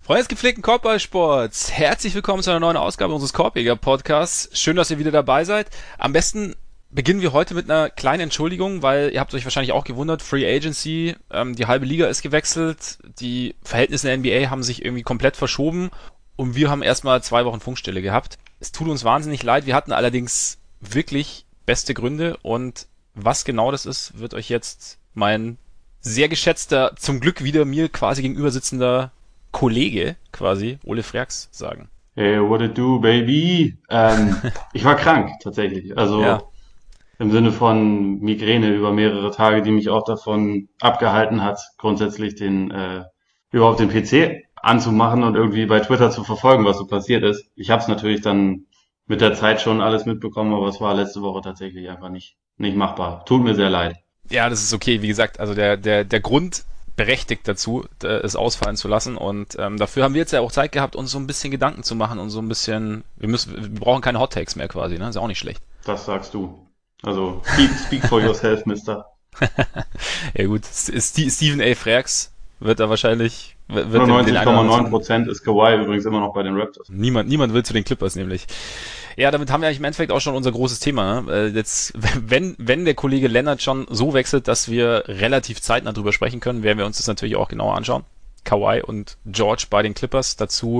Freunde des gepflegten Korbballsports, herzlich willkommen zu einer neuen Ausgabe unseres Korbjäger-Podcasts. Schön, dass ihr wieder dabei seid. Am besten beginnen wir heute mit einer kleinen Entschuldigung, weil ihr habt euch wahrscheinlich auch gewundert, Free Agency, die halbe Liga ist gewechselt, die Verhältnisse in der NBA haben sich irgendwie komplett verschoben und wir haben erstmal 2 Wochen Funkstille gehabt. Es tut uns wahnsinnig leid, wir hatten allerdings wirklich beste Gründe und was genau das ist, wird euch jetzt mein sehr geschätzter, zum Glück wieder mir quasi gegenüber sitzender Kollege quasi, Ole Freaks, sagen. Hey, what it do, baby? Ich war krank, tatsächlich. Also Ja, im Sinne von Migräne über mehrere Tage, die mich auch davon abgehalten hat, grundsätzlich überhaupt den PC anzumachen und irgendwie bei Twitter zu verfolgen, was so passiert ist. Ich habe es natürlich dann mit der Zeit schon alles mitbekommen, aber es war letzte Woche tatsächlich einfach nicht machbar. Tut mir sehr leid. ja, das ist okay. Wie gesagt, also der Grund berechtigt dazu, es ausfallen zu lassen und dafür haben wir jetzt ja auch Zeit gehabt, uns so ein bisschen Gedanken zu machen und so ein bisschen, wir brauchen keine Hot Takes mehr quasi, ne? Ist ja auch nicht schlecht. Das sagst du. Also speak for yourself, Mister. Ja gut, Stephen A. Freaks wird da wahrscheinlich, wird den einen oder anderen 99,9% ist Kawhi übrigens immer noch bei den Raptors. Niemand will zu den Clippers nämlich. Ja, damit haben wir eigentlich im Endeffekt auch schon unser großes Thema. Ne? Jetzt, wenn der Kollege Lennart schon so wechselt, dass wir relativ zeitnah drüber sprechen können, werden wir uns das natürlich auch genauer anschauen. Kawhi und George bei den Clippers, dazu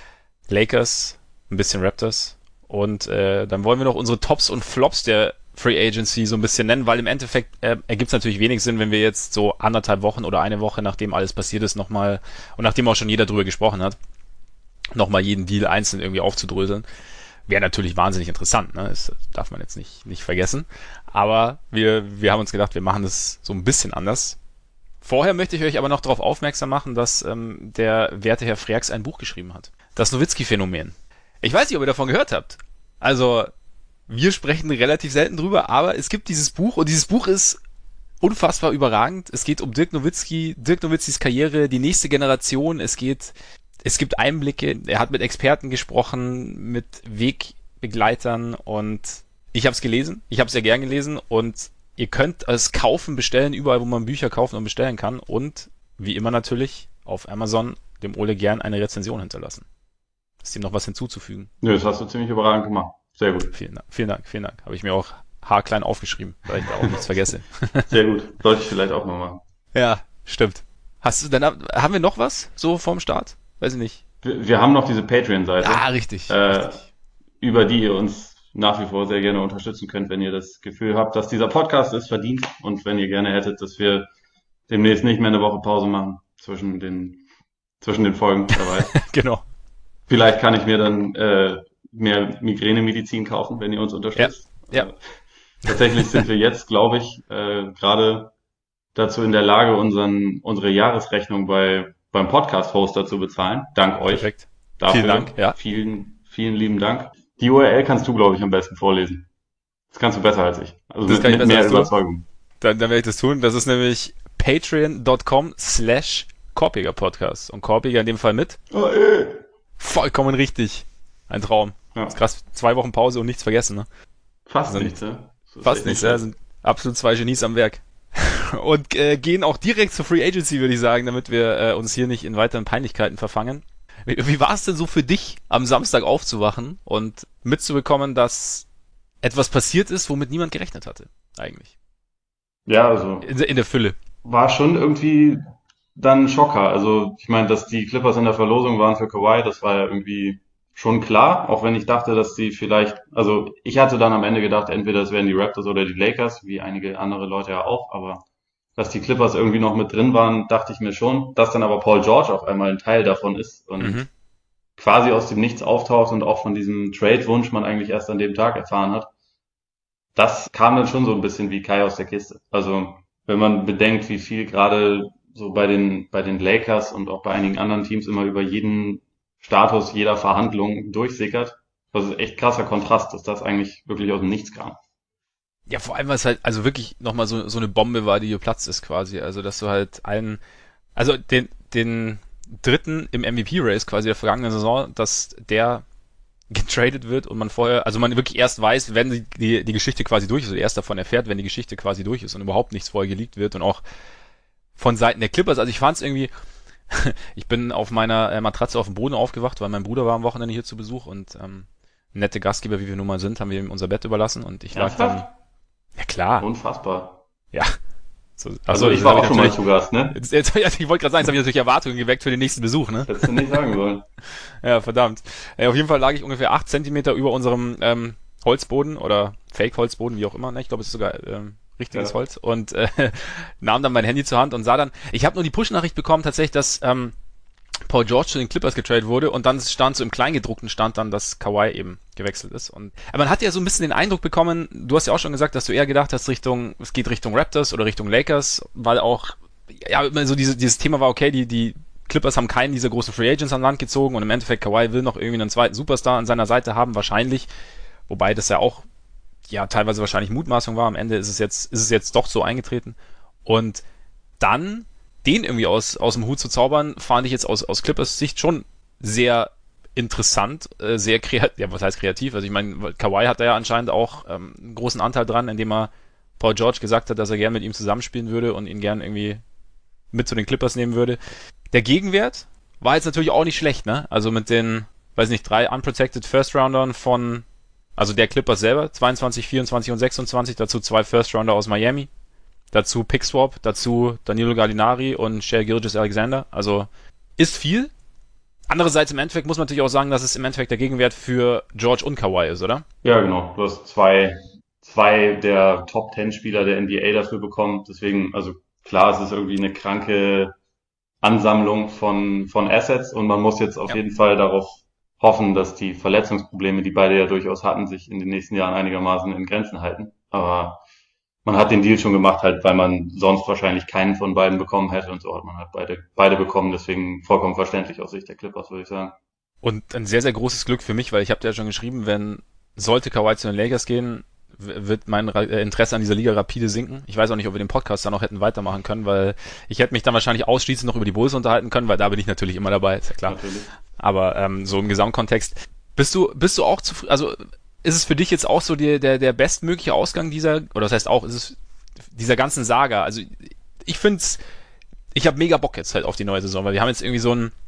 Lakers, ein bisschen Raptors und dann wollen wir noch unsere Tops und Flops der Free Agency so ein bisschen nennen, weil im Endeffekt ergibt es natürlich wenig Sinn, wenn wir jetzt so 1,5 Wochen oder eine Woche, nachdem alles passiert ist, nochmal, und nachdem auch schon jeder drüber gesprochen hat, nochmal jeden Deal einzeln irgendwie aufzudröseln. Wäre natürlich wahnsinnig interessant, ne? Das darf man jetzt nicht vergessen. Aber wir haben uns gedacht, wir machen das so ein bisschen anders. Vorher möchte ich euch aber noch darauf aufmerksam machen, dass der werte Herr Freaks ein Buch geschrieben hat. Das Nowitzki-Phänomen. Ich weiß nicht, ob ihr davon gehört habt. Also, wir sprechen relativ selten drüber, aber es gibt dieses Buch und dieses Buch ist unfassbar überragend. Es geht um Dirk Nowitzki, Dirk Nowitzkis Karriere, die nächste Generation. Es gibt Einblicke, er hat mit Experten gesprochen, mit Wegbegleitern und ich habe es gelesen, ich habe es sehr gern gelesen und ihr könnt es kaufen, bestellen, überall, wo man Bücher kaufen und bestellen kann und wie immer natürlich auf Amazon dem Ole gern eine Rezension hinterlassen. Ist dem noch was hinzuzufügen? Nö, das hast du ziemlich überragend gemacht. Sehr gut. Vielen Dank. Habe ich mir auch haarklein aufgeschrieben, weil ich da auch nichts vergesse. Sehr gut. Sollte ich vielleicht auch mal machen. Ja, stimmt. Haben wir noch was so vorm Start? Weiß ich nicht. Wir haben noch diese Patreon-Seite, Ah, richtig. über die ihr uns nach wie vor sehr gerne unterstützen könnt, wenn ihr das Gefühl habt, dass dieser Podcast es verdient und wenn ihr gerne hättet, dass wir demnächst nicht mehr eine Woche Pause machen zwischen den Folgen. Wer weiß. Genau. Vielleicht kann ich mir dann mehr Migränemedizin kaufen, wenn ihr uns unterstützt. Ja. Tatsächlich sind wir jetzt, glaube ich, gerade dazu in der Lage, unsere Jahresrechnung beim Podcast-Hoster zu bezahlen. Dank euch. Perfekt. Dafür. Vielen Dank. Ja. Vielen lieben Dank. Die URL kannst du, glaube ich, am besten vorlesen. Das kannst du besser als ich. Also Das kann ich mit besser mehr als du. Überzeugung. Dann werde ich das tun. Das ist nämlich patreon.com/Korbjäger-Podcast. Und Korbjäger in dem Fall mit. Vollkommen richtig. Ein Traum. Ja. Ist krass. 2 Wochen Pause und nichts vergessen, ne? Fast Sind- nichts, ne? Das ist Fast echt nichts, nicht ja. schlecht. Sind absolut 2 Genies am Werk. Und gehen auch direkt zur Free Agency, würde ich sagen, damit wir uns hier nicht in weiteren Peinlichkeiten verfangen. Wie war es denn so für dich, am Samstag aufzuwachen und mitzubekommen, dass etwas passiert ist, womit niemand gerechnet hatte, eigentlich? Ja, also In der Fülle. war schon irgendwie dann ein Schocker. Also ich meine, dass die Clippers in der Verlosung waren für Kawhi, das war ja irgendwie schon klar, auch wenn ich dachte, dass die vielleicht, also ich hatte dann am Ende gedacht, entweder es wären die Raptors oder die Lakers, wie einige andere Leute ja auch, aber dass die Clippers irgendwie noch mit drin waren, dachte ich mir schon, dass dann aber Paul George auf einmal ein Teil davon ist und Mhm. quasi aus dem Nichts auftaucht und auch von diesem Trade-Wunsch man eigentlich erst an dem Tag erfahren hat. Das kam dann schon so ein bisschen wie Kai aus der Kiste. Also wenn man bedenkt, wie viel gerade so bei den Lakers und auch bei einigen anderen Teams immer über jeden Status jeder Verhandlung durchsickert, das ist echt krasser Kontrast, dass das eigentlich wirklich aus dem Nichts kam. Ja, vor allem, weil es halt also wirklich nochmal so eine Bombe war, die geplatzt ist quasi. Also, dass du halt also den dritten im MVP-Race quasi der vergangenen Saison, dass der getradet wird und man wirklich erst weiß, wenn die Geschichte quasi durch ist, oder erst davon erfährt, wenn die Geschichte quasi durch ist und überhaupt nichts vorher geleakt wird und auch von Seiten der Clippers. Also ich fand es irgendwie Ich bin auf meiner Matratze auf dem Boden aufgewacht, weil mein Bruder war am Wochenende hier zu Besuch und nette Gastgeber, wie wir nun mal sind, haben wir ihm unser Bett überlassen und ich lag dann. Ernsthaft? Ja klar, Unfassbar. ja. So, Also achso, ich das war habe ich auch schon mal natürlich. zu Gast, ne? Ich wollte gerade sagen, jetzt habe ich natürlich Erwartungen geweckt für den nächsten Besuch, ne? Hättest du nicht sagen sollen. Ja, verdammt. Auf jeden Fall lag ich ungefähr 8 Zentimeter über unserem Holzboden oder Fake-Holzboden, wie auch immer. Ne? Ich glaube, es ist sogar richtiges Ja. Holz. Und nahm dann mein Handy zur Hand und sah dann, ich habe nur die Push-Nachricht bekommen tatsächlich, dass Paul George zu den Clippers getradet wurde und dann stand so im Kleingedruckten stand dann, dass Kawhi eben gewechselt ist. Und aber man hat ja so ein bisschen den Eindruck bekommen, du hast ja auch schon gesagt, dass du eher gedacht hast, es geht Richtung Raptors oder Richtung Lakers, weil auch ja immer so dieses Thema war, okay, die Clippers haben keinen dieser großen Free Agents an Land gezogen und im Endeffekt Kawhi will noch irgendwie einen zweiten Superstar an seiner Seite haben, wahrscheinlich. Wobei das ja auch ja teilweise wahrscheinlich Mutmaßung war. Am Ende ist es jetzt doch so eingetreten. Und dann den irgendwie aus dem Hut zu zaubern, fand ich jetzt aus Clippers Sicht schon sehr interessant, sehr kreativ, ja, was heißt kreativ? Also ich meine, Kawhi hat da ja anscheinend auch einen großen Anteil dran, indem er Paul George gesagt hat, dass er gern mit ihm zusammenspielen würde und ihn gern irgendwie mit zu den Clippers nehmen würde. Der Gegenwert war jetzt natürlich auch nicht schlecht, ne? Also mit den, weiß nicht, 3 unprotected First Roundern von, also der Clippers selber, 22, 24 und 26, dazu 2 First Rounder aus Miami, dazu Pick Swap, dazu Danilo Gallinari und Shai Gilgeous-Alexander. Also ist viel. Andererseits im Endeffekt muss man natürlich auch sagen, dass es im Endeffekt der Gegenwert für George und Kawhi ist, oder? Ja, genau. Du hast zwei der Top 10 Spieler der NBA dafür bekommen. Deswegen, also klar, es ist irgendwie eine kranke Ansammlung von Assets und man muss jetzt auf Ja. jeden Fall darauf hoffen, dass die Verletzungsprobleme, die beide ja durchaus hatten, sich in den nächsten Jahren einigermaßen in Grenzen halten. Aber man hat den Deal schon gemacht, halt, weil man sonst wahrscheinlich keinen von beiden bekommen hätte und so hat man halt beide bekommen. Deswegen vollkommen verständlich aus Sicht der Clippers, würde ich sagen. Und ein sehr, sehr großes Glück für mich, weil ich habe dir ja schon geschrieben, wenn sollte Kawhi zu den Lakers gehen, wird mein Interesse an dieser Liga rapide sinken. Ich weiß auch nicht, ob wir den Podcast dann noch hätten weitermachen können, weil ich hätte mich dann wahrscheinlich ausschließend noch über die Bulls unterhalten können, weil da bin ich natürlich immer dabei, ist ja klar. Natürlich. Aber so im Gesamtkontext, bist du auch zufrieden, also ist es für dich jetzt auch so der bestmögliche Ausgang dieser, oder das heißt auch, ist es dieser ganzen Saga? Also ich finde ich habe mega Bock jetzt halt auf die neue Saison, weil wir haben jetzt irgendwie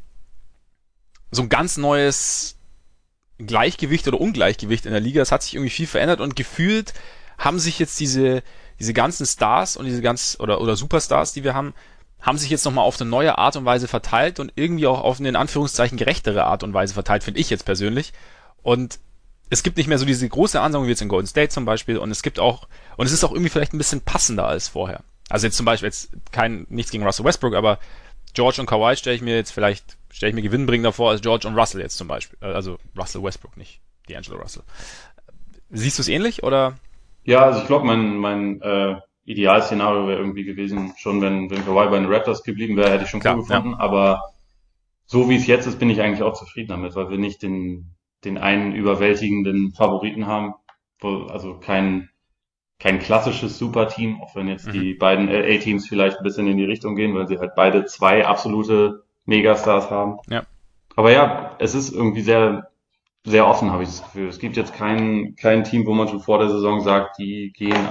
so ein ganz neues Gleichgewicht oder Ungleichgewicht in der Liga. Es hat sich irgendwie viel verändert und gefühlt haben sich jetzt diese ganzen Stars und diese oder Superstars, die wir haben sich jetzt nochmal auf eine neue Art und Weise verteilt und irgendwie auch auf eine in Anführungszeichen gerechtere Art und Weise verteilt, finde ich jetzt persönlich. Und es gibt nicht mehr so diese große Ansammlung wie jetzt in Golden State zum Beispiel und es ist auch irgendwie vielleicht ein bisschen passender als vorher. Also jetzt zum Beispiel nichts gegen Russell Westbrook, aber George und Kawhi stelle ich mir gewinnbringender vor als George und Russell jetzt zum Beispiel. Also Russell Westbrook, nicht D'Angelo Russell. Siehst du es ähnlich oder? Ja, also ich glaube, mein Idealszenario wäre irgendwie gewesen, schon wenn Kawhi bei den Raptors geblieben wäre, hätte ich schon cool Klar, ja. gefunden. Aber so wie es jetzt ist, bin ich eigentlich auch zufrieden damit, weil wir nicht den einen überwältigenden Favoriten haben. Also kein klassisches Superteam, auch wenn jetzt Mhm. die beiden LA-Teams vielleicht ein bisschen in die Richtung gehen, weil sie halt beide zwei absolute Megastars haben. Ja. Aber ja, es ist irgendwie sehr, sehr offen, habe ich das Gefühl. Es gibt jetzt kein Team, wo man schon vor der Saison sagt, die gehen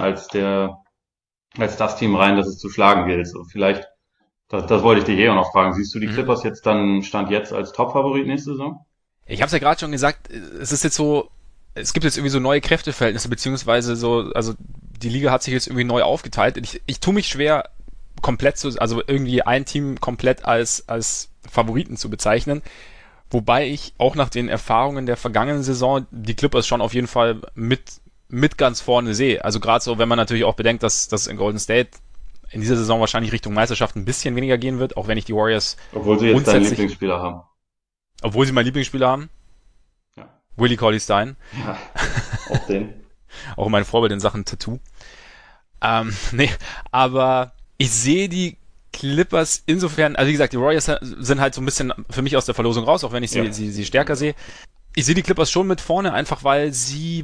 als das Team rein, das es zu schlagen gilt. So vielleicht, das wollte ich dich auch noch fragen. Siehst du die Mhm. Clippers jetzt dann Stand jetzt als Top-Favorit nächste Saison? Ich habe es ja gerade schon gesagt, es ist jetzt so, es gibt jetzt irgendwie so neue Kräfteverhältnisse, beziehungsweise so, also die Liga hat sich jetzt irgendwie neu aufgeteilt. Ich tue mich schwer, also irgendwie ein Team komplett als Favoriten zu bezeichnen. Wobei ich auch nach den Erfahrungen der vergangenen Saison die Clippers schon auf jeden Fall mit ganz vorne sehe. Also gerade so, wenn man natürlich auch bedenkt, dass in Golden State in dieser Saison wahrscheinlich Richtung Meisterschaft ein bisschen weniger gehen wird, auch wenn ich die Warriors Obwohl sie jetzt deinen grundsätzlich, Lieblingsspieler haben. obwohl sie meinen Lieblingsspieler haben, Ja, Willie Cauley-Stein, ja, auch den. auch mein Vorbild in Sachen Tattoo. Nee, aber ich sehe die Clippers insofern, also wie gesagt, die Warriors sind halt so ein bisschen für mich aus der Verlosung raus, auch wenn ich Ja. sie stärker sehe. Ich sehe die Clippers schon mit vorne, einfach weil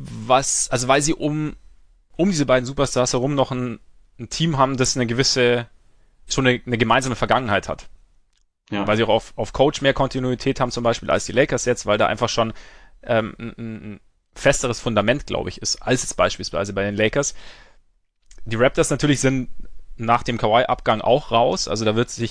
sie um diese beiden Superstars herum noch ein Team haben, das schon eine gemeinsame Vergangenheit hat. Ja. Weil sie auch auf Coach mehr Kontinuität haben zum Beispiel als die Lakers jetzt, weil da einfach schon ein festeres Fundament, glaube ich, ist, als jetzt beispielsweise bei den Lakers. Die Raptors natürlich sind nach dem Kawhi-Abgang auch raus, also da wird sich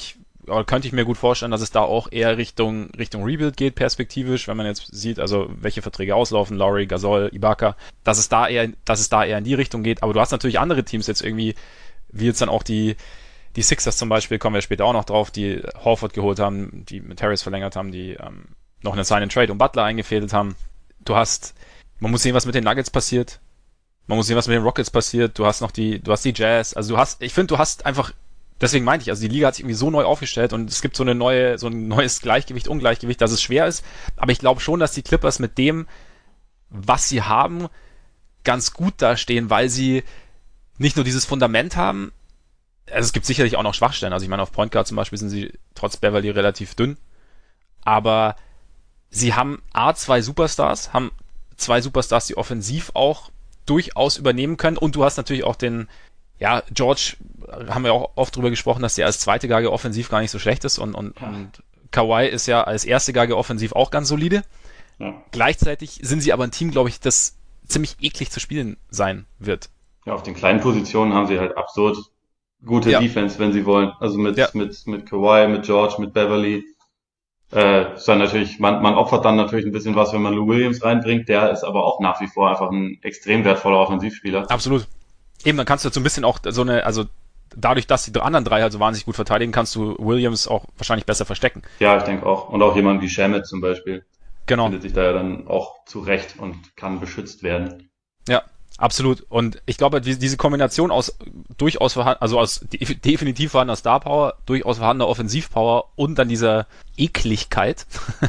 oder könnte ich mir gut vorstellen, dass es da auch eher Richtung Rebuild geht, perspektivisch, wenn man jetzt sieht, also welche Verträge auslaufen, Lowry, Gasol, Ibaka, dass es da eher in die Richtung geht. Aber du hast natürlich andere Teams jetzt irgendwie, wie jetzt dann auch die Sixers zum Beispiel, kommen wir später auch noch drauf, die Horford geholt haben, die mit Harris verlängert haben, die noch einen Sign-and-Trade und Butler eingefädelt haben. Man muss sehen, was mit den Nuggets passiert. Man muss sehen, was mit den Rockets passiert. Du hast die Jazz. Also ich finde, du hast einfach, deswegen meinte ich, also die Liga hat sich irgendwie so neu aufgestellt und es gibt so ein neues Gleichgewicht, Ungleichgewicht, dass es schwer ist. Aber ich glaube schon, dass die Clippers mit dem, was sie haben, ganz gut dastehen, weil sie nicht nur dieses Fundament haben. Also es gibt sicherlich auch noch Schwachstellen. Also ich meine, auf Point Guard zum Beispiel sind sie trotz Beverly relativ dünn. Aber sie haben zwei Superstars, die offensiv auch durchaus übernehmen können. Und du hast natürlich auch George, haben wir auch oft drüber gesprochen, dass der als zweite Geige offensiv gar nicht so schlecht ist. Und Kawhi ist ja als erste Geige offensiv auch ganz solide. Ja. Gleichzeitig sind sie aber ein Team, glaube ich, das ziemlich eklig zu spielen sein wird. Ja, auf den kleinen Positionen haben sie halt absurd gute Defense, wenn sie wollen. Also mit Kawhi, mit George, mit Beverly. Ist dann natürlich, man opfert dann natürlich ein bisschen was, wenn man Lou Williams reinbringt. Der ist aber auch nach wie vor einfach ein extrem wertvoller Offensivspieler. Absolut. Eben, dann kannst du jetzt so ein bisschen auch dadurch, dass die anderen drei halt so wahnsinnig gut verteidigen, kannst du Williams auch wahrscheinlich besser verstecken. Ja, ich denke auch. Und auch jemand wie Shamet zum Beispiel. Genau. Findet sich da ja dann auch zurecht und kann beschützt werden. Ja, absolut. Und ich glaube, diese Kombination aus definitiv vorhandener Star Power, durchaus vorhandener Offensivpower und dann dieser Ekligkeit,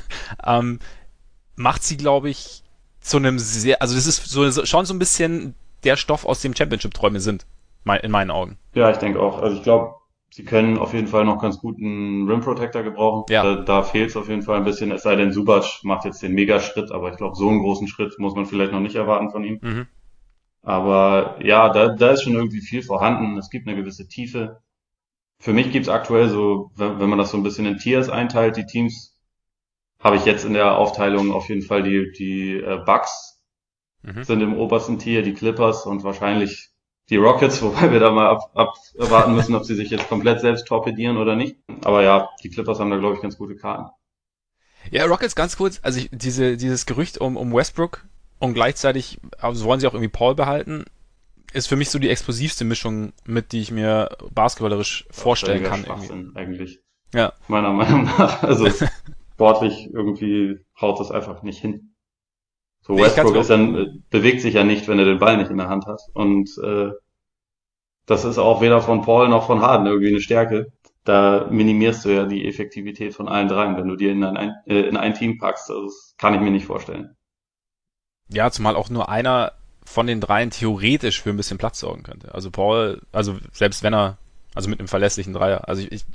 macht sie, glaube ich, zu einem das ist schon so ein bisschen der Stoff, aus dem Championship-Träume sind, in meinen Augen. Ja, ich denke auch. Also ich glaube, sie können auf jeden Fall noch ganz gut einen Rim Protector gebrauchen. Ja. Da fehlt es auf jeden Fall ein bisschen, es sei denn, Zubac macht jetzt den Mega-Schritt, aber ich glaube, so einen großen Schritt muss man vielleicht noch nicht erwarten von ihm. Mhm. Aber ja, da ist schon irgendwie viel vorhanden. Es gibt eine gewisse Tiefe. Für mich gibt's aktuell so, wenn man das so ein bisschen in Tiers einteilt, die Teams, habe ich jetzt in der Aufteilung auf jeden Fall die Bucks sind im obersten Tier, die Clippers und wahrscheinlich die Rockets, wobei wir da mal abwarten müssen, ob sie sich jetzt komplett selbst torpedieren oder nicht. Aber ja, die Clippers haben da, glaube ich, ganz gute Karten. Ja, Rockets ganz kurz, also dieses Gerücht um Westbrook und gleichzeitig wollen sie auch irgendwie Paul behalten, ist für mich so die explosivste Mischung mit, die ich mir basketballerisch vorstellen kann. Eigentlich. Ja. Meiner Meinung nach. Also sportlich irgendwie haut das einfach nicht hin. So Westbrook bewegt sich ja nicht, wenn er den Ball nicht in der Hand hat. Und das ist auch weder von Paul noch von Harden irgendwie eine Stärke. Da minimierst du ja die Effektivität von allen dreien, wenn du die in ein Team packst. Also das kann ich mir nicht vorstellen. Ja, zumal auch nur einer von den dreien theoretisch für ein bisschen Platz sorgen könnte. Also Paul, selbst wenn er, mit einem verlässlichen Dreier. Also ich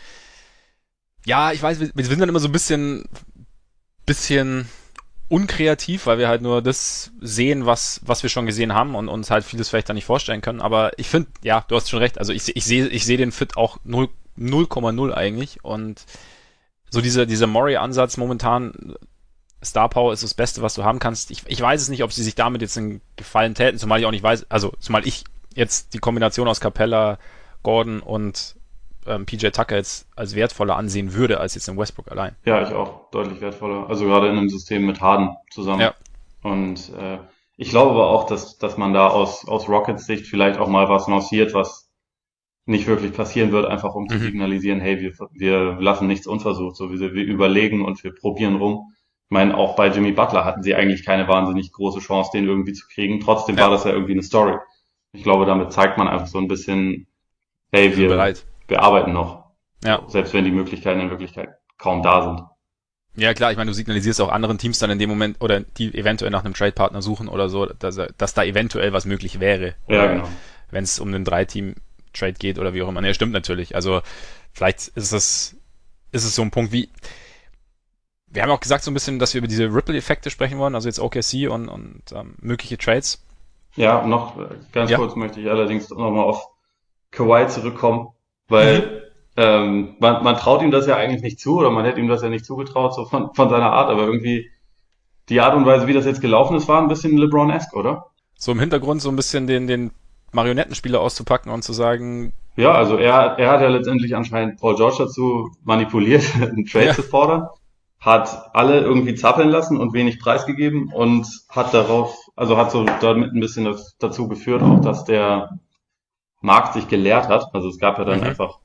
weiß, wir sind dann immer so ein bisschen unkreativ, weil wir halt nur das sehen, was wir schon gesehen haben und uns halt vieles vielleicht dann nicht vorstellen können. Aber ich finde, ja, du hast schon recht. Also ich sehe den Fit auch 0,0 eigentlich. Und so dieser Murray-Ansatz momentan, Star Power ist das Beste, was du haben kannst. Ich weiß es nicht, ob sie sich damit jetzt einen Gefallen täten, zumal ich auch nicht weiß, zumal ich jetzt die Kombination aus Capella, Gordon und PJ Tucker jetzt als wertvoller ansehen würde, als jetzt in Westbrook allein. Ja, ich auch. Deutlich wertvoller. Also gerade in einem System mit Harden zusammen. Ja. Und ich glaube aber auch, dass man da aus Rockets Sicht vielleicht auch mal was lanciert, was nicht wirklich passieren wird, einfach um zu signalisieren, hey, wir lassen nichts unversucht, so wir überlegen und wir probieren rum. Ich meine, auch bei Jimmy Butler hatten sie eigentlich keine wahnsinnig große Chance, den irgendwie zu kriegen. Trotzdem war das ja irgendwie eine Story. Ich glaube, damit zeigt man einfach so ein bisschen, hey, wir arbeiten noch. Ja. Selbst wenn die Möglichkeiten in Wirklichkeit kaum da sind. Ja, klar, ich meine, du signalisierst auch anderen Teams dann in dem Moment, oder die eventuell nach einem Trade-Partner suchen oder so, dass da eventuell was möglich wäre. Ja, genau. Wenn es um einen 3-Team-Trade geht oder wie auch immer. Ja, stimmt natürlich. Also vielleicht ist es so ein Punkt wie, wir haben auch gesagt so ein bisschen, dass wir über diese Ripple-Effekte sprechen wollen, also jetzt OKC und mögliche Trades. Ja, noch ganz kurz möchte ich allerdings nochmal auf Kawhi zurückkommen, weil man traut ihm das ja eigentlich nicht zu, oder man hätte ihm das ja nicht zugetraut, so von seiner Art, aber irgendwie die Art und Weise, wie das jetzt gelaufen ist, war ein bisschen LeBron-esque, oder? So im Hintergrund so ein bisschen den Marionettenspieler auszupacken und zu sagen, Ja, also er hat ja letztendlich anscheinend Paul George dazu manipuliert, einen Trade ja, zu fordern, hat alle irgendwie zappeln lassen und wenig preisgegeben und hat darauf, also hat so damit ein bisschen dazu geführt, auch dass der Markt sich geleert hat. Also es gab ja dann mhm, einfach,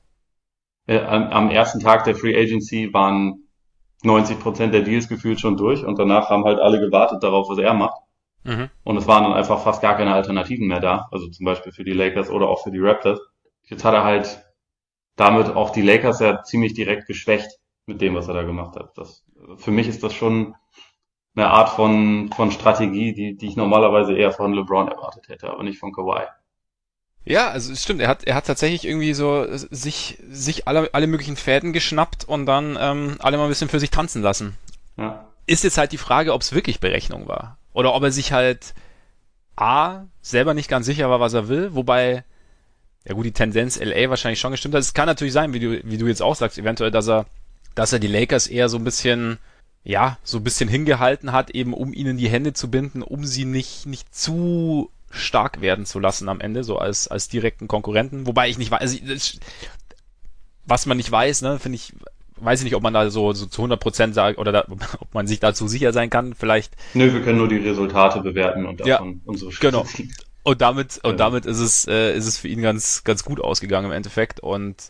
am ersten Tag der Free Agency waren 90% der Deals gefühlt schon durch und danach haben halt alle gewartet darauf, was er macht. mhm. Und es waren dann einfach fast gar keine Alternativen mehr da, also zum Beispiel für die Lakers oder auch für die Raptors. Jetzt hat er halt damit auch die Lakers ja ziemlich direkt geschwächt mit dem, was er da gemacht hat. Für mich ist das schon eine Art von Strategie, die ich normalerweise eher von LeBron erwartet hätte, aber nicht von Kawhi. Ja, also es stimmt, er hat tatsächlich irgendwie so sich alle möglichen Fäden geschnappt und dann alle mal ein bisschen für sich tanzen lassen. Ja, Ist jetzt halt die Frage, ob es wirklich Berechnung war. Oder ob er sich halt A, selber nicht ganz sicher war, was er will, wobei, ja gut, die Tendenz LA wahrscheinlich schon gestimmt hat. Es kann natürlich sein, wie du jetzt auch sagst, eventuell, dass er die Lakers eher so ein bisschen, ja, so ein bisschen hingehalten hat, eben um ihnen die Hände zu binden, um sie nicht zu stark werden zu lassen am Ende, so als direkten Konkurrenten. Wobei ich nicht weiß, was man nicht weiß, ne, finde ich, weiß ich nicht, ob man da so zu 100% sagt, oder ob man sich dazu sicher sein kann. Vielleicht, nö, wir können nur die Resultate bewerten und ja, davon unsere Schlüsse genau. ziehen. Und Also, damit ist es für ihn ganz gut ausgegangen im Endeffekt. Und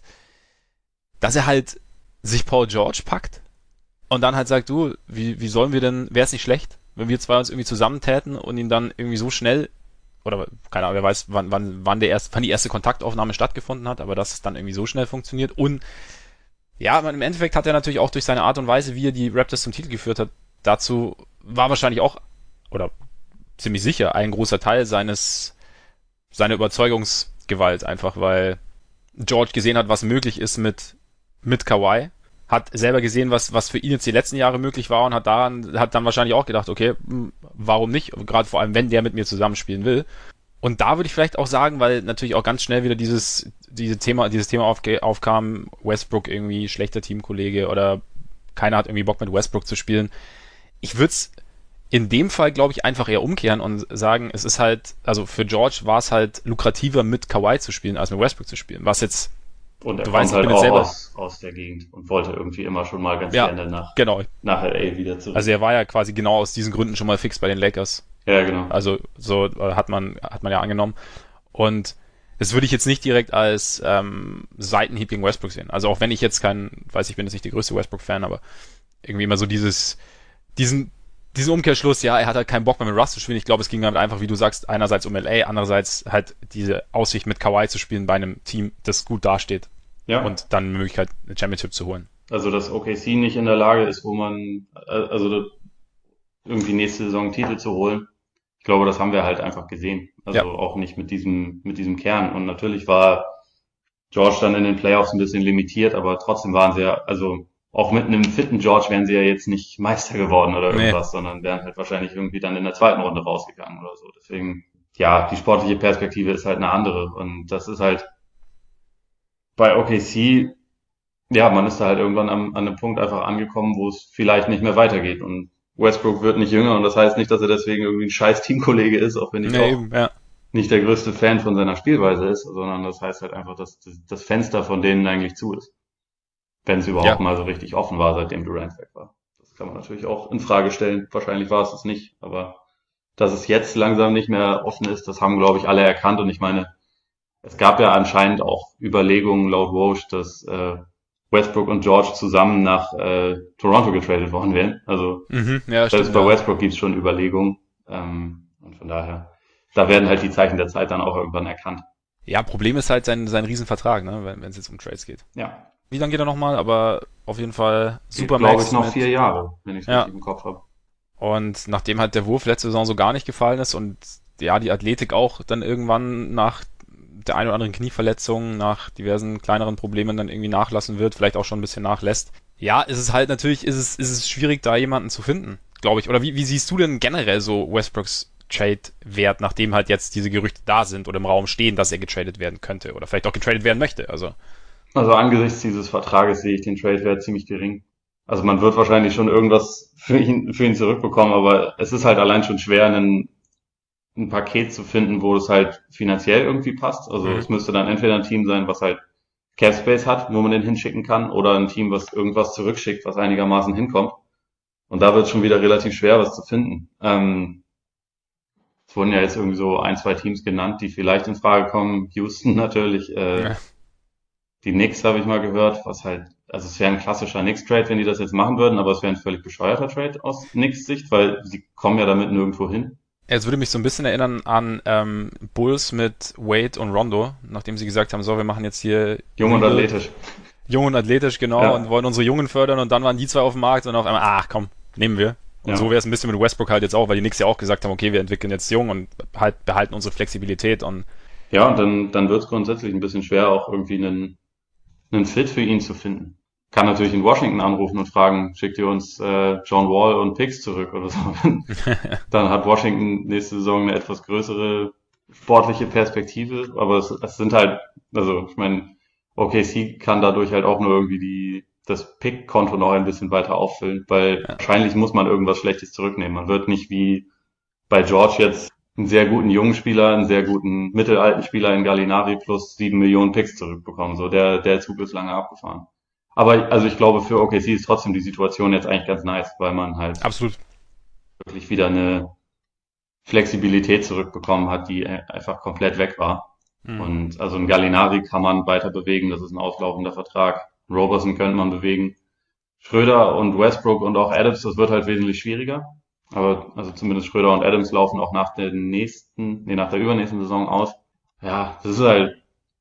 dass er halt sich Paul George packt und dann halt sagt, du, wie sollen wir denn, wäre es nicht schlecht, wenn wir zwei uns irgendwie zusammentäten und ihn dann irgendwie so schnell, oder keine Ahnung, wer weiß, wann die erste Kontaktaufnahme stattgefunden hat, aber dass es dann irgendwie so schnell funktioniert. Und ja, im Endeffekt hat er natürlich auch durch seine Art und Weise, wie er die Raptors zum Titel geführt hat, dazu war wahrscheinlich auch, oder ziemlich sicher, ein großer Teil seiner Überzeugungsgewalt einfach, weil George gesehen hat, was möglich ist mit Kawhi, hat selber gesehen, was für ihn jetzt die letzten Jahre möglich war und hat dann wahrscheinlich auch gedacht, okay, warum nicht? Gerade vor allem, wenn der mit mir zusammenspielen will. Und da würde ich vielleicht auch sagen, weil natürlich auch ganz schnell wieder dieses Thema aufkam, Westbrook irgendwie schlechter Teamkollege oder keiner hat irgendwie Bock mit Westbrook zu spielen. Ich würde es in dem Fall, glaube ich, einfach eher umkehren und sagen, es ist halt, also für George war es halt lukrativer mit Kawhi zu spielen, als mit Westbrook zu spielen. Was jetzt, und er du kommt weißt, ich halt bin jetzt auch selber, aus der Gegend und wollte irgendwie immer schon mal ganz ja, gerne genau. nach LA wieder zurück. Also er war ja quasi genau aus diesen Gründen schon mal fix bei den Lakers. Ja, genau. Also so hat man ja angenommen. Und das würde ich jetzt nicht direkt als Seitenhieb gegen Westbrook sehen. Also auch wenn ich jetzt ich bin jetzt nicht der größte Westbrook-Fan, aber irgendwie immer so diesen Umkehrschluss, ja, er hat halt keinen Bock mehr mit Russ zu spielen. Ich glaube, es ging halt einfach, wie du sagst, einerseits um LA, andererseits halt diese Aussicht mit Kawhi zu spielen bei einem Team, das gut dasteht Ja, und dann eine Möglichkeit, eine Championship zu holen. also dass OKC nicht in der Lage ist, wo man, also irgendwie nächste Saison einen Titel zu holen. Ich glaube, das haben wir halt einfach gesehen. Also Ja, auch nicht mit diesem Kern. Und natürlich war George dann in den Playoffs ein bisschen limitiert, aber trotzdem waren sie ja, also auch mit einem fitten George wären sie ja jetzt nicht Meister geworden oder nee, irgendwas, sondern wären halt wahrscheinlich irgendwie dann in der zweiten Runde rausgegangen oder so. Deswegen, ja, die sportliche Perspektive ist halt eine andere. Und das ist halt bei OKC, ja, man ist da halt irgendwann an einem Punkt einfach angekommen, wo es vielleicht nicht mehr weitergeht. Und Westbrook wird nicht jünger und das heißt nicht, dass er deswegen irgendwie ein scheiß Teamkollege ist, auch wenn ich nee, auch eben, ja. nicht der größte Fan von seiner Spielweise ist, sondern das heißt halt einfach, dass das Fenster von denen eigentlich zu ist. Wenn es überhaupt Ja, mal so richtig offen war, seitdem Durant weg war. Das kann man natürlich auch in Frage stellen. Wahrscheinlich war es das nicht, aber dass es jetzt langsam nicht mehr offen ist, das haben, glaube ich, alle erkannt. Und ich meine, es gab ja anscheinend auch Überlegungen laut Woj, dass Westbrook und George zusammen nach Toronto getradet worden wären. Also ja, selbst stimmt, bei ja. Westbrook gibt's schon Überlegungen. Und von daher, da werden halt die Zeichen der Zeit dann auch irgendwann erkannt. Ja, Problem ist halt sein Riesenvertrag, ne, wenn es jetzt um Trades geht. Ja, Wie lange geht er nochmal? Aber auf jeden Fall geht, glaube ich, Supermax noch mit, 4 Jahre, wenn ich es ja. richtig im Kopf habe. Und nachdem halt der Wurf letzte Saison so gar nicht gefallen ist und ja, die Athletik auch dann irgendwann nach der ein oder anderen Knieverletzung, nach diversen kleineren Problemen dann irgendwie nachlassen wird, vielleicht auch schon ein bisschen nachlässt. Ja, ist es halt natürlich, ist es schwierig, da jemanden zu finden, glaube ich. Oder wie siehst du denn generell so Westbrooks Trade-Wert, nachdem halt jetzt diese Gerüchte da sind oder im Raum stehen, dass er getradet werden könnte oder vielleicht auch getradet werden möchte? Also, Also angesichts dieses Vertrages sehe ich den Trade-Wert ziemlich gering. Also man wird wahrscheinlich schon irgendwas für ihn zurückbekommen, aber es ist halt allein schon schwer, ein Paket zu finden, wo es halt finanziell irgendwie passt. Also es müsste dann entweder ein Team sein, was halt Cap Space hat, wo man den hinschicken kann, oder ein Team, was irgendwas zurückschickt, was einigermaßen hinkommt. Und da wird es schon wieder relativ schwer, was zu finden. Es wurden ja jetzt irgendwie so ein, zwei Teams genannt, die vielleicht in Frage kommen. Houston natürlich, Ja. die Knicks habe ich mal gehört, was halt, also es wäre ein klassischer Knicks-Trade, wenn die das jetzt machen würden, aber es wäre ein völlig bescheuerter Trade aus Knicks Sicht, weil sie kommen ja damit nirgendwo hin. Es würde mich so ein bisschen erinnern an Bulls mit Wade und Rondo, nachdem sie gesagt haben, so, wir machen jetzt hier Jung und Rebuild, athletisch. jung und athletisch, genau, und Ja, wollen unsere Jungen fördern und dann waren die zwei auf dem Markt und auf einmal, ach komm, nehmen wir. Und so ja. wäre es ein bisschen mit Westbrook halt jetzt auch, weil die Knicks ja auch gesagt haben, okay, wir entwickeln jetzt jung und halt behalten unsere Flexibilität und Ja, und dann wird es grundsätzlich ein bisschen schwer, auch irgendwie einen Fit für ihn zu finden. Kann natürlich in Washington anrufen und fragen, schickt ihr uns John Wall und Picks zurück oder so. Dann hat Washington nächste Saison eine etwas größere sportliche Perspektive, aber es sind halt, also ich meine, OKC kann dadurch halt auch nur irgendwie das Pick-Konto noch ein bisschen weiter auffüllen, weil ja, wahrscheinlich muss man irgendwas Schlechtes zurücknehmen. Man wird nicht wie bei George jetzt einen sehr guten jungen Spieler, einen sehr guten mittelalten Spieler in Gallinari plus 7 Millionen Picks zurückbekommen. So, der Zug ist lange abgefahren. Aber also ich glaube, für OKC ist trotzdem die Situation jetzt eigentlich ganz nice, weil man halt absolut. wirklich wieder eine Flexibilität zurückbekommen hat, die einfach komplett weg war. Hm. Und also ein Gallinari kann man weiter bewegen, das ist ein auslaufender Vertrag. Roberson könnte man bewegen. Schröder und Westbrook und auch Adams, das wird halt wesentlich schwieriger. Aber also zumindest Schröder und Adams laufen auch nach der übernächsten Saison aus. Ja, das ist halt,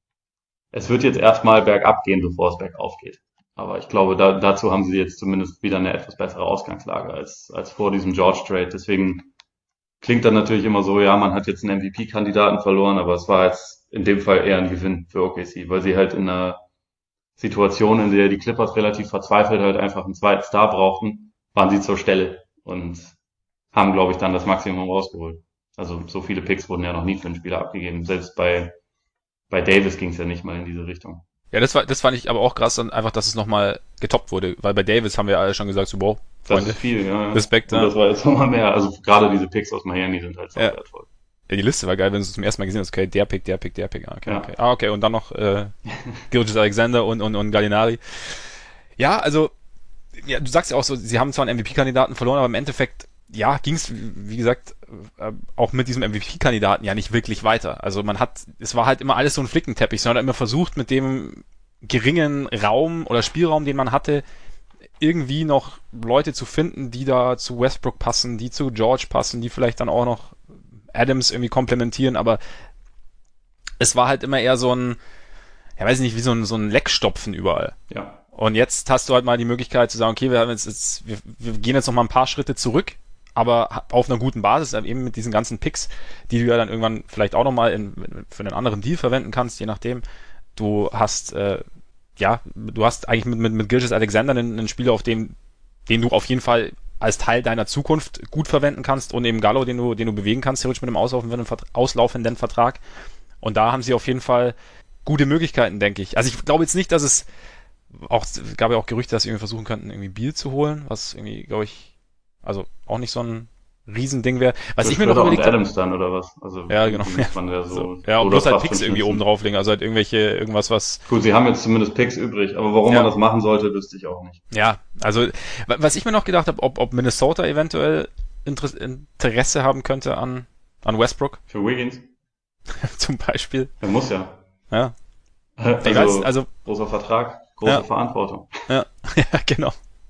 es wird jetzt erstmal bergab gehen, bevor es bergauf geht. Aber ich glaube, dazu haben sie jetzt zumindest wieder eine etwas bessere Ausgangslage als vor diesem George Trade. Deswegen klingt dann natürlich immer so, ja, man hat jetzt einen MVP-Kandidaten verloren, aber es war jetzt in dem Fall eher ein Gewinn für OKC, weil sie halt in einer Situation, in der die Clippers relativ verzweifelt halt einfach einen zweiten Star brauchten, waren sie zur Stelle und haben, glaube ich, dann das Maximum rausgeholt. Also so viele Picks wurden ja noch nie für einen Spieler abgegeben. Selbst bei Davis ging es ja nicht mal in diese Richtung. Ja, das fand ich aber auch krass, dann einfach, dass es nochmal getoppt wurde, weil bei Davis haben wir alle schon gesagt, so, wow, Das Freunde, ist viel, ja. Ja. Respekt, Und ja. das war jetzt nochmal mehr. Also gerade diese Picks aus Miami sind halt so Ja, wertvoll. ja, die Liste war geil, wenn du es zum ersten Mal gesehen hast, okay, der Pick, der Pick, der Pick, ah, okay, Ja. okay. Ah, okay, und dann noch Gilgeous Alexander und Gallinari. Ja, also, ja, du sagst ja auch so, sie haben zwar einen MVP-Kandidaten verloren, aber im Endeffekt, ja, ging es, wie gesagt, auch mit diesem MVP-Kandidaten ja nicht wirklich weiter. Also es war halt immer alles so ein Flickenteppich, sondern immer versucht, mit dem geringen Raum oder Spielraum, den man hatte, irgendwie noch Leute zu finden, die da zu Westbrook passen, die zu George passen, die vielleicht dann auch noch Adams irgendwie komplementieren, aber es war halt immer eher so ein, ja weiß nicht, wie so ein Leckstopfen überall. Ja. Und jetzt hast du halt mal die Möglichkeit zu sagen, okay, wir gehen jetzt noch mal ein paar Schritte zurück, aber auf einer guten Basis, eben mit diesen ganzen Picks, die du ja dann irgendwann vielleicht auch nochmal für einen anderen Deal verwenden kannst, je nachdem. Du hast, du hast eigentlich mit Gilgeous Alexander einen Spieler, den du auf jeden Fall als Teil deiner Zukunft gut verwenden kannst und eben Gallo, den du bewegen kannst, theoretisch mit einem auslaufenden Vertrag. Und da haben sie auf jeden Fall gute Möglichkeiten, denke ich. Also ich glaube jetzt nicht, dass es gab ja auch Gerüchte, dass sie irgendwie versuchen könnten, irgendwie Beal zu holen, was irgendwie, glaube ich, also auch nicht so ein Riesending wäre. Was Für ich mir noch Schröder und überlegt habe, Adams dann oder was? Also ja, genau, irgendwie ja, muss man ja so, so, ja, und oder bloß halt fast Picks schon irgendwie oben schnipsen. drauflegen, also halt irgendwas, was, Gut, sie haben jetzt zumindest Picks übrig, aber warum man ja, das machen sollte, wüsste ich auch nicht. ja, also, was ich mir noch gedacht habe, ob Minnesota eventuell Interesse haben könnte an Westbrook, Für Wiggins? zum Beispiel, Er muss ja. ja, ich weiß, Also also, großer Vertrag, große ja, Verantwortung. ja, ja, genau.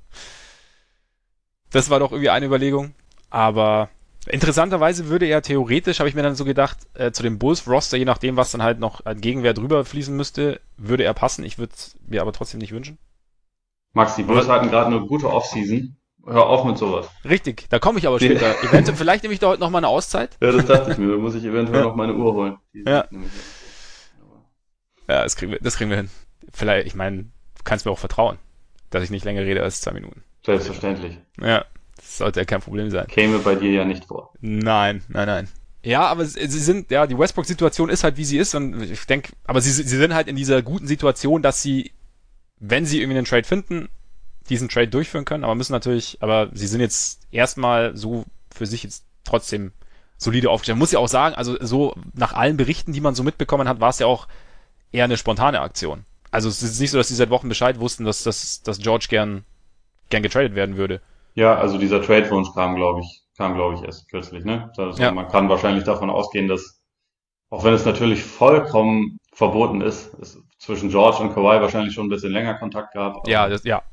Das war doch irgendwie eine Überlegung. Aber interessanterweise würde er theoretisch, habe ich mir dann so gedacht, zu dem Bulls-Roster, je nachdem, was dann halt noch an Gegenwert drüber fließen müsste, würde er passen. Ich würde es mir aber trotzdem nicht wünschen. Max, die Bulls hatten gerade eine gute Offseason. Hör auf mit sowas. Richtig, da komme ich aber Die, später. Eventuell, vielleicht nehme ich da heute nochmal eine Auszeit. ja, das dachte ich mir. Da muss ich eventuell Ja, noch meine Uhr holen. Die ja, liegt nämlich jetzt. Aber ja, das kriegen wir hin. Vielleicht, ich meine, du kannst mir auch vertrauen, dass ich nicht länger rede als 2 Minuten. Später. selbstverständlich. Ja, das sollte ja kein Problem sein. Käme bei dir ja nicht vor. Nein, nein, nein. Ja, aber sie sind, ja, die Westbrook-Situation ist halt, wie sie ist und ich denke, aber sie sind halt in dieser guten Situation, dass sie, wenn sie irgendwie einen Trade finden, diesen Trade durchführen können, aber sie sind jetzt erstmal so für sich jetzt trotzdem solide aufgestellt. Man muss ja auch sagen, also so nach allen Berichten, die man so mitbekommen hat, war es ja auch eher eine spontane Aktion. Also es ist nicht so, dass die seit Wochen Bescheid wussten, dass George gern getradet werden würde. Ja, also dieser Trade-Wunsch kam, glaube ich, erst kürzlich, ne? Also Ja, man kann wahrscheinlich davon ausgehen, dass, auch wenn es natürlich vollkommen verboten ist, es zwischen George und Kawhi wahrscheinlich schon ein bisschen länger Kontakt gab, ja, aber ja,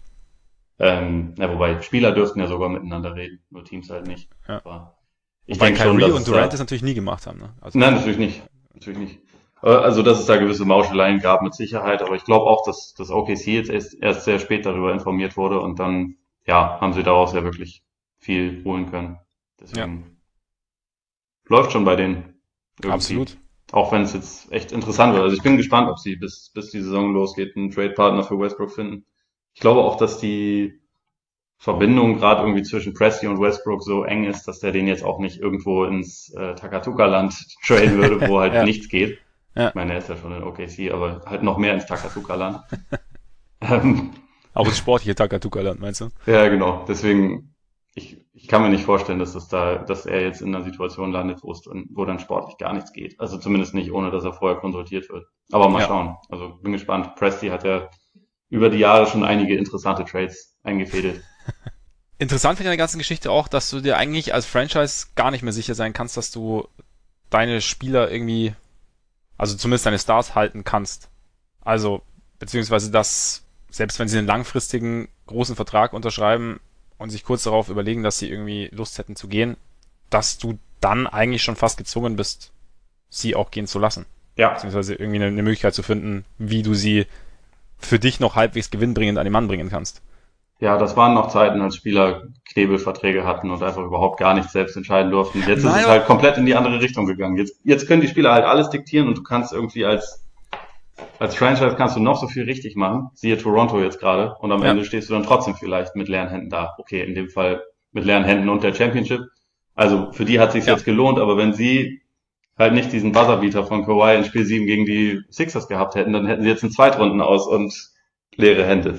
ja, wobei Spieler dürften ja sogar miteinander reden, nur Teams halt nicht. ja. Aber ich Wobei denke schon, Kyrie dass und es Durant das da, natürlich nie gemacht haben, ne? Also, nein, natürlich nicht, natürlich nicht. Also, dass es da gewisse Mauscheleien gab mit Sicherheit, aber ich glaube auch, dass das OKC jetzt erst sehr spät darüber informiert wurde und dann, ja, haben sie daraus ja wirklich viel holen können. ja, Deswegen läuft schon bei denen irgendwie. absolut. Auch wenn es jetzt echt interessant wird. Also ich bin gespannt, ob sie bis die Saison losgeht einen Trade-Partner für Westbrook finden. Ich glaube auch, dass die Verbindung gerade irgendwie zwischen Presti und Westbrook so eng ist, dass der den jetzt auch nicht irgendwo ins Takatuka-Land traden würde, wo halt Ja, nichts geht. ja. Ich meine, er ist ja schon in OKC, aber halt noch mehr ins Takatuka-Land. Ähm, Auch das sportliche Takatuka-Land, meinst du? ja, genau. Deswegen, ich kann mir nicht vorstellen, dass er jetzt in einer Situation landet, wo dann sportlich gar nichts geht. Also zumindest nicht, ohne dass er vorher konsultiert wird. Aber mal Ja. schauen. Also bin gespannt. Presti hat ja über die Jahre schon einige interessante Trades eingefädelt. Interessant finde ich an der ganzen Geschichte auch, dass du dir eigentlich als Franchise gar nicht mehr sicher sein kannst, dass du deine Spieler irgendwie, also zumindest deine Stars halten kannst. Also, beziehungsweise dass, selbst wenn sie einen langfristigen großen Vertrag unterschreiben und sich kurz darauf überlegen, dass sie irgendwie Lust hätten zu gehen, dass du dann eigentlich schon fast gezwungen bist, sie auch gehen zu lassen. Ja, Beziehungsweise irgendwie eine Möglichkeit zu finden, wie du sie für dich noch halbwegs gewinnbringend an den Mann bringen kannst. ja, das waren noch Zeiten, als Spieler Knebelverträge hatten und einfach überhaupt gar nicht selbst entscheiden durften. Jetzt ist Nein, es halt komplett in die andere Richtung gegangen. Jetzt können die Spieler halt alles diktieren und du kannst irgendwie als Franchise kannst du noch so viel richtig machen. Siehe Toronto jetzt gerade. Und am ja, Ende stehst du dann trotzdem vielleicht mit leeren Händen da. Okay, in dem Fall mit leeren Händen und der Championship. Also für die hat sich's ja. jetzt gelohnt, aber wenn sie halt nicht diesen Buzzerbeater von Kawhi in Spiel 7 gegen die Sixers gehabt hätten, dann hätten sie jetzt einen Zweitrunden aus und leere Hände.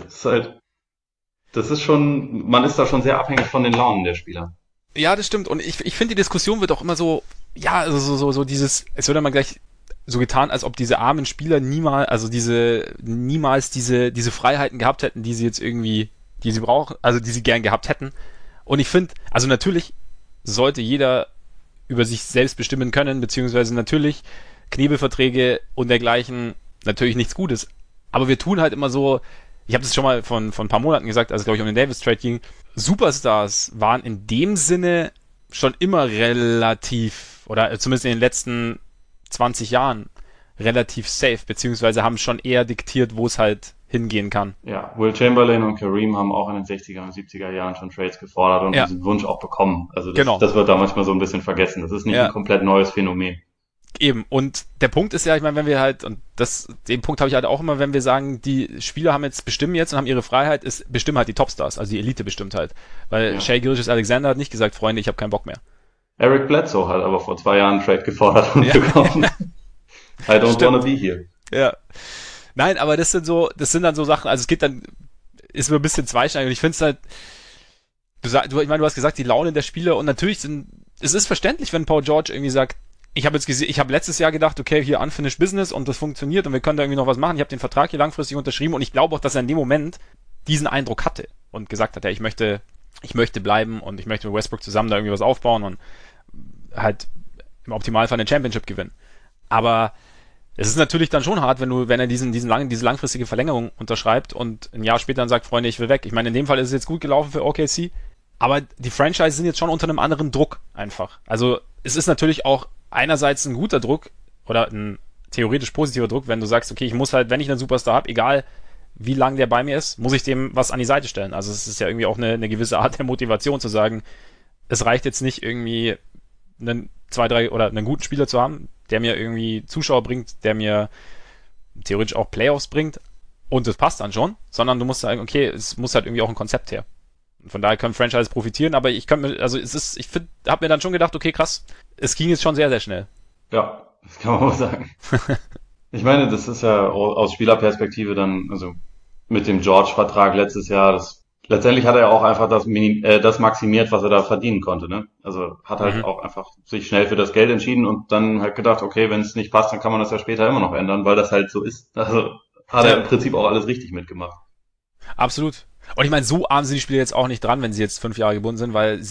Das ist schon, man ist da schon sehr abhängig von den Launen der Spieler. Ja, das stimmt. Und ich finde, die Diskussion wird auch immer so, ja, also so dieses, es wird immer gleich so getan, als ob diese armen Spieler niemals diese Freiheiten gehabt hätten, die sie jetzt irgendwie, die sie brauchen, also die sie gern gehabt hätten. Und ich finde, also natürlich sollte jeder über sich selbst bestimmen können, beziehungsweise natürlich Knebelverträge und dergleichen natürlich nichts Gutes. Aber wir tun halt immer so, ich habe das schon mal von ein paar Monaten gesagt, als es glaube ich um den Davis Trade ging, Superstars waren in dem Sinne schon immer relativ, oder zumindest in den letzten 20 Jahren relativ safe, beziehungsweise haben schon eher diktiert, wo es halt hingehen kann. Ja, Will Chamberlain und Kareem haben auch in den 60er und 70er Jahren schon Trades gefordert und Ja, diesen Wunsch auch bekommen. Also genau. das wird da manchmal so ein bisschen vergessen. Das ist nicht ein Ja, komplett neues Phänomen. eben. Und der Punkt ist ja, ich meine, wenn wir halt, und den Punkt habe ich halt auch immer, wenn wir sagen, die Spieler bestimmen jetzt und haben ihre Freiheit, bestimmen halt die Topstars, also die Elite bestimmt halt. Weil Ja. Shai Gilgeous-Alexander hat nicht gesagt, Freunde, ich habe keinen Bock mehr. Eric Bledsoe hat aber vor 2 Jahren einen Trade gefordert und Ja, bekommen. I don't wanna stimmt. be here. Ja. Nein, aber das sind dann so Sachen, also es geht dann, ist mir ein bisschen zweischneidig und ich finde es halt, ich meine, du hast gesagt, die Laune der Spieler und natürlich es ist verständlich, wenn Paul George irgendwie sagt, ich habe jetzt gesehen, ich habe letztes Jahr gedacht, okay, hier Unfinished Business und das funktioniert und wir können da irgendwie noch was machen. Ich habe den Vertrag hier langfristig unterschrieben und ich glaube auch, dass er in dem Moment diesen Eindruck hatte und gesagt hat, ja, ich möchte bleiben und ich möchte mit Westbrook zusammen da irgendwie was aufbauen und halt im Optimalfall eine Championship gewinnen. Aber es ist natürlich dann schon hart, wenn er diese langfristige Verlängerung unterschreibt und ein Jahr später dann sagt, Freunde, ich will weg. Ich meine, in dem Fall ist es jetzt gut gelaufen für OKC, aber die Franchise sind jetzt schon unter einem anderen Druck einfach. Also es ist natürlich auch einerseits ein guter Druck oder ein theoretisch positiver Druck, wenn du sagst, okay, ich muss halt, wenn ich einen Superstar habe, egal wie lang der bei mir ist, muss ich dem was an die Seite stellen. Also es ist ja irgendwie auch eine gewisse Art der Motivation zu sagen, es reicht jetzt nicht irgendwie einen zwei, drei oder einen guten Spieler zu haben, der mir irgendwie Zuschauer bringt, der mir theoretisch auch Playoffs bringt und das passt dann schon, sondern du musst sagen, okay, es muss halt irgendwie auch ein Konzept her. Und von daher können Franchises profitieren, aber ich könnte mir, also habe mir dann schon gedacht, okay, krass, es ging jetzt schon sehr, sehr schnell. Ja, das kann man mal sagen. Ich meine, das ist ja aus Spielerperspektive dann, also mit dem George-Vertrag letztes Jahr, das Letztendlich hat er ja auch einfach das maximiert, was er da verdienen konnte, ne? Also hat halt Mhm. auch einfach sich schnell für das Geld entschieden und dann halt gedacht, okay, wenn es nicht passt, dann kann man das ja später immer noch ändern, weil das halt so ist. Also hat er Ja, im Prinzip auch alles richtig mitgemacht. absolut. Und ich meine, so arm sind die Spieler jetzt auch nicht dran, wenn sie jetzt 5 Jahre gebunden sind, weil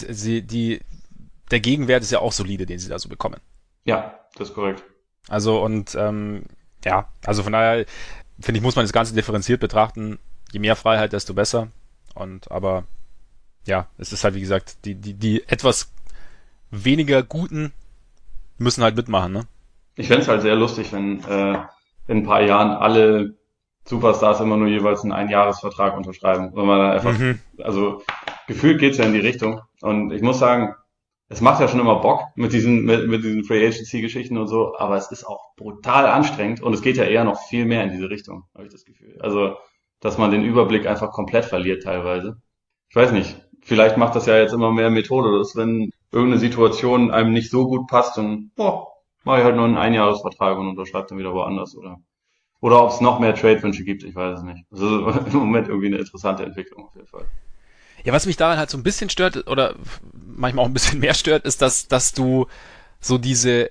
der Gegenwert ist ja auch solide, den sie da so bekommen. Ja, das ist korrekt. Also und ja, also von daher finde ich, muss man das Ganze differenziert betrachten. Je mehr Freiheit, desto besser. Und aber ja, es ist halt wie gesagt, die etwas weniger guten müssen halt mitmachen, ne? Ich fänd's halt sehr lustig, wenn in ein paar Jahren alle Superstars immer nur jeweils einen Einjahresvertrag unterschreiben. Wenn man dann einfach, Mhm. also gefühlt geht's ja in die Richtung. Und ich muss sagen, es macht ja schon immer Bock mit diesen Free Agency Geschichten und so, aber es ist auch brutal anstrengend und es geht ja eher noch viel mehr in diese Richtung, habe ich das Gefühl. Also, dass man den Überblick einfach komplett verliert teilweise. Ich weiß nicht, vielleicht macht das ja jetzt immer mehr Methode, dass wenn irgendeine Situation einem nicht so gut passt, dann mache ich halt nur einen Einjahresvertrag und unterschreibe dann wieder woanders oder ob es noch mehr Trade-Wünsche gibt, ich weiß es nicht. Das ist im Moment irgendwie eine interessante Entwicklung auf jeden Fall. Ja, was mich daran halt so ein bisschen stört oder manchmal auch ein bisschen mehr stört, ist, dass du so diese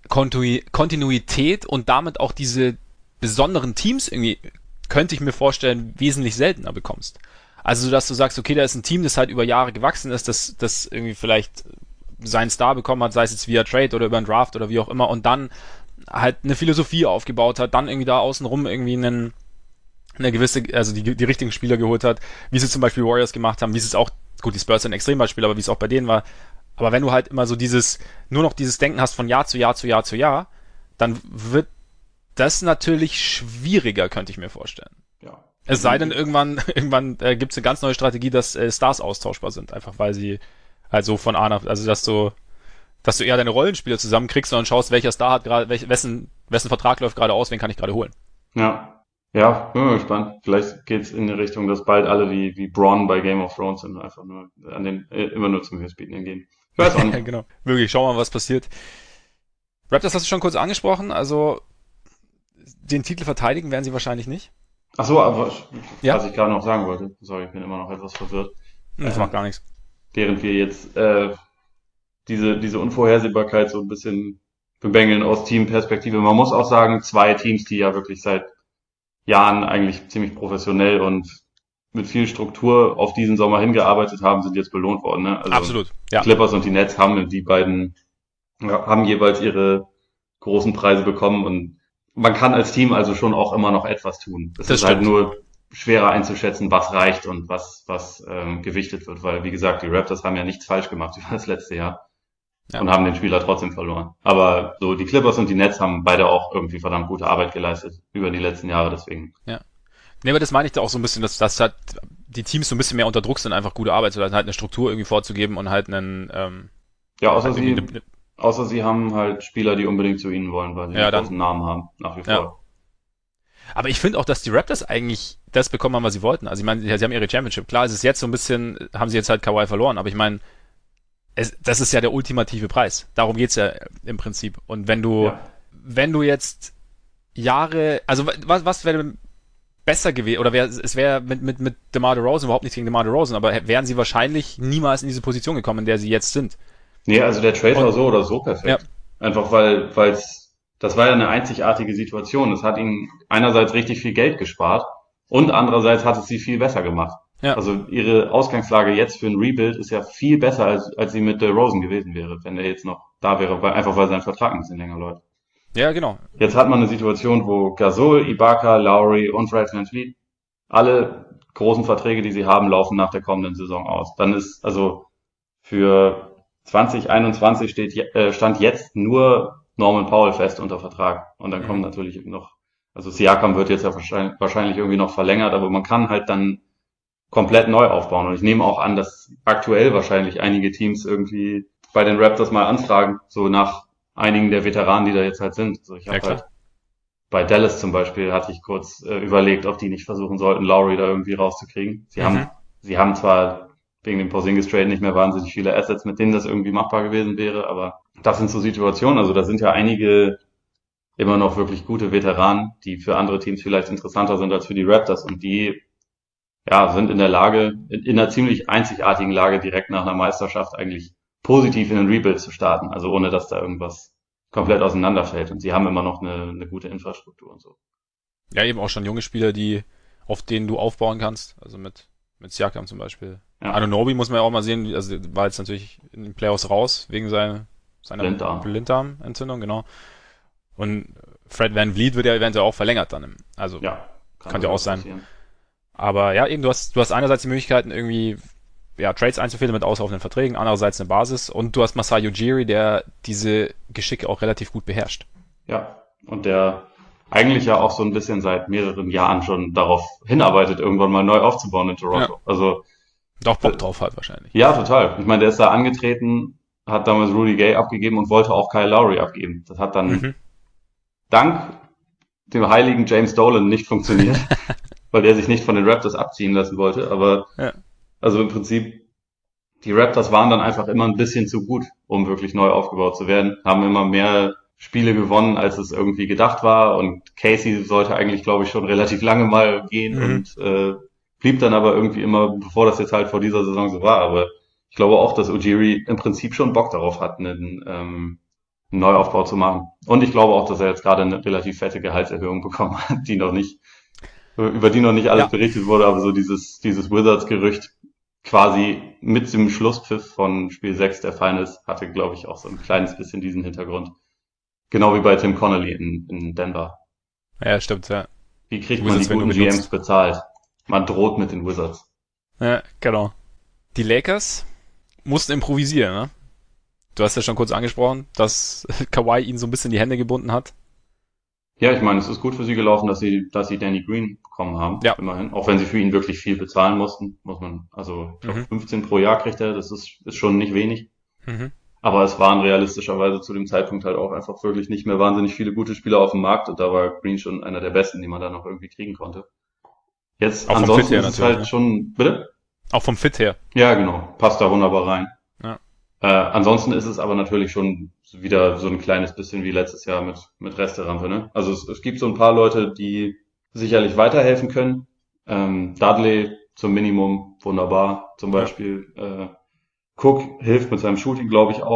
Kontinuität und damit auch diese besonderen Teams irgendwie, könnte ich mir vorstellen, wesentlich seltener bekommst. Also, dass du sagst, okay, da ist ein Team, das halt über Jahre gewachsen ist, das irgendwie vielleicht seinen Star bekommen hat, sei es jetzt via Trade oder über einen Draft oder wie auch immer, und dann halt eine Philosophie aufgebaut hat, dann irgendwie da außenrum irgendwie eine gewisse, also die richtigen Spieler geholt hat, wie sie zum Beispiel Warriors gemacht haben, wie es auch, gut, die Spurs sind ein Extrembeispiel, aber wie es auch bei denen war. Aber wenn du halt immer so nur noch dieses Denken hast von Jahr zu Jahr zu Jahr zu Jahr, dann wird das natürlich schwieriger, könnte ich mir vorstellen. Ja, Es sei denn, definitiv. irgendwann gibt es eine ganz neue Strategie, dass Stars austauschbar sind, einfach weil sie halt so von A nach, also dass du eher deine Rollenspieler zusammenkriegst und dann schaust, welcher Star hat gerade, wessen Vertrag läuft gerade aus, wen kann ich gerade holen. Ja. Ja, bin mal gespannt. Vielleicht geht's in die Richtung, dass bald alle wie Bronn bei Game of Thrones sind und einfach nur immer nur zum Höchstbietenden gehen. Ich weiß auch nicht. Genau. Möglich, schauen wir mal, was passiert. Raptors hast du schon kurz angesprochen, also den Titel verteidigen werden sie wahrscheinlich nicht. Ach so, aber Ja, was ich gerade noch sagen wollte, sorry, ich bin immer noch etwas verwirrt. das Äh, macht gar nichts. während wir jetzt diese Unvorhersehbarkeit so ein bisschen bemängeln aus Teamperspektive. Man muss auch sagen, zwei Teams, die ja wirklich seit Jahren eigentlich ziemlich professionell und mit viel Struktur auf diesen Sommer hingearbeitet haben, sind jetzt belohnt worden. Ne? Also Absolut. die Ja, Clippers und die Nets haben die beiden haben jeweils ihre großen Preise bekommen und man kann als Team also schon auch immer noch etwas tun. Es das ist halt stimmt. nur schwerer einzuschätzen, was reicht und was gewichtet wird, weil wie gesagt, die Raptors haben ja nichts falsch gemacht über das letzte Jahr Ja, und haben den Spieler trotzdem verloren. Aber so die Clippers und die Nets haben beide auch irgendwie verdammt gute Arbeit geleistet über die letzten Jahre, deswegen. ja. Nee, aber das meine ich da auch so ein bisschen, dass halt die Teams so ein bisschen mehr unter Druck sind, einfach gute Arbeit zu leisten, halt eine Struktur irgendwie vorzugeben und halt Ja, halt irgendwie außer sie haben halt Spieler, die unbedingt zu ihnen wollen, weil sie einen ja, dann, großen Namen haben, nach wie ja. vor. Aber ich finde auch, dass die Raptors eigentlich das bekommen haben, was sie wollten. Also ich meine, ja, sie haben ihre Championship. Klar, es ist jetzt so ein bisschen, haben sie jetzt halt Kawhi verloren, aber ich meine, das ist ja der ultimative Preis. Darum geht's ja im Prinzip. Und Ja. wenn du jetzt Jahre, also was wäre besser gewesen, oder es wäre mit DeMar DeRozan, überhaupt nichts gegen DeMar DeRozan, aber wären sie wahrscheinlich niemals in diese Position gekommen, in der sie jetzt sind. Nee, also der Trade war Und so oder so ja, perfekt. Einfach weil das war ja eine einzigartige Situation. Es hat ihnen einerseits richtig viel Geld gespart und andererseits hat es sie viel besser gemacht. ja, Also ihre Ausgangslage jetzt für ein Rebuild ist ja viel besser, als sie mit Rosen gewesen wäre, wenn er jetzt noch da wäre, einfach weil sein Vertrag ein bisschen länger läuft. ja, genau. Jetzt hat man eine Situation, wo Gasol, Ibaka, Lowry und Fred VanVleet alle großen Verträge, die sie haben, laufen nach der kommenden Saison aus. Dann ist also für 2021 stand jetzt nur Norman Powell fest unter Vertrag. Und dann kommen Mhm. natürlich noch, also Siakam wird jetzt ja wahrscheinlich irgendwie noch verlängert, aber man kann halt dann komplett neu aufbauen. Und ich nehme auch an, dass aktuell wahrscheinlich einige Teams irgendwie bei den Raptors mal anfragen, so nach einigen der Veteranen, die da jetzt halt sind. Also ich Ja, habe klar. halt bei Dallas zum Beispiel hatte ich kurz überlegt, ob die nicht versuchen sollten, Lowry da irgendwie rauszukriegen. Mhm. Sie haben zwar wegen dem Porzingis Trade nicht mehr wahnsinnig viele Assets, mit denen das irgendwie machbar gewesen wäre, aber das sind so Situationen. Also da sind ja einige immer noch wirklich gute Veteranen, die für andere Teams vielleicht interessanter sind als für die Raptors und die ja, sind in der Lage, in einer ziemlich einzigartigen Lage direkt nach einer Meisterschaft eigentlich positiv in den Rebuild zu starten. Also ohne, dass da irgendwas komplett auseinanderfällt. Und sie haben immer noch eine gute Infrastruktur und so. Ja, eben auch schon junge Spieler, auf denen du aufbauen kannst. Also mit Siakam zum Beispiel. Ja, Anunoby muss man ja auch mal sehen, also war jetzt natürlich in den Playoffs raus, wegen seiner Blinddarm. Blinddarmentzündung, genau. Und Fred VanVleet wird ja eventuell auch verlängert dann. Also, Ja, kann könnte ja auch durchaus sein. passieren. Aber ja, eben, du hast einerseits die Möglichkeiten, irgendwie, ja, Trades einzufädeln mit auslaufenden Verträgen, andererseits eine Basis und du hast Masai Ujiri, der diese Geschicke auch relativ gut beherrscht. Ja, und der eigentlich ja auch so ein bisschen seit mehreren Jahren schon darauf hinarbeitet, irgendwann mal neu aufzubauen in Ja. Toronto. Also, Und auch Bock drauf hat wahrscheinlich. ja, total. Ich meine, der ist da angetreten, hat damals Rudy Gay abgegeben und wollte auch Kyle Lowry abgeben. Das hat dann Mhm. dank dem heiligen James Dolan nicht funktioniert, weil der sich nicht von den Raptors abziehen lassen wollte. Aber Ja. also im Prinzip, die Raptors waren dann einfach immer ein bisschen zu gut, um wirklich neu aufgebaut zu werden, haben immer mehr Spiele gewonnen, als es irgendwie gedacht war. Und Casey sollte eigentlich, glaube ich, schon relativ lange mal gehen Mhm. und blieb dann aber irgendwie immer, bevor das jetzt halt vor dieser Saison so war. Aber ich glaube auch, dass Ujiri im Prinzip schon Bock darauf hat, einen Neuaufbau zu machen. Und ich glaube auch, dass er jetzt gerade eine relativ fette Gehaltserhöhung bekommen hat, über die noch nicht alles Ja, berichtet wurde, aber so dieses Wizards-Gerücht quasi mit dem Schlusspfiff von Spiel 6 der Finals hatte, glaube ich, auch so ein kleines bisschen diesen Hintergrund. Genau wie bei Tim Connolly in Denver. ja, stimmt, ja. Wie kriegt Die man die Wizards werden guten nur GMs genutzt. bezahlt? Man droht mit den Wizards. Ja, genau. Die Lakers mussten improvisieren, ne? Du hast ja schon kurz angesprochen, dass Kawhi ihnen so ein bisschen die Hände gebunden hat. Ja, ich meine, es ist gut für sie gelaufen, dass sie Danny Green bekommen haben, Ja. immerhin. Auch wenn sie für ihn wirklich viel bezahlen mussten, muss man, also ich glaube Mhm. 15 pro Jahr kriegt er, das ist schon nicht wenig. Mhm. Aber es waren realistischerweise zu dem Zeitpunkt halt auch einfach wirklich nicht mehr wahnsinnig viele gute Spieler auf dem Markt und da war Green schon einer der besten, die man da noch irgendwie kriegen konnte. Jetzt, Auch vom Fit ansonsten her ist es natürlich, halt ne? schon, bitte? Auch vom Fit her. Ja, genau, passt da wunderbar rein. Ja. Ansonsten ist es aber natürlich schon wieder so ein kleines bisschen wie letztes Jahr mit Resterampe, ne? Also es gibt so ein paar Leute, die sicherlich weiterhelfen können. Dudley zum Minimum, wunderbar, zum Ja. Beispiel. Cook hilft mit seinem Shooting, glaube ich,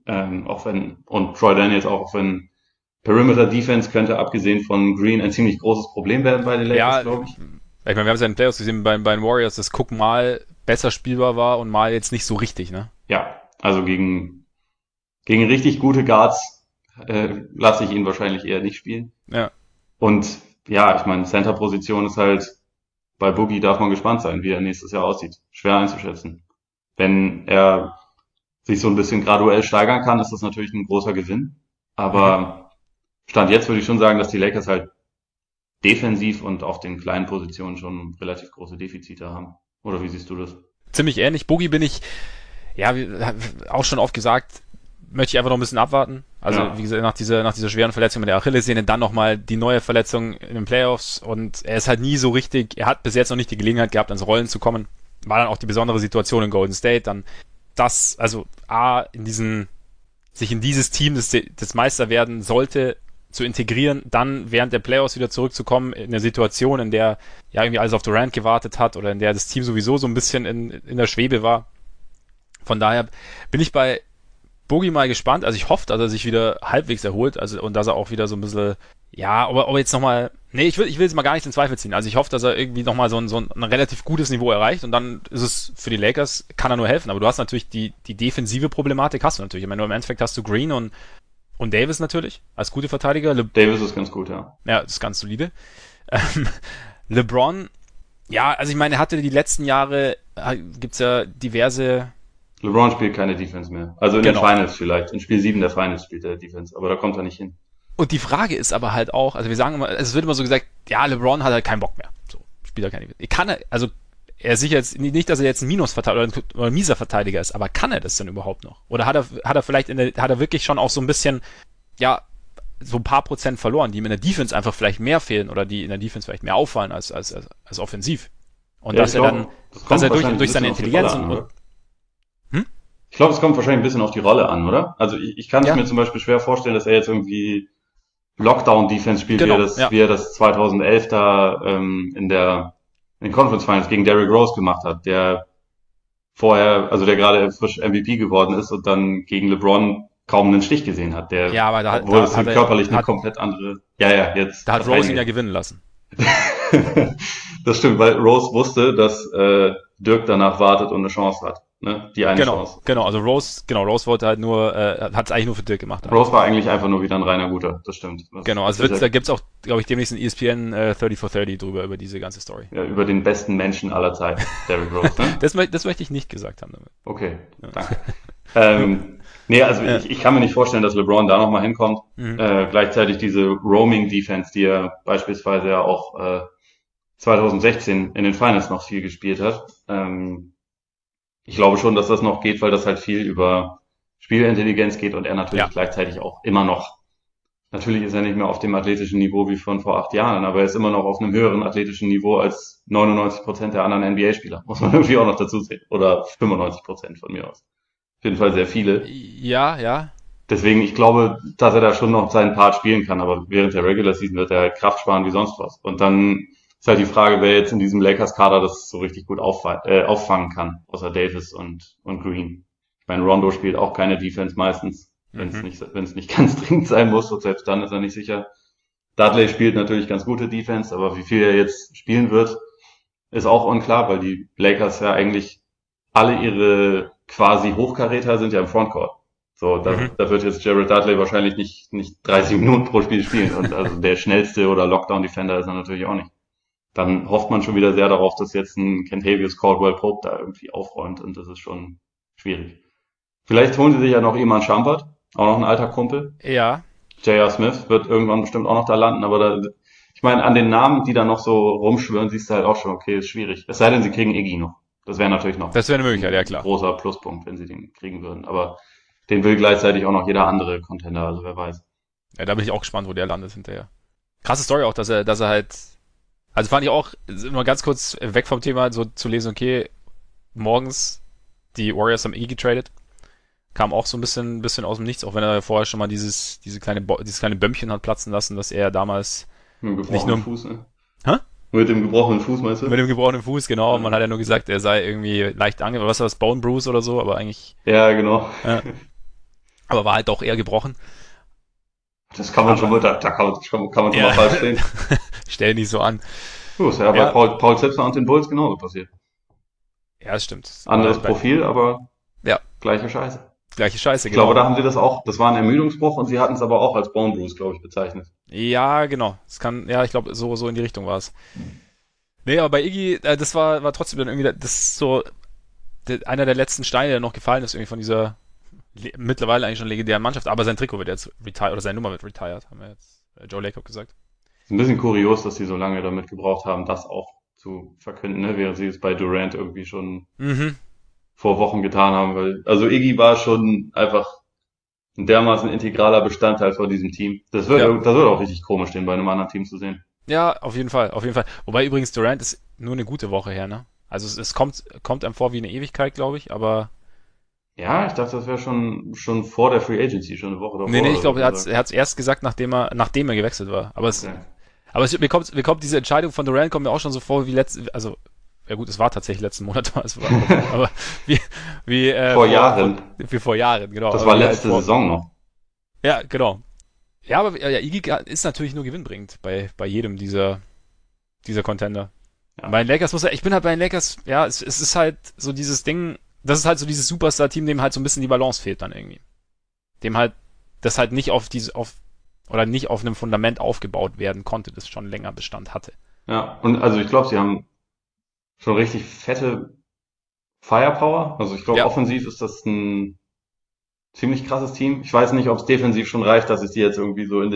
und Troy Daniels auch, wenn Perimeter Defense könnte, abgesehen von Green, ein ziemlich großes Problem werden bei den Lakers, Ja, ich glaube ich. meine, wir haben es ja in den Playoffs gesehen bei den Warriors, dass Cook mal besser spielbar war und mal jetzt nicht so richtig, ne? Ja, also gegen richtig gute Guards lasse ich ihn wahrscheinlich eher nicht spielen. Ja. Und ja, ich meine, Center-Position ist halt, bei Boogie darf man gespannt sein, wie er nächstes Jahr aussieht. Schwer einzuschätzen. Wenn er sich so ein bisschen graduell steigern kann, ist das natürlich ein großer Gewinn. Mhm. Aber Stand jetzt würde ich schon sagen, dass die Lakers halt defensiv und auf den kleinen Positionen schon relativ große Defizite haben. Oder wie siehst du das? Ziemlich ähnlich. Boogie bin ich, ja, auch schon oft gesagt, möchte ich einfach noch ein bisschen abwarten. Also, wie Ja, gesagt, nach dieser schweren Verletzung mit der Achillessehne, dann nochmal die neue Verletzung in den Playoffs und er ist halt nie so richtig, er hat bis jetzt noch nicht die Gelegenheit gehabt, ans Rollen zu kommen. War dann auch die besondere Situation in Golden State, dann also sich in dieses Team des Meister werden sollte, zu integrieren, dann während der Playoffs wieder zurückzukommen in eine Situation, in der ja irgendwie alles auf Durant gewartet hat oder in der das Team sowieso so ein bisschen in der Schwebe war. Von daher bin ich bei Boogie mal gespannt. Also ich hoffe, dass er sich wieder halbwegs erholt, also und dass er auch wieder so ein bisschen, ja, aber jetzt nochmal, nee, ich will jetzt mal gar nicht in Zweifel ziehen. Also ich hoffe, dass er irgendwie nochmal so ein relativ gutes Niveau erreicht und dann ist es für die Lakers, kann er nur helfen. Aber du hast natürlich die defensive Problematik hast du natürlich. Ich meine, im Endeffekt hast du Green und Davis natürlich als gute Verteidiger. Davis ist ganz gut, ja. Ja, das ist ganz solide. Ähm, LeBron, ja, also ich meine, er hatte die letzten Jahre, gibt's ja diverse, LeBron spielt keine Defense mehr. Also in den genau. Finals vielleicht. In Spiel 7 der Finals spielt er Defense, aber da kommt er nicht hin. Und die Frage ist aber halt auch, also wir sagen immer, es wird immer so gesagt, ja, LeBron hat halt keinen Bock mehr. So, spielt er keine. Also er ist sicher jetzt nicht, dass er jetzt ein Minusverteidiger oder ein mieser Verteidiger ist, aber kann er das denn überhaupt noch? Oder hat er vielleicht hat er wirklich schon auch so ein bisschen, ja, so ein paar Prozent verloren, die ihm in der Defense einfach vielleicht mehr fehlen oder die in der Defense vielleicht mehr auffallen als offensiv. Und Ja, ich dass er dann, glaube, das dass kommt er wahrscheinlich ein durch bisschen seine auf die Rolle Intelligenz an, oder? hm? Ich glaube, es kommt wahrscheinlich ein bisschen auf die Rolle an, oder? Also ich kann es Ja, mir zum Beispiel schwer vorstellen, dass er jetzt irgendwie Lockdown-Defense spielt, genau, ja. wie er das 2011 da in der in den Conference Finals gegen Derrick Rose gemacht hat, der vorher, also der gerade frisch MVP geworden ist und dann gegen LeBron kaum einen Stich gesehen hat, der, Ja, aber obwohl es körperlich eine hat, komplett andere, ja, jetzt da hat Rose ihn ja verteidige gewinnen lassen. Das stimmt, weil Rose wusste, dass Dirk danach wartet und eine Chance hat, ne? Die eine Chance. Also Rose wollte halt nur, hat es eigentlich nur für Dirk gemacht. Rose war eigentlich einfach nur wieder ein reiner Guter, das stimmt. Also da gibt's auch, glaube ich, demnächst ein ESPN 30 for 30 drüber, über diese ganze Story. Ja, über den besten Menschen aller Zeiten, Derrick Rose, ne? Das möchte ich nicht gesagt haben damit. Okay, danke. Nee, also ich kann mir nicht vorstellen, dass LeBron da nochmal hinkommt. Gleichzeitig diese Roaming-Defense, die er beispielsweise ja auch 2016 in den Finals noch viel gespielt hat. Ich glaube schon, dass das noch geht, weil das halt viel über Spielintelligenz geht und er natürlich gleichzeitig auch immer noch, natürlich ist er nicht mehr auf dem athletischen Niveau wie von vor 8 Jahren, aber er ist immer noch auf einem höheren athletischen Niveau als 99% der anderen NBA-Spieler. Muss man irgendwie auch noch dazu sehen. Oder 95% von mir aus. Auf jeden Fall sehr viele. Ja. Deswegen, ich glaube, dass er da schon noch seinen Part spielen kann, aber während der Regular Season wird er halt Kraft sparen wie sonst was. Und dann ist halt die Frage, wer jetzt in diesem Lakers-Kader das so richtig gut auffangen kann, außer Davis und Green. Ich meine, Rondo spielt auch keine Defense meistens, wenn es nicht ganz dringend sein muss, und selbst dann ist er nicht sicher. Dudley spielt natürlich ganz gute Defense, aber wie viel er jetzt spielen wird, ist auch unklar, weil die Lakers ja eigentlich alle ihre quasi Hochkaräter sind ja im Frontcourt. So, da wird jetzt Jared Dudley wahrscheinlich nicht 30 Minuten pro Spiel spielen. Und also der schnellste oder Lockdown-Defender ist er natürlich auch nicht. Dann hofft man schon wieder sehr darauf, dass jetzt ein Kentavious Caldwell-Pope da irgendwie aufräumt, und das ist schon schwierig. Vielleicht holen sie sich ja noch Iman Shumpert, auch noch ein alter Kumpel. Ja. J.R. Smith wird irgendwann bestimmt auch noch da landen, aber ich meine, an den Namen, die da noch so rumschwören, siehst du halt auch schon, okay, ist schwierig. Es sei denn, sie kriegen Iggy noch. Das wäre natürlich noch eine Möglichkeit, ja klar. Ein großer Pluspunkt, wenn sie den kriegen würden. Aber den will gleichzeitig auch noch jeder andere Contender, also wer weiß. Ja, da bin ich auch gespannt, wo der landet hinterher. Krasse Story auch, dass er halt, also fand ich auch, immer ganz kurz weg vom Thema, so zu lesen, okay, morgens die Warriors haben getradet. Kam auch so ein bisschen aus dem Nichts, auch wenn er vorher schon mal dieses kleine Bömmchen hat platzen lassen, dass er damals nicht nur Fuß, ne? Hä? Mit dem gebrochenen Fuß, meinst du? Mit dem gebrochenen Fuß, genau. Ja. Man hat ja nur gesagt, er sei irgendwie leicht was war das, Bone Bruise oder so, aber eigentlich... Ja, genau. Ja. Aber war halt doch eher gebrochen. Das kann man schon mal, da kann man schon mal falsch stehen. Stell nicht so an. Ist ja bei Paul Zipser und den Bulls genauso passiert. Ja, das stimmt. Anderes Profil, aber ja. Gleiche Scheiße. Gleiche Scheiße, genau. Ich glaube, da haben sie das auch, das war ein Ermüdungsbruch, und sie hatten es aber auch als Bone Bruise, glaube ich, bezeichnet. Ja, genau. Ich glaube, so in die Richtung war es. Nee, aber bei Iggy, das war trotzdem dann irgendwie, das ist so einer der letzten Steine, der noch gefallen ist, irgendwie von dieser mittlerweile eigentlich schon legendären Mannschaft, aber sein Trikot wird jetzt retired, oder seine Nummer wird retired, haben wir jetzt Joe Lacob gesagt. Ist ein bisschen kurios, dass sie so lange damit gebraucht haben, das auch zu verkünden, ne? Während sie es bei Durant irgendwie schon vor Wochen getan haben, weil, also Iggy war schon einfach ein dermaßen integraler Bestandteil von diesem Team. Das wird auch richtig komisch, den bei einem anderen Team zu sehen. Ja, auf jeden Fall. Wobei übrigens Durant ist nur eine gute Woche her, ne? Also es kommt einem vor wie eine Ewigkeit, glaube ich, aber... Ja, ich dachte, das wäre schon vor der Free Agency, schon eine Woche davor. Nee, ich glaube, er hat's erst gesagt, nachdem er gewechselt war. Aber mir kommt diese Entscheidung von Durant kommt mir auch schon so vor wie ja gut, es war tatsächlich letzten Monat, aber wie vor Jahren. Wie vor Jahren, genau. Das war letzte Saison noch. Ja, genau. Ja, aber Iggy ist natürlich nur gewinnbringend bei jedem dieser Contender. Ja. Bei den Lakers ich bin halt bei den Lakers, ja, es ist halt so dieses Ding, das ist halt so dieses Superstar-Team, dem halt so ein bisschen die Balance fehlt dann irgendwie. Dem halt, das halt nicht auf einem Fundament aufgebaut werden konnte, das schon länger Bestand hatte. Ja, und also ich glaube, sie haben schon richtig fette Firepower. Also ich glaube, offensiv ist das ein ziemlich krasses Team. Ich weiß nicht, ob es defensiv schon reicht, dass ich die jetzt irgendwie so in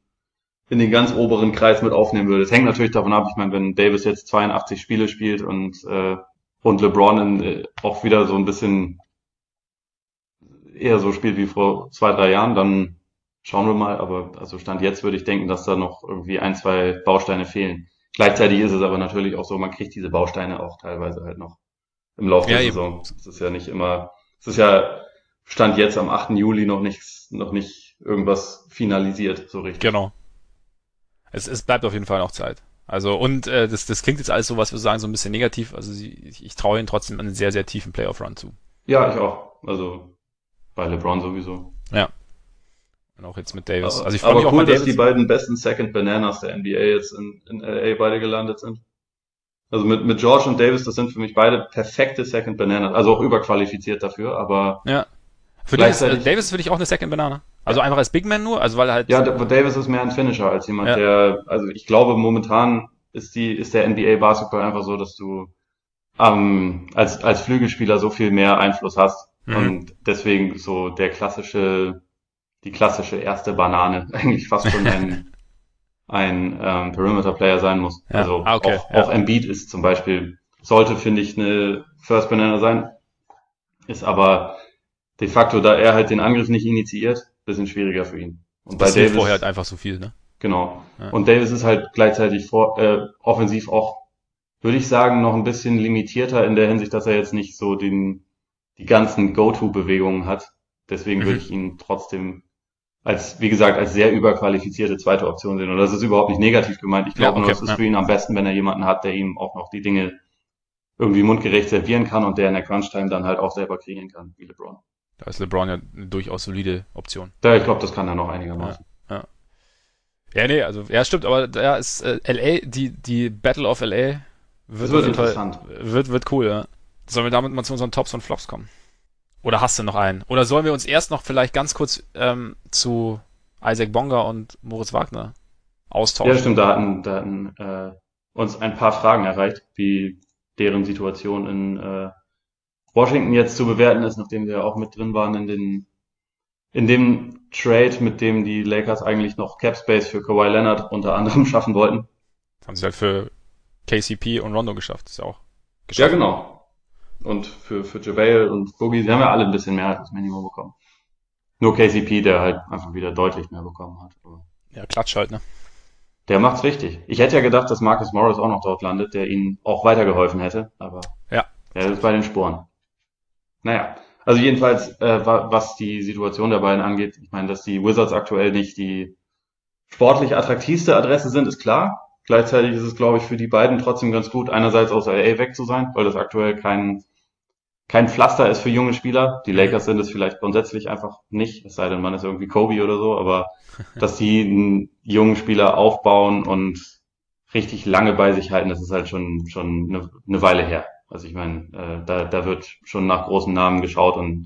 den ganz oberen Kreis mit aufnehmen würde. Es hängt natürlich davon ab, ich meine, wenn Davis jetzt 82 Spiele spielt und LeBron auch wieder so ein bisschen eher so spielt wie vor 2-3 Jahren, dann schauen wir mal. Aber also Stand jetzt würde ich denken, dass da noch irgendwie 1-2 Bausteine fehlen. Gleichzeitig ist es aber natürlich auch so, man kriegt diese Bausteine auch teilweise halt noch im Laufe der Saison. Es ist ja nicht immer, es ist ja Stand jetzt am 8. Juli noch nicht irgendwas finalisiert, so richtig. Genau. Es bleibt auf jeden Fall noch Zeit. Also, und das klingt jetzt alles so, was wir sagen, so ein bisschen negativ. Also ich traue ihnen trotzdem einen sehr, sehr tiefen Playoff-Run zu. Ja, ich auch. Also bei LeBron sowieso. Ja. Und auch jetzt mit Davis. Also ich freue mich Aber auch bei cool, dass die Davis. beiden besten Second Bananas der NBA jetzt in LA beide gelandet sind. Also mit George und Davis, das sind für mich beide perfekte Second Bananas. Also auch überqualifiziert dafür, aber Ja. Für dich ist gleichzeitig, Davis für dich auch eine Second Banana. Also ja. einfach als Big Man nur, also weil er halt. Ja, Davis ist mehr ein Finisher als jemand, Ja. also ich glaube, momentan ist der NBA Basketball einfach so, dass du als Flügelspieler so viel mehr Einfluss hast Mhm. und deswegen so die klassische erste Banane eigentlich fast schon ein Perimeter-Player sein muss. Ja. Also Ah, okay. auch Ja. Embiid ist zum Beispiel, sollte, finde ich, eine First Banana sein, ist aber de facto, da er halt den Angriff nicht initiiert, bisschen schwieriger für ihn. Es Und bei passiert vorher halt Davis, einfach so viel, ne? genau. Ja. Und Davis ist halt gleichzeitig offensiv auch, würde ich sagen, noch ein bisschen limitierter in der Hinsicht, dass er jetzt nicht so die ganzen Go-To-Bewegungen hat. Deswegen würde Mhm. ich ihn trotzdem wie gesagt, als sehr überqualifizierte zweite Option sehen. Und das ist überhaupt nicht negativ gemeint. Ich Ja, glaube nur, okay. es ist Ja. für ihn am besten, wenn er jemanden hat, der ihm auch noch die Dinge irgendwie mundgerecht servieren kann und der in der Crunch-Time dann halt auch selber kreieren kann, wie LeBron. Da ist LeBron ja eine durchaus solide Option. Ja, ich glaube, das kann er noch Ja. einigermaßen. Ja. Ja, nee, also, ja, stimmt, aber da ist LA, die Battle of LA Es wird auf wird jeden Fall, interessant. wird cool, ja. Sollen wir damit mal zu unseren Tops und Flops kommen? Oder hast du noch einen? Oder sollen wir uns erst noch vielleicht ganz kurz zu Isaac Bonga und Moritz Wagner Ja, austauschen? stimmt, da hatten uns ein paar Fragen erreicht, wie deren Situation in Washington jetzt zu bewerten ist, nachdem wir auch mit drin waren in dem Trade, mit dem die Lakers eigentlich noch Cap Space für Kawhi Leonard unter anderem schaffen wollten. Haben sie halt für KCP und Rondo geschafft. Ist ja auch Ja, geschaffen worden. genau. Und für JaVale und Boogie, sie haben ja alle ein bisschen mehr als das Minimum bekommen. Nur KCP, der halt einfach wieder deutlich mehr bekommen hat. Aber Ja, Klatsch halt, ne? der macht's richtig. Ich hätte ja gedacht, dass Marcus Morris auch noch dort landet, der ihnen auch weitergeholfen hätte, aber Ja. er ist bei den Sporen. Naja, also jedenfalls, was die Situation der beiden angeht, ich meine, dass die Wizards aktuell nicht die sportlich attraktivste Adresse sind, ist klar. Gleichzeitig ist es, glaube ich, für die beiden trotzdem ganz gut, einerseits aus LA weg zu sein, weil das aktuell kein Pflaster ist für junge Spieler. Die Mhm. Lakers sind es vielleicht grundsätzlich einfach nicht, es sei denn, man ist irgendwie Kobe oder so, aber dass die einen jungen Spieler aufbauen und richtig lange bei sich halten, das ist halt schon eine Weile her. Also ich meine, da wird schon nach großen Namen geschaut und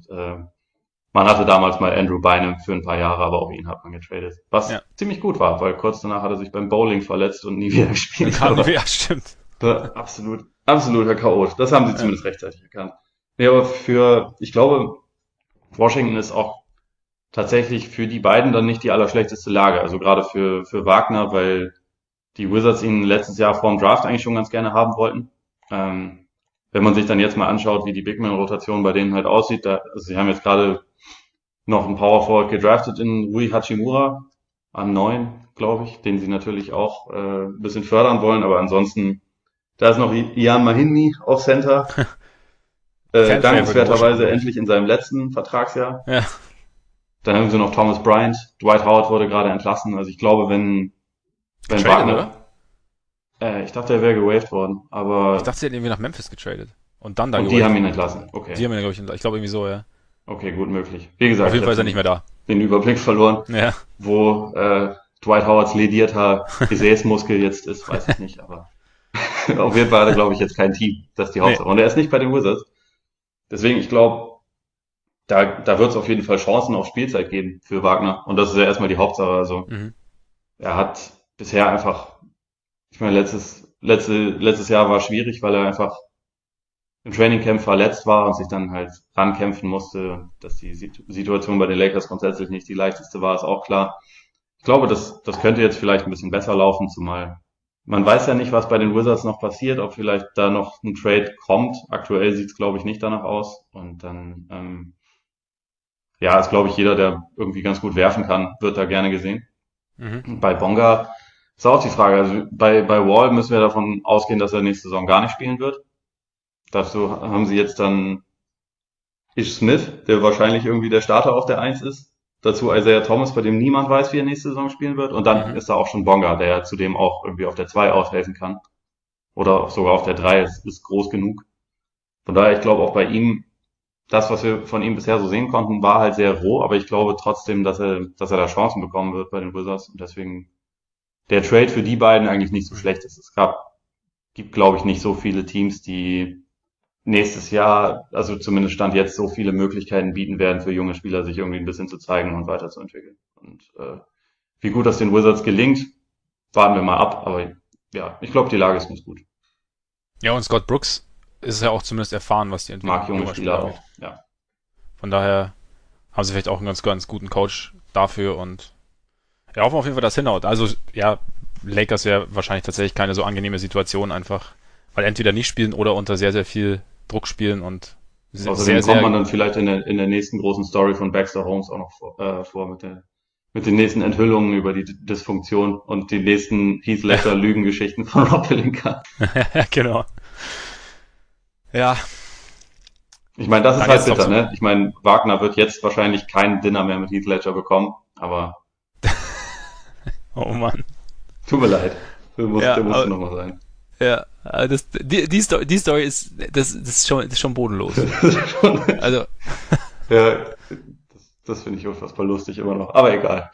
man hatte damals mal Andrew Bynum für ein paar Jahre, aber auch ihn hat man getradet. Was Ja. ziemlich gut war, weil kurz danach hat er sich beim Bowling verletzt und nie wieder Dann gespielt. kam die, Aber ja, stimmt. absoluter Chaot. Das haben sie Ja. zumindest rechtzeitig erkannt. Nee, aber ich glaube, Washington ist auch tatsächlich für die beiden dann nicht die allerschlechteste Lage. Also gerade für Wagner, weil die Wizards ihn letztes Jahr vor dem Draft eigentlich schon ganz gerne haben wollten. Ähm, wenn man sich dann jetzt mal anschaut, wie die Big Man-Rotation bei denen halt aussieht, also sie haben jetzt gerade noch einen Power Forward gedraftet in Rui Hachimura an 9, glaube ich, den sie natürlich auch ein bisschen fördern wollen, aber ansonsten, da ist noch Ian Mahinmi auf Center, Fan-Favorite in Washington, dankenswerterweise glaube ich. endlich in seinem letzten Vertragsjahr. Ja. Dann haben sie noch Thomas Bryant, Dwight Howard wurde gerade entlassen, also ich glaube, wenn Getradet, oder? Wagner, ich dachte, er wäre gewaved worden, Ich dachte, aber, sie hätten irgendwie nach Memphis getradet. Und dann da und die gewaved haben ihn worden. entlassen, Die okay, haben ihn, glaube ich irgendwie so, ja. okay, gut möglich. Wie Auf gesagt, jeden ich Fall habe ist er nicht mehr da. den Überblick verloren. Ja. Wo Dwight Howards ledierter Gesäßmuskel jetzt ist, weiß ich nicht, aber auf jeden Fall hat er, glaube ich, jetzt kein Team. Das ist die Nee. Hauptsache. Und er ist nicht bei den Wizards. Deswegen, ich glaube, da wird es auf jeden Fall Chancen auf Spielzeit geben für Wagner. Und das ist ja erstmal die Hauptsache. Also Mhm. er hat bisher einfach, ich meine, letztes Jahr war schwierig, weil er einfach im Trainingcamp verletzt war und sich dann halt rankämpfen musste. Dass die Situation bei den Lakers grundsätzlich nicht die leichteste war, ist auch klar. Ich glaube, das könnte jetzt vielleicht ein bisschen besser laufen, zumal man weiß ja nicht, was bei den Wizards noch passiert, ob vielleicht da noch ein Trade kommt. Aktuell sieht es, glaube ich, nicht danach aus. Und dann, ja, ist, glaube ich, jeder, der irgendwie ganz gut werfen kann, wird da gerne gesehen. Mhm. Bei Bonga ist auch die Frage. Also bei Wall müssen wir davon ausgehen, dass er nächste Saison gar nicht spielen wird. Dazu haben sie jetzt dann Ish Smith, der wahrscheinlich irgendwie der Starter auf der Eins ist. Dazu Isaiah Thomas, bei dem niemand weiß, wie er nächste Saison spielen wird. Und dann ist da auch schon Bonga, der ja zudem auch irgendwie auf der 2 aushelfen kann. Oder sogar auf der 3 ist groß genug. Von daher, ich glaube auch bei ihm, das, was wir von ihm bisher so sehen konnten, war halt sehr roh, aber ich glaube trotzdem, dass er da Chancen bekommen wird bei den Wizards und deswegen der Trade für die beiden eigentlich nicht so schlecht ist. Gibt, glaube ich, nicht so viele Teams, die nächstes Jahr, also zumindest Stand jetzt, so viele Möglichkeiten bieten werden für junge Spieler, sich irgendwie ein bisschen zu zeigen und weiterzuentwickeln. Und wie gut das den Wizards gelingt, warten wir mal ab, aber ja, ich glaube, die Lage ist ganz gut. Ja, und Scott Brooks ist ja auch zumindest erfahren, was die Mag Entwicklung junge junger Spieler Spieler auch, angeht. ja. Von daher haben sie vielleicht auch einen ganz guten Coach dafür und ja, hoffen wir auf jeden Fall, dass hinhaut. Also, ja, Lakers wäre wahrscheinlich tatsächlich keine so angenehme Situation einfach, weil entweder nicht spielen oder unter sehr, sehr viel Druck spielen und Außerdem kommt man dann vielleicht in der nächsten großen Story von Baxter Holmes auch noch vor mit den nächsten Enthüllungen über die Dysfunktion und die nächsten Heath Ledger Lügengeschichten von Rob Pelinka. genau. Ja. Ich meine, das ist Dann halt jetzt bitter, Top. ne? Ich meine, Wagner wird jetzt wahrscheinlich kein Dinner mehr mit Heath Ledger bekommen, aber Oh Mann. tut mir leid. Der Ja, musste noch mal sein. ja, die Story das ist schon bodenlos. Also, Ja, das finde ich unfassbar lustig immer noch. Aber egal.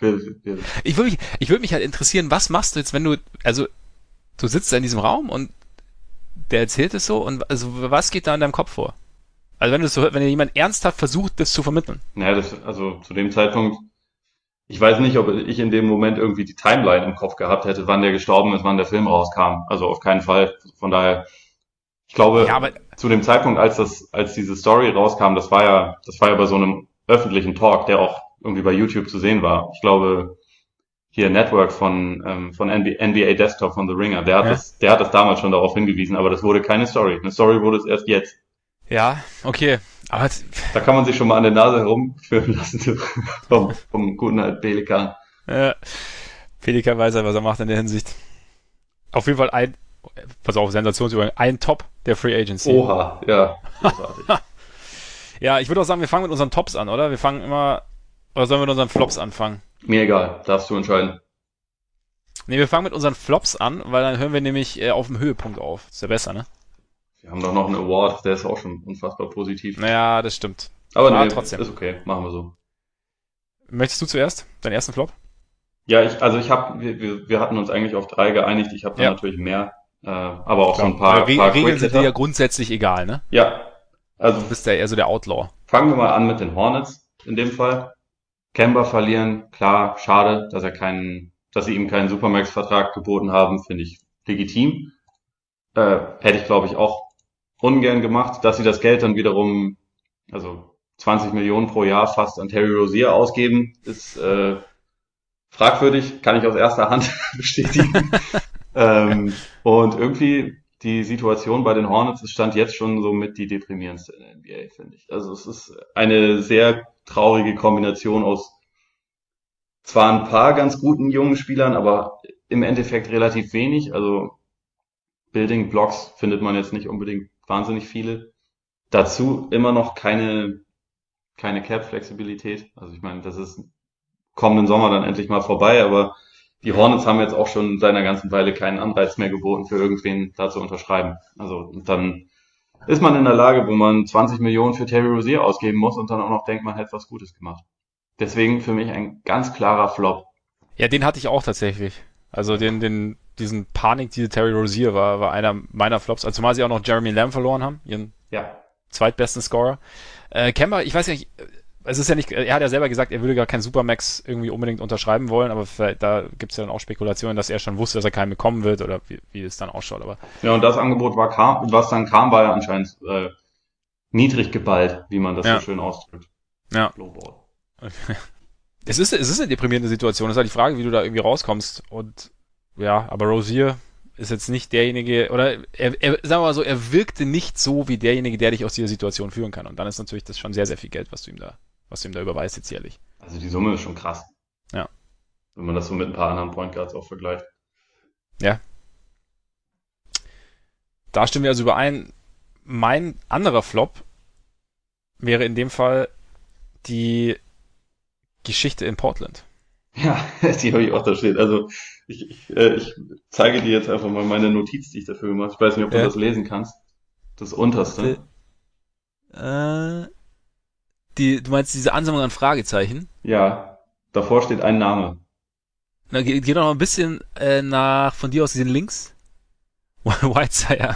ich würde mich halt interessieren, was machst du jetzt, wenn also, du sitzt da in diesem Raum und der erzählt es so und also, was geht da in deinem Kopf vor? Also, wenn dir jemand ernsthaft versucht, das zu vermitteln. Naja, also zu dem Zeitpunkt, ich weiß nicht, ob ich in dem Moment irgendwie die Timeline im Kopf gehabt hätte, wann der gestorben ist, wann der Film rauskam. Also auf keinen Fall. Von daher, ich Ja, glaube, aber, zu dem Zeitpunkt, als diese Story rauskam, das war ja bei so einem öffentlichen Talk, der auch irgendwie bei YouTube zu sehen war. Ich glaube, hier Network von NBA Desktop von The Ringer, ja. der hat das damals schon darauf hingewiesen, aber das wurde keine Story. Eine Story wurde es erst jetzt. Ja, okay. Aber, Da kann man sich schon mal an der Nase herumführen lassen vom guten alten Pelikan. äh, Pelikan weiß ja, was er macht in der Hinsicht. Auf jeden Fall pass auf, Sensationsübergang, ein Top der Free Agency. Oha, ja, großartig. Ja, ich würde auch sagen, wir fangen mit unseren Tops an, oder? Oder sollen wir mit unseren Flops anfangen? Mir egal, darfst du entscheiden. Ne, wir fangen mit unseren Flops an, weil dann hören wir nämlich auf dem Höhepunkt auf. Ist ja besser, ne? Wir haben doch noch einen Award, der ist auch schon unfassbar positiv. Naja, das stimmt. Aber Aber nee, trotzdem. ist okay, machen wir so. Möchtest du zuerst deinen ersten Flop? Ja, wir hatten uns eigentlich auf 3 geeinigt. Ich habe da Ja, natürlich mehr, aber auch so klar. ein paar Regeln sind dir ja Quickhitter. grundsätzlich egal, ne? Ja, also Du bist ja eher so der Outlaw. fangen wir mal an mit den Hornets in dem Fall. Kemba verlieren, klar, schade, dass sie ihm keinen Supermax-Vertrag geboten haben, finde ich legitim. Hätte ich, glaube ich, auch ungern gemacht, dass sie das Geld dann wiederum, also 20 Millionen pro Jahr fast an Terry Rozier ausgeben, ist fragwürdig, kann ich aus erster Hand bestätigen. Und irgendwie die Situation bei den Hornets ist Stand jetzt schon so mit die deprimierendste in der NBA, finde ich. Also es ist eine sehr traurige Kombination aus zwar ein paar ganz guten jungen Spielern, aber im Endeffekt relativ wenig. Also Building Blocks findet man jetzt nicht unbedingt wahnsinnig viele. Dazu immer noch keine Cap-Flexibilität. Also ich meine, das ist kommenden Sommer dann endlich mal vorbei, aber die Hornets haben jetzt auch schon seit einer ganzen Weile keinen Anreiz mehr geboten, für irgendwen da zu unterschreiben. Also und dann ist man in der Lage, wo man 20 Millionen für Terry Rozier ausgeben muss und dann auch noch denkt, man hätte was Gutes gemacht. Deswegen für mich ein ganz klarer Flop. Ja, den hatte ich auch tatsächlich. Also diesen Panik, diese Terry Rozier war einer meiner Flops. Also zumal sie auch noch Jeremy Lamb verloren haben, ihren Ja, zweitbesten Scorer. Kemba, ich weiß ja nicht, es ist ja nicht, er hat ja selber gesagt, er würde gar keinen Supermax irgendwie unbedingt unterschreiben wollen, aber da gibt es ja dann auch Spekulationen, dass er schon wusste, dass er keinen bekommen wird oder wie es dann ausschaut. Aber ja, und das Angebot was dann kam, war ja anscheinend niedrig geballt, wie man das so ja, schön ausdrückt. ja. Lowball. Es ist eine deprimierende Situation. Es ist halt die Frage, wie du da irgendwie rauskommst. Und ja, aber Rozier ist jetzt nicht derjenige, oder sagen wir mal so, er wirkte nicht so wie derjenige, der dich aus dieser Situation führen kann. Und dann ist natürlich das schon sehr, sehr viel Geld, was du ihm da überweist jetzt jährlich. Also die Summe ist schon krass, Ja. wenn man das so mit ein paar anderen Point Guards auch vergleicht. Ja. Da stimmen wir also überein. Mein anderer Flop wäre in dem Fall die Geschichte in Portland. Ja, die habe ich auch da stehen. Also ich zeige dir jetzt einfach mal meine Notiz, die ich dafür gemacht habe. Ich weiß nicht, ob du Ja. das lesen kannst. Das unterste. Warte. Äh, du meinst diese Ansammlung an Fragezeichen? Ja, davor steht ein Name. Na, geh doch noch ein bisschen nach von dir aus diesen Links. Whiteside.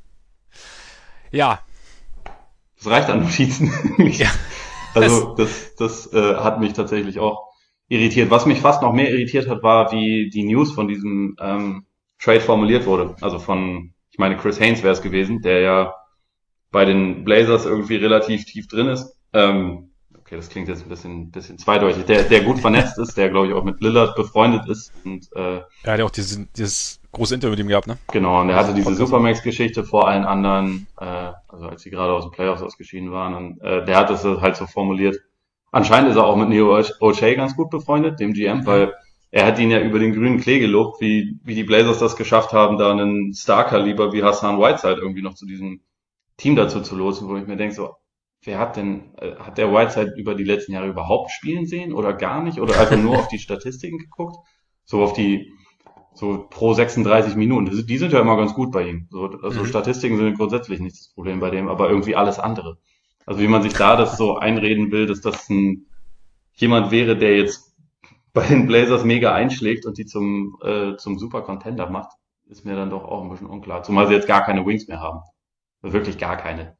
Ja, Das reicht an Notizen. ja. Es, Also das hat mich tatsächlich auch irritiert. Was mich fast noch mehr irritiert hat, war, wie die News von diesem Trade formuliert wurde. Also von, ich meine, Chris Haynes wäre es gewesen, der ja bei den Blazers irgendwie relativ tief drin ist. Okay, das klingt jetzt ein bisschen zweideutig. Der gut vernetzt ist, der glaube ich auch mit Lillard befreundet ist und er hat ja auch dieses große Interview mit ihm gehabt, ne? genau, und er hatte Diesen diese Podcast. Supermax-Geschichte vor allen anderen, also als sie gerade aus den Playoffs ausgeschieden waren. Und der hat das halt so formuliert. Anscheinend ist er auch mit Neo O'Shea ganz gut befreundet, dem GM, Mhm. weil er hat ihn ja über den grünen Klee gelobt, wie die Blazers das geschafft haben, da einen Star-Kaliber wie Hassan Whiteside irgendwie noch zu diesem Team dazu zu lotsen, wo ich mir denke, so, hat der Whiteside über die letzten Jahre überhaupt spielen sehen oder gar nicht oder einfach nur auf die Statistiken geguckt? So auf die so pro 36 Minuten. Die sind ja immer ganz gut bei ihm. So, also Mhm. Statistiken sind grundsätzlich nicht das Problem bei dem, aber irgendwie alles andere. Also wie man sich da das so einreden will, dass das jemand wäre, der jetzt bei den Blazers mega einschlägt und die zum Super Contender macht, ist mir dann doch auch ein bisschen unklar. Zumal sie jetzt gar keine Wings mehr haben. Also wirklich gar keine.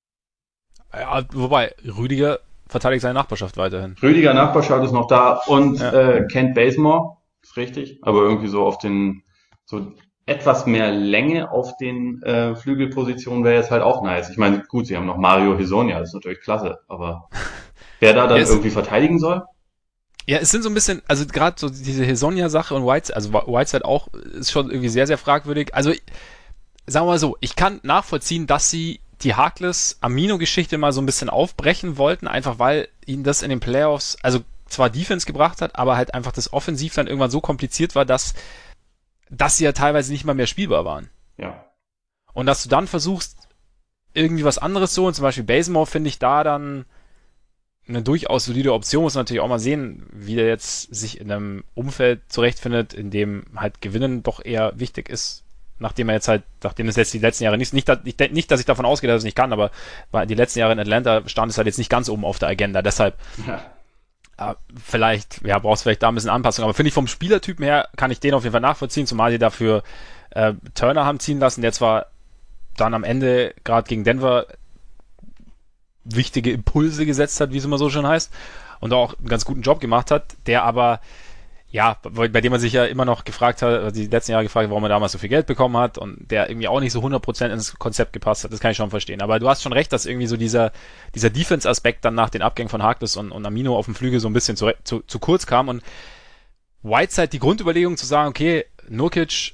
Ja, wobei, Rüdiger verteidigt seine Nachbarschaft weiterhin. Rüdiger Nachbarschaft ist noch da und Ja. Kent Bazemore, ist richtig, aber irgendwie so so etwas mehr Länge auf den Flügelpositionen wäre jetzt halt auch nice. Ich meine, gut, sie haben noch Mario Hezonja, das ist natürlich klasse, aber wer da Ja, dann irgendwie verteidigen soll? es sind so ein bisschen, also gerade so diese Hesonja-Sache und Whiteside auch, ist schon irgendwie sehr, sehr fragwürdig. Also, sagen wir mal so, ich kann nachvollziehen, dass sie die Harkless-Amino-Geschichte mal so ein bisschen aufbrechen wollten, einfach weil ihnen das in den Playoffs, also zwar Defense gebracht hat, aber halt einfach das Offensiv dann irgendwann so kompliziert war, dass sie ja teilweise nicht mal mehr spielbar waren. Ja. Und dass du dann versuchst, irgendwie was anderes zu holen, zum Beispiel Bazemore finde ich da dann eine durchaus solide Option, muss man natürlich auch mal sehen, wie der jetzt sich in einem Umfeld zurechtfindet, in dem halt Gewinnen doch eher wichtig ist. Nachdem es jetzt die letzten Jahre nicht, dass ich davon ausgehe, dass es nicht kann, aber die letzten Jahre in Atlanta stand es halt jetzt nicht ganz oben auf der Agenda. Deshalb Ja. vielleicht, ja, brauchst vielleicht da ein bisschen Anpassung. Aber finde ich vom Spielertypen her, kann ich den auf jeden Fall nachvollziehen, zumal sie dafür Turner haben ziehen lassen, der zwar dann am Ende gerade gegen Denver wichtige Impulse gesetzt hat, wie es immer so schön heißt, und auch einen ganz guten Job gemacht hat, der aber, ja, bei dem man sich ja immer noch gefragt hat, die letzten Jahre gefragt hat, warum er damals so viel Geld bekommen hat und der irgendwie auch nicht so 100% ins Konzept gepasst hat, das kann ich schon verstehen. Aber du hast schon recht, dass irgendwie so dieser Defense-Aspekt dann nach den Abgängen von Harkless und Amino auf dem Flügel so ein bisschen zu kurz kam und Whiteside die Grundüberlegung zu sagen, okay, Nurkic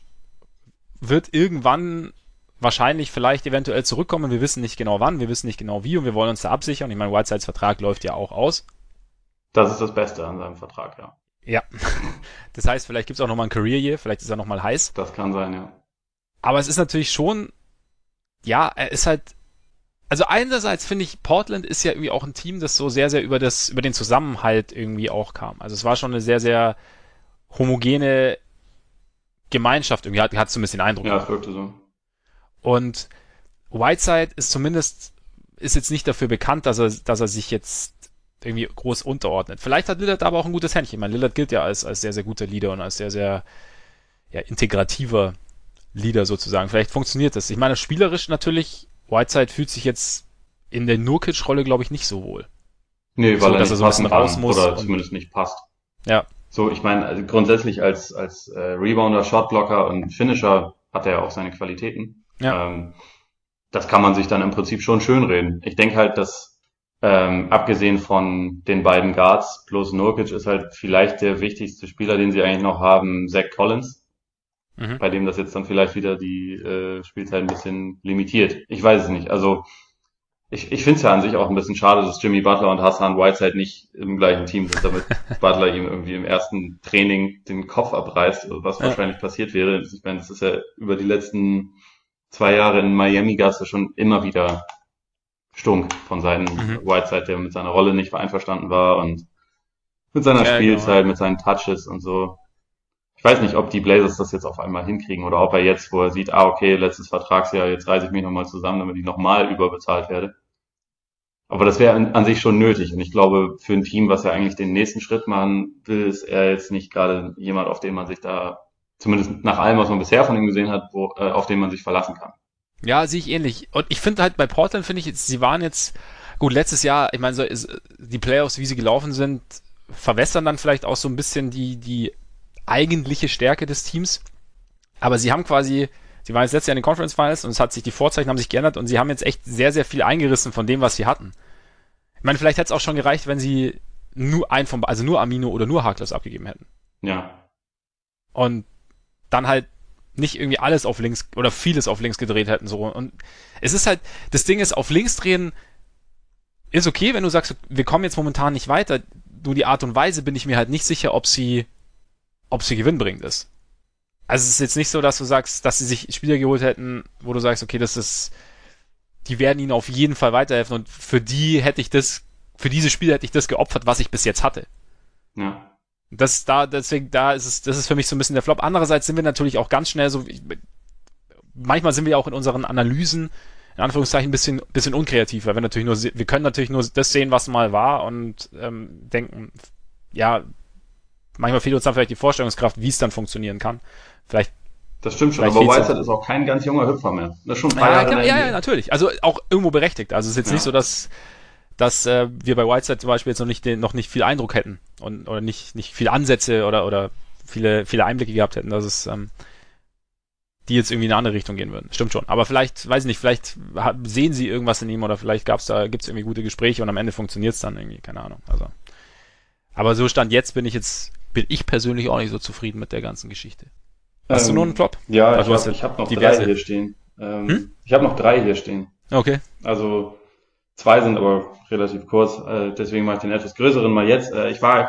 wird irgendwann wahrscheinlich vielleicht eventuell zurückkommen. Wir wissen nicht genau wann, wir wissen nicht genau wie und wir wollen uns da absichern. Ich meine, Whitesides Vertrag läuft ja auch aus. Das ist das Beste an seinem Vertrag, ja. Ja. Das heißt, vielleicht gibt es auch nochmal ein Career Year, vielleicht ist er nochmal heiß. Das kann sein, ja. Aber es ist natürlich schon, ja, er ist halt, also einerseits finde ich, Portland ist ja irgendwie auch ein Team, das so sehr, sehr über den Zusammenhalt irgendwie auch kam. Also es war schon eine sehr, sehr homogene Gemeinschaft irgendwie, hat so ein bisschen den Eindruck Ja, es gemacht. wirkte so. Und Whiteside ist jetzt nicht dafür bekannt, dass er sich jetzt irgendwie groß unterordnet. Vielleicht hat Lillard aber auch ein gutes Händchen. Ich meine, Lillard gilt ja als sehr, sehr guter Leader und als sehr, sehr ja, integrativer Leader sozusagen. Vielleicht funktioniert das. Ich meine, spielerisch natürlich, Whiteside fühlt sich jetzt in der Nurkic-Rolle, glaube ich, nicht so wohl. Nee, weil So, er dass er nicht so ein bisschen passen raus kann muss oder und zumindest nicht passt. ja. So, ich meine, also grundsätzlich als Rebounder, Shotblocker und Finisher hat er ja auch seine Qualitäten. Ja. Das kann man sich dann im Prinzip schon schönreden. Ich denke halt, dass abgesehen von den beiden Guards plus Nurkic ist halt vielleicht der wichtigste Spieler, den sie eigentlich noch haben, Zach Collins, Mhm. bei dem das jetzt dann vielleicht wieder die Spielzeit ein bisschen limitiert. Ich weiß es nicht. Also ich finde es ja an sich auch ein bisschen schade, dass Jimmy Butler und Hassan Whiteside nicht im gleichen Team sind, damit Butler ihm irgendwie im ersten Training den Kopf abreißt, was Ja. wahrscheinlich passiert wäre. Ich meine, das ist ja über die letzten 2 Jahre in Miami gab es ja schon immer wieder Stunk von Seiten Mhm. Whiteside, der mit seiner Rolle nicht einverstanden war und Mit seiner Ja, genau. Spielzeit, mit seinen Touches und so. Ich weiß nicht, ob die Blazers das jetzt auf einmal hinkriegen oder ob er jetzt, wo er sieht, okay, letztes Vertragsjahr, jetzt reiße ich mich nochmal zusammen, damit ich nochmal überbezahlt werde. Aber das wäre an sich schon nötig. Und ich glaube, für ein Team, was ja eigentlich den nächsten Schritt machen will, ist er jetzt nicht gerade jemand, auf den man sich da, zumindest nach allem, was man bisher von ihm gesehen hat, auf den man sich verlassen kann. Ja, sehe ich ähnlich. Und ich finde halt bei Portland, finde ich, sie waren jetzt, gut, letztes Jahr, ich meine, so die Playoffs, wie sie gelaufen sind, verwässern dann vielleicht auch so ein bisschen die eigentliche Stärke des Teams. Aber sie haben quasi, sie waren jetzt letztes Jahr in den Conference Finals und es hat sich, die Vorzeichen haben sich geändert und sie haben jetzt echt sehr, sehr viel eingerissen von dem, was sie hatten. Ich meine, vielleicht hätte es auch schon gereicht, wenn sie also nur Amino oder nur Harkless abgegeben hätten. Ja, Und dann halt nicht irgendwie alles auf links oder vieles auf links gedreht hätten, so. Und es ist halt, das Ding ist, auf links drehen ist okay, wenn du sagst, wir kommen jetzt momentan nicht weiter. Nur die Art und Weise bin ich mir halt nicht sicher, ob sie gewinnbringend ist. Also es ist jetzt nicht so, dass du sagst, dass sie sich Spieler geholt hätten, wo du sagst, okay, die werden ihnen auf jeden Fall weiterhelfen und für diese Spieler hätte ich das geopfert, was ich bis jetzt hatte. ja. Deswegen, das ist für mich so ein bisschen der Flop. Andererseits sind wir natürlich auch ganz schnell so, manchmal sind wir auch in unseren Analysen, in Anführungszeichen, ein bisschen unkreativ, weil wir können natürlich nur das sehen, was mal war und denken, ja, manchmal fehlt uns dann vielleicht die Vorstellungskraft, wie es dann funktionieren kann. Vielleicht, Das stimmt schon, vielleicht aber fehlt's Whiteside ist auch kein ganz junger Hüpfer mehr. Das ist schon ein paar ja, Jahre in der ja, NBA. natürlich. Also auch irgendwo berechtigt. Also es ist jetzt nicht so, Ja, dass wir bei Whiteside zum Beispiel jetzt noch nicht viel Eindruck hätten oder nicht viele Ansätze oder viele Einblicke gehabt hätten, dass es die jetzt irgendwie in eine andere Richtung gehen würden. Stimmt schon. Aber vielleicht, weiß ich nicht, vielleicht sehen sie irgendwas in ihm oder vielleicht gibt's irgendwie gute Gespräche und am Ende funktioniert's dann irgendwie, keine Ahnung. Also, aber so Stand jetzt bin ich persönlich auch nicht so zufrieden mit der ganzen Geschichte. Hast du nur einen Flop? ja, Also du hast ja ich hab noch drei diverse. hier stehen. Hm? Ich habe noch drei hier stehen. Okay. Also zwei sind aber relativ kurz, deswegen mache ich den etwas größeren mal jetzt. Ich war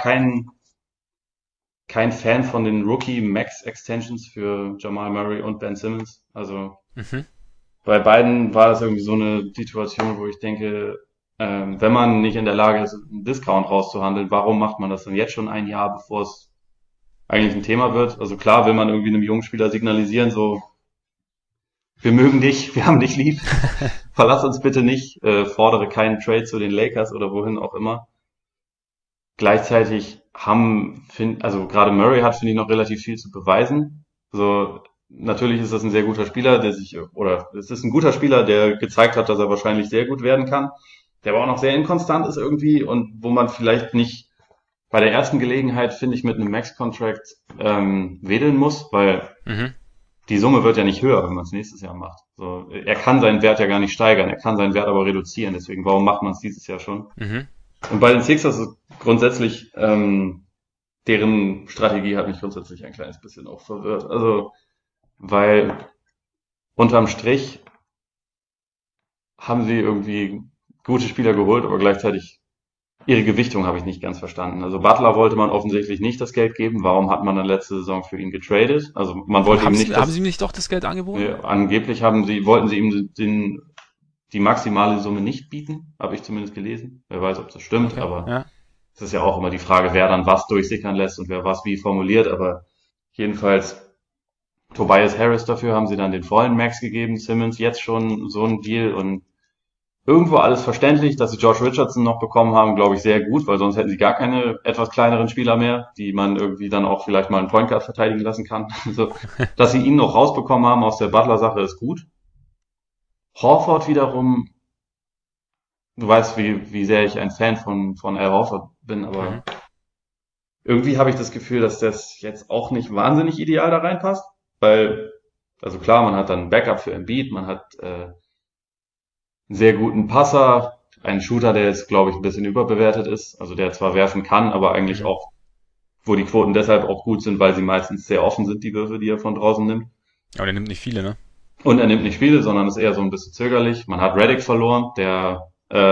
kein Fan von den Rookie Max Extensions für Jamal Murray und Ben Simmons. Also Mhm. bei beiden war das irgendwie so eine Situation, wo ich denke, wenn man nicht in der Lage ist, einen Discount rauszuhandeln, warum macht man das dann jetzt schon ein Jahr, bevor es eigentlich ein Thema wird? Also klar will man irgendwie einem jungen Spieler signalisieren, so, wir mögen dich, wir haben dich lieb, verlass uns bitte nicht, fordere keinen Trade zu den Lakers oder wohin auch immer. Gleichzeitig also gerade Murray hat, finde ich, noch relativ viel zu beweisen. Also natürlich ist das ein sehr guter Spieler, oder es ist ein guter Spieler, der gezeigt hat, dass er wahrscheinlich sehr gut werden kann, der aber auch noch sehr inkonstant ist irgendwie und wo man vielleicht nicht bei der ersten Gelegenheit, finde ich, mit einem Max-Contract wedeln muss, weil Mhm. die Summe wird ja nicht höher, wenn man es nächstes Jahr macht. So, er kann seinen Wert ja gar nicht steigern, er kann seinen Wert aber reduzieren, deswegen warum macht man es dieses Jahr schon? Mhm. Und bei den Sixers ist grundsätzlich, deren Strategie hat mich grundsätzlich ein kleines bisschen auch verwirrt. Also, weil unterm Strich haben sie irgendwie gute Spieler geholt, aber gleichzeitig ihre Gewichtung habe ich nicht ganz verstanden. Also Butler wollte man offensichtlich nicht das Geld geben. Warum hat man dann letzte Saison für ihn getradet? Also man wollte ihm nicht Haben sie ihm nicht doch das Geld angeboten? angeblich wollten sie ihm die maximale Summe nicht bieten, habe ich zumindest gelesen. Wer weiß, ob das stimmt, Okay. aber Ja. es ist ja auch immer die Frage, wer dann was durchsickern lässt und wer was wie formuliert, aber jedenfalls Tobias Harris dafür haben sie dann den vollen Max gegeben, Simmons jetzt schon so ein Deal und irgendwo alles verständlich, dass sie Josh Richardson noch bekommen haben, glaube ich, sehr gut, weil sonst hätten sie gar keine etwas kleineren Spieler mehr, die man irgendwie dann auch vielleicht mal einen Point Guard verteidigen lassen kann. Also, dass sie ihn noch rausbekommen haben aus der Butler-Sache ist gut. Horford wiederum, du weißt, wie sehr ich ein Fan von Al Horford bin, Mhm. aber irgendwie habe ich das Gefühl, dass das jetzt auch nicht wahnsinnig ideal da reinpasst, weil, also klar, man hat dann ein Backup für Embiid, man hat einen sehr guten Passer, einen Shooter, der jetzt, glaube ich, ein bisschen überbewertet ist, also der zwar werfen kann, aber eigentlich Mhm. auch, wo die Quoten deshalb auch gut sind, weil sie meistens sehr offen sind, die Würfe, die er von draußen nimmt. Aber der nimmt nicht viele, ne? Und er nimmt nicht viele, sondern ist eher so ein bisschen zögerlich. Man hat Ja. Redick verloren, der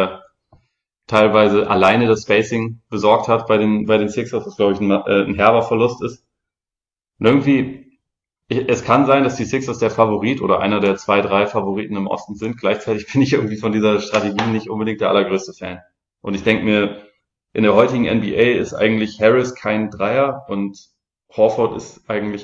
teilweise alleine das Spacing besorgt hat bei den Sixers, was glaube ich ein herber Verlust ist. Und irgendwie, es kann sein, dass die Sixers der Favorit oder einer der zwei, drei Favoriten im Osten sind. Gleichzeitig bin ich irgendwie von dieser Strategie nicht unbedingt der allergrößte Fan. Und ich denke mir, in der heutigen NBA ist eigentlich Harris kein Dreier und Horford ist eigentlich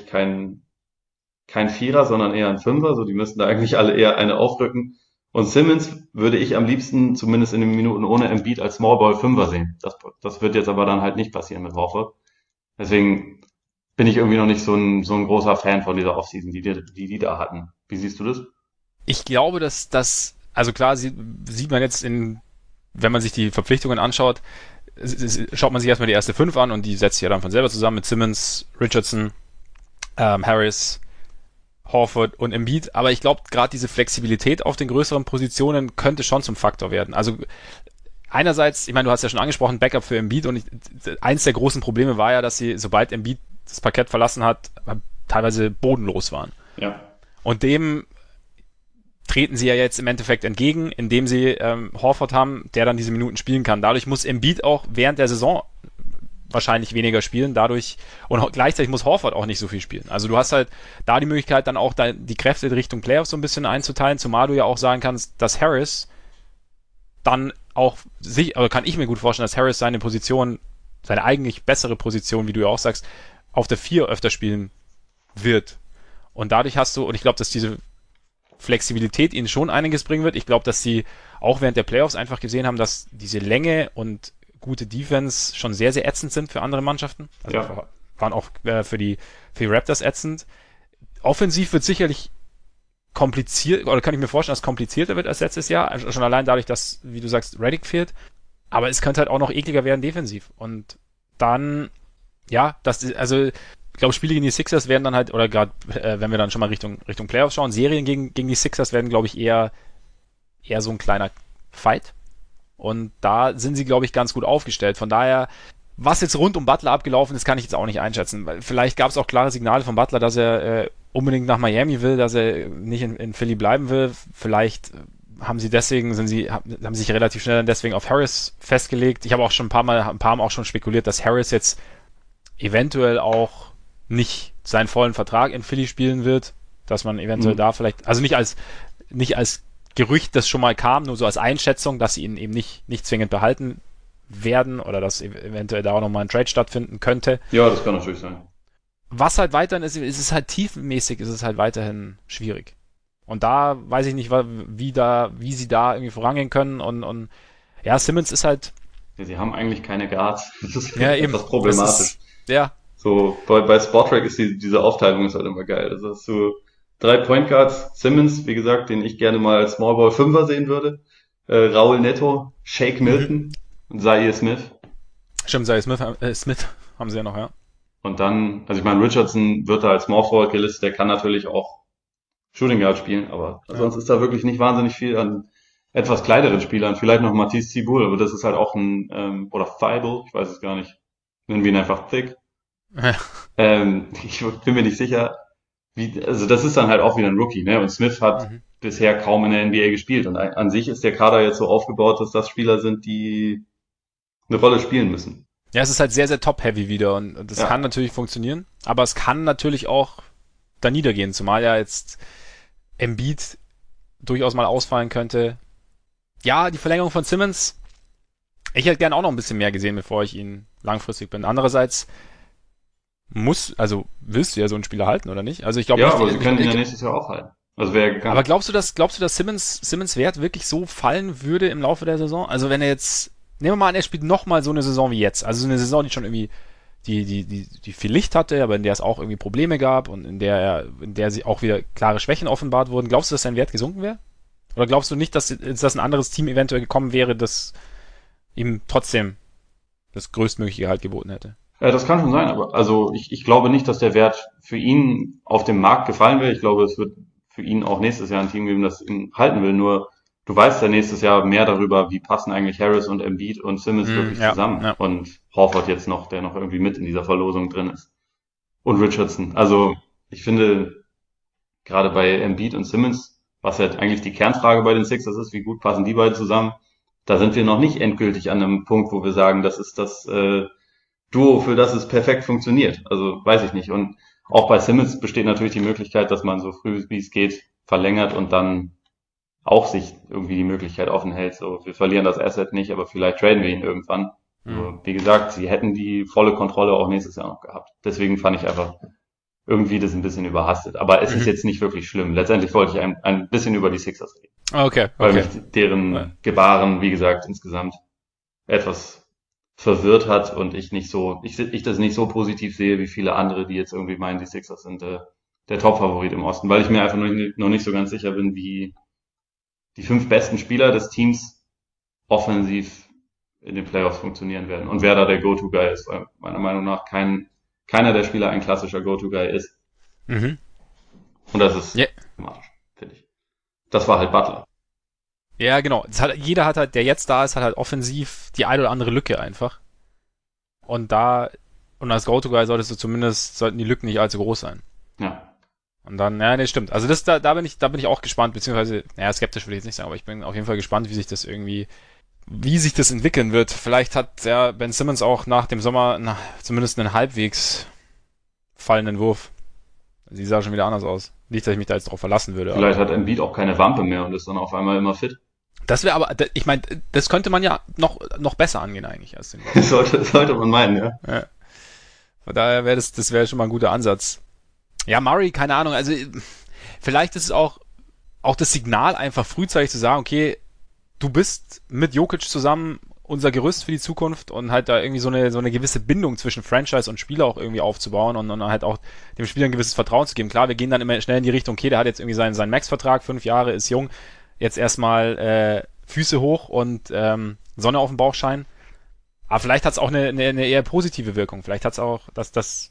kein Vierer, sondern eher ein Fünfer. So, die müssten da eigentlich alle eher eine aufrücken. Und Simmons würde ich am liebsten, zumindest in den Minuten ohne Embiid, als Smallball Fünfer sehen. Das wird jetzt aber dann halt nicht passieren mit Horford. Deswegen bin ich irgendwie noch nicht so ein großer Fan von dieser Offseason, die da hatten. Wie siehst du das? Ich glaube, dass das, also klar sieht man jetzt wenn man sich die Verpflichtungen anschaut, schaut man sich erstmal die erste 5 an und die setzt sich ja dann von selber zusammen mit Simmons, Richardson, Harris, Horford und Embiid, aber ich glaube, gerade diese Flexibilität auf den größeren Positionen könnte schon zum Faktor werden. Also einerseits, ich meine, du hast ja schon angesprochen, Backup für Embiid und eins der großen Probleme war ja, dass sie, sobald Embiid das Parkett verlassen hat, teilweise bodenlos waren. Ja. Und dem treten sie ja jetzt im Endeffekt entgegen, indem sie Horford haben, der dann diese Minuten spielen kann. Dadurch muss Embiid auch während der Saison wahrscheinlich weniger spielen, dadurch, und gleichzeitig muss Horford auch nicht so viel spielen. Also du hast halt da die Möglichkeit, dann auch die Kräfte Richtung Playoffs so ein bisschen einzuteilen, zumal du ja auch sagen kannst, dass Harris dann auch oder kann ich mir gut vorstellen, dass Harris seine Position, seine eigentlich bessere Position, wie du ja auch sagst, auf der 4 öfter spielen wird. Und dadurch hast du, und ich glaube, dass diese Flexibilität ihnen schon einiges bringen wird. Ich glaube, dass sie auch während der Playoffs einfach gesehen haben, dass diese Länge und gute Defense schon sehr, sehr ätzend sind für andere Mannschaften. Also Ja. waren auch für die Raptors ätzend. Offensiv wird sicherlich kompliziert, oder kann ich mir vorstellen, dass es komplizierter wird als letztes Jahr. Also schon allein dadurch, dass, wie du sagst, Redick fehlt. Aber es könnte halt auch noch ekliger werden defensiv. Und dann, ja, also ich glaube, Spiele gegen die Sixers werden dann halt, oder gerade, wenn wir dann schon mal Richtung Playoffs schauen, Serien gegen die Sixers werden, glaube ich, eher so ein kleiner Fight. Und da sind sie, glaube ich, ganz gut aufgestellt. Von daher, was jetzt rund um Butler abgelaufen ist, kann ich jetzt auch nicht einschätzen. Weil vielleicht gab es auch klare Signale von Butler, dass er unbedingt nach Miami will, dass er nicht in Philly bleiben will. Vielleicht haben sie sich relativ schnell dann deswegen auf Harris festgelegt. Ich habe auch schon ein paar Mal auch schon spekuliert, dass Harris jetzt eventuell auch nicht seinen vollen Vertrag in Philly spielen wird, dass man eventuell da vielleicht, also nicht als Gerücht, das schon mal kam, nur so als Einschätzung, dass sie ihn eben nicht zwingend behalten werden oder dass eventuell da auch nochmal ein Trade stattfinden könnte. Ja, das kann natürlich sein. Was halt weiterhin ist es halt tiefenmäßig, ist es halt weiterhin schwierig. Und da weiß ich nicht, wie sie da irgendwie vorangehen können und ja, Simmons ist halt. Ja, sie haben eigentlich keine Guards. Das ist Ja, eben. etwas problematisch. Ja. So, bei Spotrac ist diese Aufteilung ist halt immer geil. Also hast du 3 Point Guards, Simmons, wie gesagt, den ich gerne mal als Smallball Fünfer sehen würde, Raul Neto, Shake Milton und Zaire Smith. Stimmt, Zaire Smith haben sie ja noch, ja. Und dann, also ich meine, Richardson wird da als Small Forward gelistet, der kann natürlich auch Shooting Guard spielen, aber sonst ist da wirklich nicht wahnsinnig viel an etwas kleineren Spielern. Vielleicht noch Matisse Thybulle, aber das ist halt auch oder Thibault, ich weiß es gar nicht. Nennen wir ihn einfach Thick. Ja. Ich bin mir nicht sicher, also das ist dann halt auch wieder ein Rookie, ne? Und Smith hat bisher kaum in der NBA gespielt. Und an sich ist der Kader jetzt so aufgebaut, dass das Spieler sind, die eine Rolle spielen müssen. Ja, es ist halt sehr, sehr top-heavy wieder und das kann natürlich funktionieren, aber es kann natürlich auch da niedergehen, zumal ja jetzt Embiid durchaus mal ausfallen könnte. Ja, die Verlängerung von Simmons, ich hätte gern auch noch ein bisschen mehr gesehen, bevor ich ihn langfristig bin. Andererseits willst du ja so einen Spieler halten, oder nicht? Also ich glaube Ja, nicht, aber sie können ihn ja nächstes Jahr auch halten. Also wäre gegangen. aber glaubst du, dass Simmons Wert wirklich so fallen würde im Laufe der Saison? Also wenn er jetzt, nehmen wir mal an, er spielt nochmal so eine Saison wie jetzt. Also so eine Saison, die schon irgendwie die viel Licht hatte, aber in der es auch irgendwie Probleme gab und in der sie auch wieder klare Schwächen offenbart wurden. Glaubst du, dass sein Wert gesunken wäre? Oder glaubst du nicht, dass ein anderes Team eventuell gekommen wäre, das ihm trotzdem das größtmögliche Gehalt geboten hätte? Das kann schon sein, aber also ich glaube nicht, dass der Wert für ihn auf dem Markt gefallen wäre. Ich glaube, es wird für ihn auch nächstes Jahr ein Team geben, das ihn halten will. Nur du weißt ja nächstes Jahr mehr darüber, wie passen eigentlich Harris und Embiid und Simmons wirklich zusammen. Ja. Und Horford jetzt noch, der noch irgendwie mit in dieser Verlosung drin ist. Und Richardson. Also ich finde, gerade bei Embiid und Simmons, was ja eigentlich die Kernfrage bei den Sixers ist, wie gut passen die beiden zusammen, da sind wir noch nicht endgültig an einem Punkt, wo wir sagen, das ist das Duo, für das es perfekt funktioniert. Also weiß ich nicht. Und auch bei Simmons besteht natürlich die Möglichkeit, dass man so früh wie es geht verlängert und dann auch sich irgendwie die Möglichkeit offen hält. So, wir verlieren das Asset nicht, aber vielleicht traden wir ihn irgendwann. Nur, wie gesagt, sie hätten die volle Kontrolle auch nächstes Jahr noch gehabt. Deswegen fand ich einfach irgendwie das ein bisschen überhastet. Aber es ist jetzt nicht wirklich schlimm. Letztendlich wollte ich ein bisschen über die Sixers reden. Okay. Weil mich deren Gebaren, wie gesagt, insgesamt etwas verwirrt hat und ich das nicht so positiv sehe wie viele andere, die jetzt irgendwie meinen, die Sixers sind der Top-Favorit im Osten, weil ich mir einfach noch nicht so ganz sicher bin, wie die 5 besten Spieler des Teams offensiv in den Playoffs funktionieren werden und wer da der Go-To-Guy ist, weil meiner Meinung nach keiner der Spieler ein klassischer Go-To-Guy ist. Mhm. Und das ist problematisch, finde ich. Das war halt Butler. Ja, genau. Jeder hat halt, der jetzt da ist, hat halt offensiv die eine oder andere Lücke einfach. Und als Go-To-Guy sollten die Lücken nicht allzu groß sein. Ja. Und dann, ja, nee, stimmt. Also da bin ich auch gespannt, beziehungsweise, skeptisch will ich jetzt nicht sagen, aber ich bin auf jeden Fall gespannt, wie sich das entwickeln wird. Vielleicht hat der Ben Simmons auch nach dem Sommer zumindest einen halbwegs fallenden Wurf. Sie sah schon wieder anders aus. Nicht, dass ich mich da jetzt drauf verlassen würde. Vielleicht hat Embiid auch keine Wampe mehr und ist dann auf einmal immer fit. Das wäre aber, ich meine, das könnte man ja noch besser angehen eigentlich als den. Sollte man meinen, ja. Von daher das wäre schon mal ein guter Ansatz. Ja, Murray, keine Ahnung, also vielleicht ist es auch das Signal einfach frühzeitig zu sagen, okay, du bist mit Jokic zusammen unser Gerüst für die Zukunft und halt da irgendwie so eine gewisse Bindung zwischen Franchise und Spieler auch irgendwie aufzubauen und halt auch dem Spieler ein gewisses Vertrauen zu geben. Klar, wir gehen dann immer schnell in die Richtung, okay, der hat jetzt irgendwie seinen Max-Vertrag, 5 Jahre, ist jung, jetzt erstmal Füße hoch und Sonne auf dem Bauch scheinen. Aber vielleicht hat es auch eine eher positive Wirkung. Vielleicht hat es auch, dass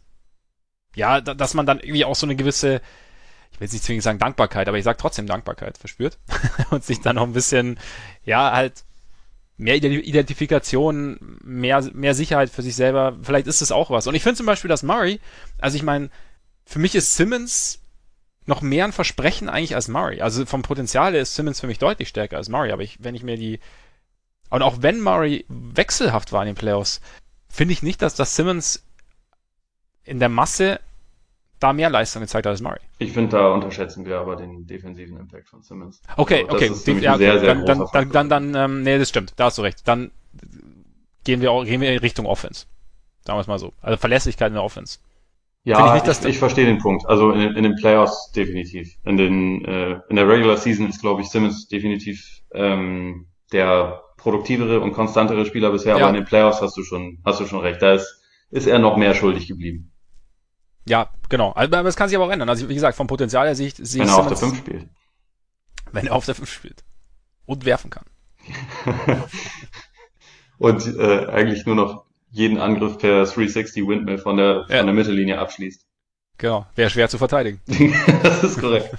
man dann irgendwie auch so eine gewisse, ich will jetzt nicht zwingend sagen Dankbarkeit, aber ich sage trotzdem Dankbarkeit verspürt und sich dann noch ein bisschen, halt mehr Identifikation, mehr Sicherheit für sich selber, vielleicht ist es auch was. Und ich finde zum Beispiel, dass Murray, also ich meine, für mich ist Simmons noch mehr ein Versprechen eigentlich als Murray. Also vom Potenzial her ist Simmons für mich deutlich stärker als Murray, aber und auch wenn Murray wechselhaft war in den Playoffs, finde ich nicht, dass Simmons in der Masse da mehr Leistung gezeigt hat als Murray. Ich finde, da unterschätzen wir aber den defensiven Impact von Simmons. Okay. Das ist sehr großer Faktor. Nee, das stimmt, da hast du recht. Dann gehen wir in Richtung Offense. Sagen wir es mal so. Also Verlässlichkeit in der Offense. Ja, ich verstehe den Punkt. Also in den Playoffs definitiv. In der Regular Season ist, glaube ich, Simmons definitiv der produktivere und konstantere Spieler bisher, aber in den Playoffs hast du schon recht. Da ist er noch mehr schuldig geblieben. Ja, genau. Aber das kann sich aber auch ändern. Also wie gesagt, vom Potenzial her sehe ich wenn er auf der 5 spielt. Wenn er auf der 5 spielt. Und werfen kann. Und eigentlich nur noch jeden Angriff per 360 Windmill von der Mittellinie abschließt. Genau. Wäre schwer zu verteidigen. Das ist korrekt.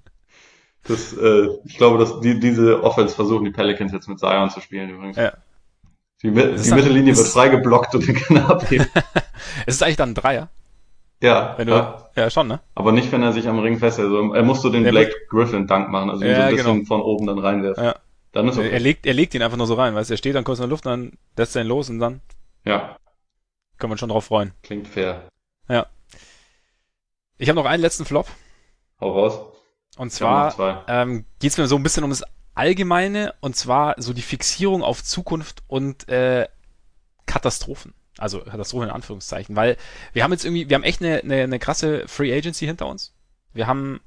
Ich glaube, dass diese Offense versuchen die Pelicans jetzt mit Zion zu spielen übrigens. Ja. Die Mittellinie wird frei geblockt und dann kann er abheben. Es ist eigentlich dann ein Dreier. Ja. Ja, schon, ne? Aber nicht, wenn er sich am Ring festhält. Also, er muss so den Blake Griffin-Dank machen, also ihn so ein bisschen von oben dann reinwerfen. Ja. Dann ist okay. Er legt ihn einfach nur so rein, weißt du, er steht dann kurz in der Luft, dann lässt er ihn los und dann kann man schon drauf freuen. Klingt fair. Ja. Ich habe noch einen letzten Flop. Hau raus. Und zwar geht's mir so ein bisschen um das Allgemeine, und zwar so die Fixierung auf Zukunft und Katastrophen. Also Katastrophen in Anführungszeichen, weil wir haben echt eine krasse Free Agency hinter uns. Wir haben,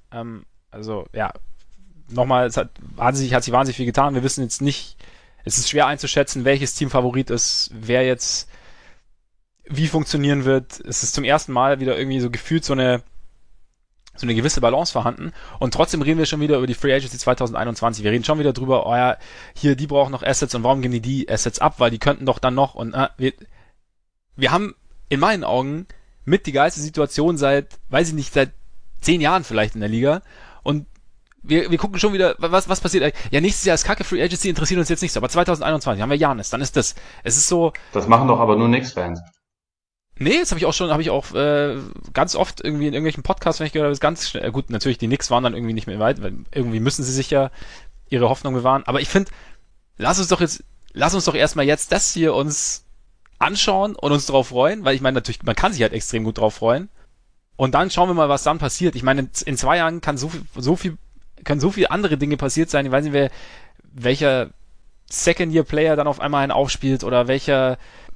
nochmal, es hat sich wahnsinnig viel getan. Wir wissen jetzt nicht, es ist schwer einzuschätzen, welches Team Favorit ist, wer jetzt wie funktionieren wird. Es ist zum ersten Mal wieder irgendwie so gefühlt so eine gewisse Balance vorhanden, und trotzdem reden wir schon wieder über die Free Agency 2021. Wir reden schon wieder drüber, hier, die brauchen noch Assets, und warum geben die Assets ab, weil die könnten doch dann noch, und wir haben in meinen Augen mit die geilste Situation seit 10 Jahren vielleicht in der Liga, und wir gucken schon wieder, was passiert. Ja, nächstes Jahr ist Kacke, Free Agency interessiert uns jetzt nicht so, aber 2021 haben wir Giannis, dann ist es ist so. Das machen doch aber nur Knicks-Fans. Nee, das habe ich auch ganz oft irgendwie in irgendwelchen Podcasts, wenn ich gehört habe, ist ganz schnell, gut, natürlich, die Knicks waren dann irgendwie nicht mehr weit, weil irgendwie müssen sie sich ja ihre Hoffnung bewahren, aber ich finde, lass uns doch erstmal jetzt das hier uns anschauen und uns drauf freuen, weil ich meine, natürlich, man kann sich halt extrem gut drauf freuen, und dann schauen wir mal, was dann passiert. Ich meine, in 2 Jahren können so viel andere Dinge passiert sein. Ich weiß nicht, welcher Second-Year-Player dann auf einmal einen aufspielt, oder welcher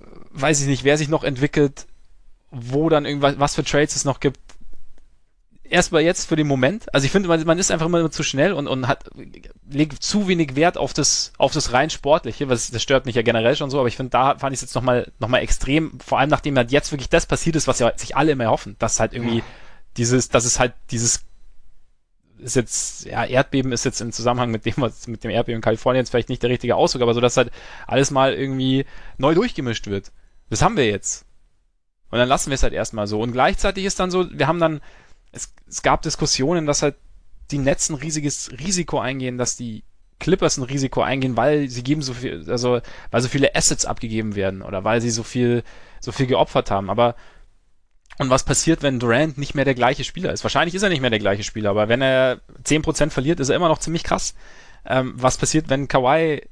weiß ich nicht, wer sich noch entwickelt, wo dann irgendwas, was für Trades es noch gibt. Erstmal jetzt für den Moment. Also ich finde, man ist einfach immer zu schnell und legt zu wenig Wert auf das rein Sportliche, das stört mich ja generell schon so, aber ich finde, da fand ich es jetzt noch mal extrem, vor allem nachdem halt jetzt wirklich das passiert ist, was ja sich alle immer hoffen, dass halt irgendwie dieses ist jetzt, ja, Erdbeben ist jetzt im Zusammenhang mit dem Erdbeben in Kalifornien jetzt vielleicht nicht der richtige Ausdruck, aber so, dass halt alles mal irgendwie neu durchgemischt wird. Das haben wir jetzt. Und dann lassen wir es halt erstmal so. Und gleichzeitig ist dann so, es gab Diskussionen, dass halt die Nets ein riesiges Risiko eingehen, dass die Clippers ein Risiko eingehen, weil sie geben so viel, also weil so viele Assets abgegeben werden oder weil sie so viel geopfert haben. Aber und was passiert, wenn Durant nicht mehr der gleiche Spieler ist? Wahrscheinlich ist er nicht mehr der gleiche Spieler, aber wenn er 10% verliert, ist er immer noch ziemlich krass. Was passiert, wenn Kawhi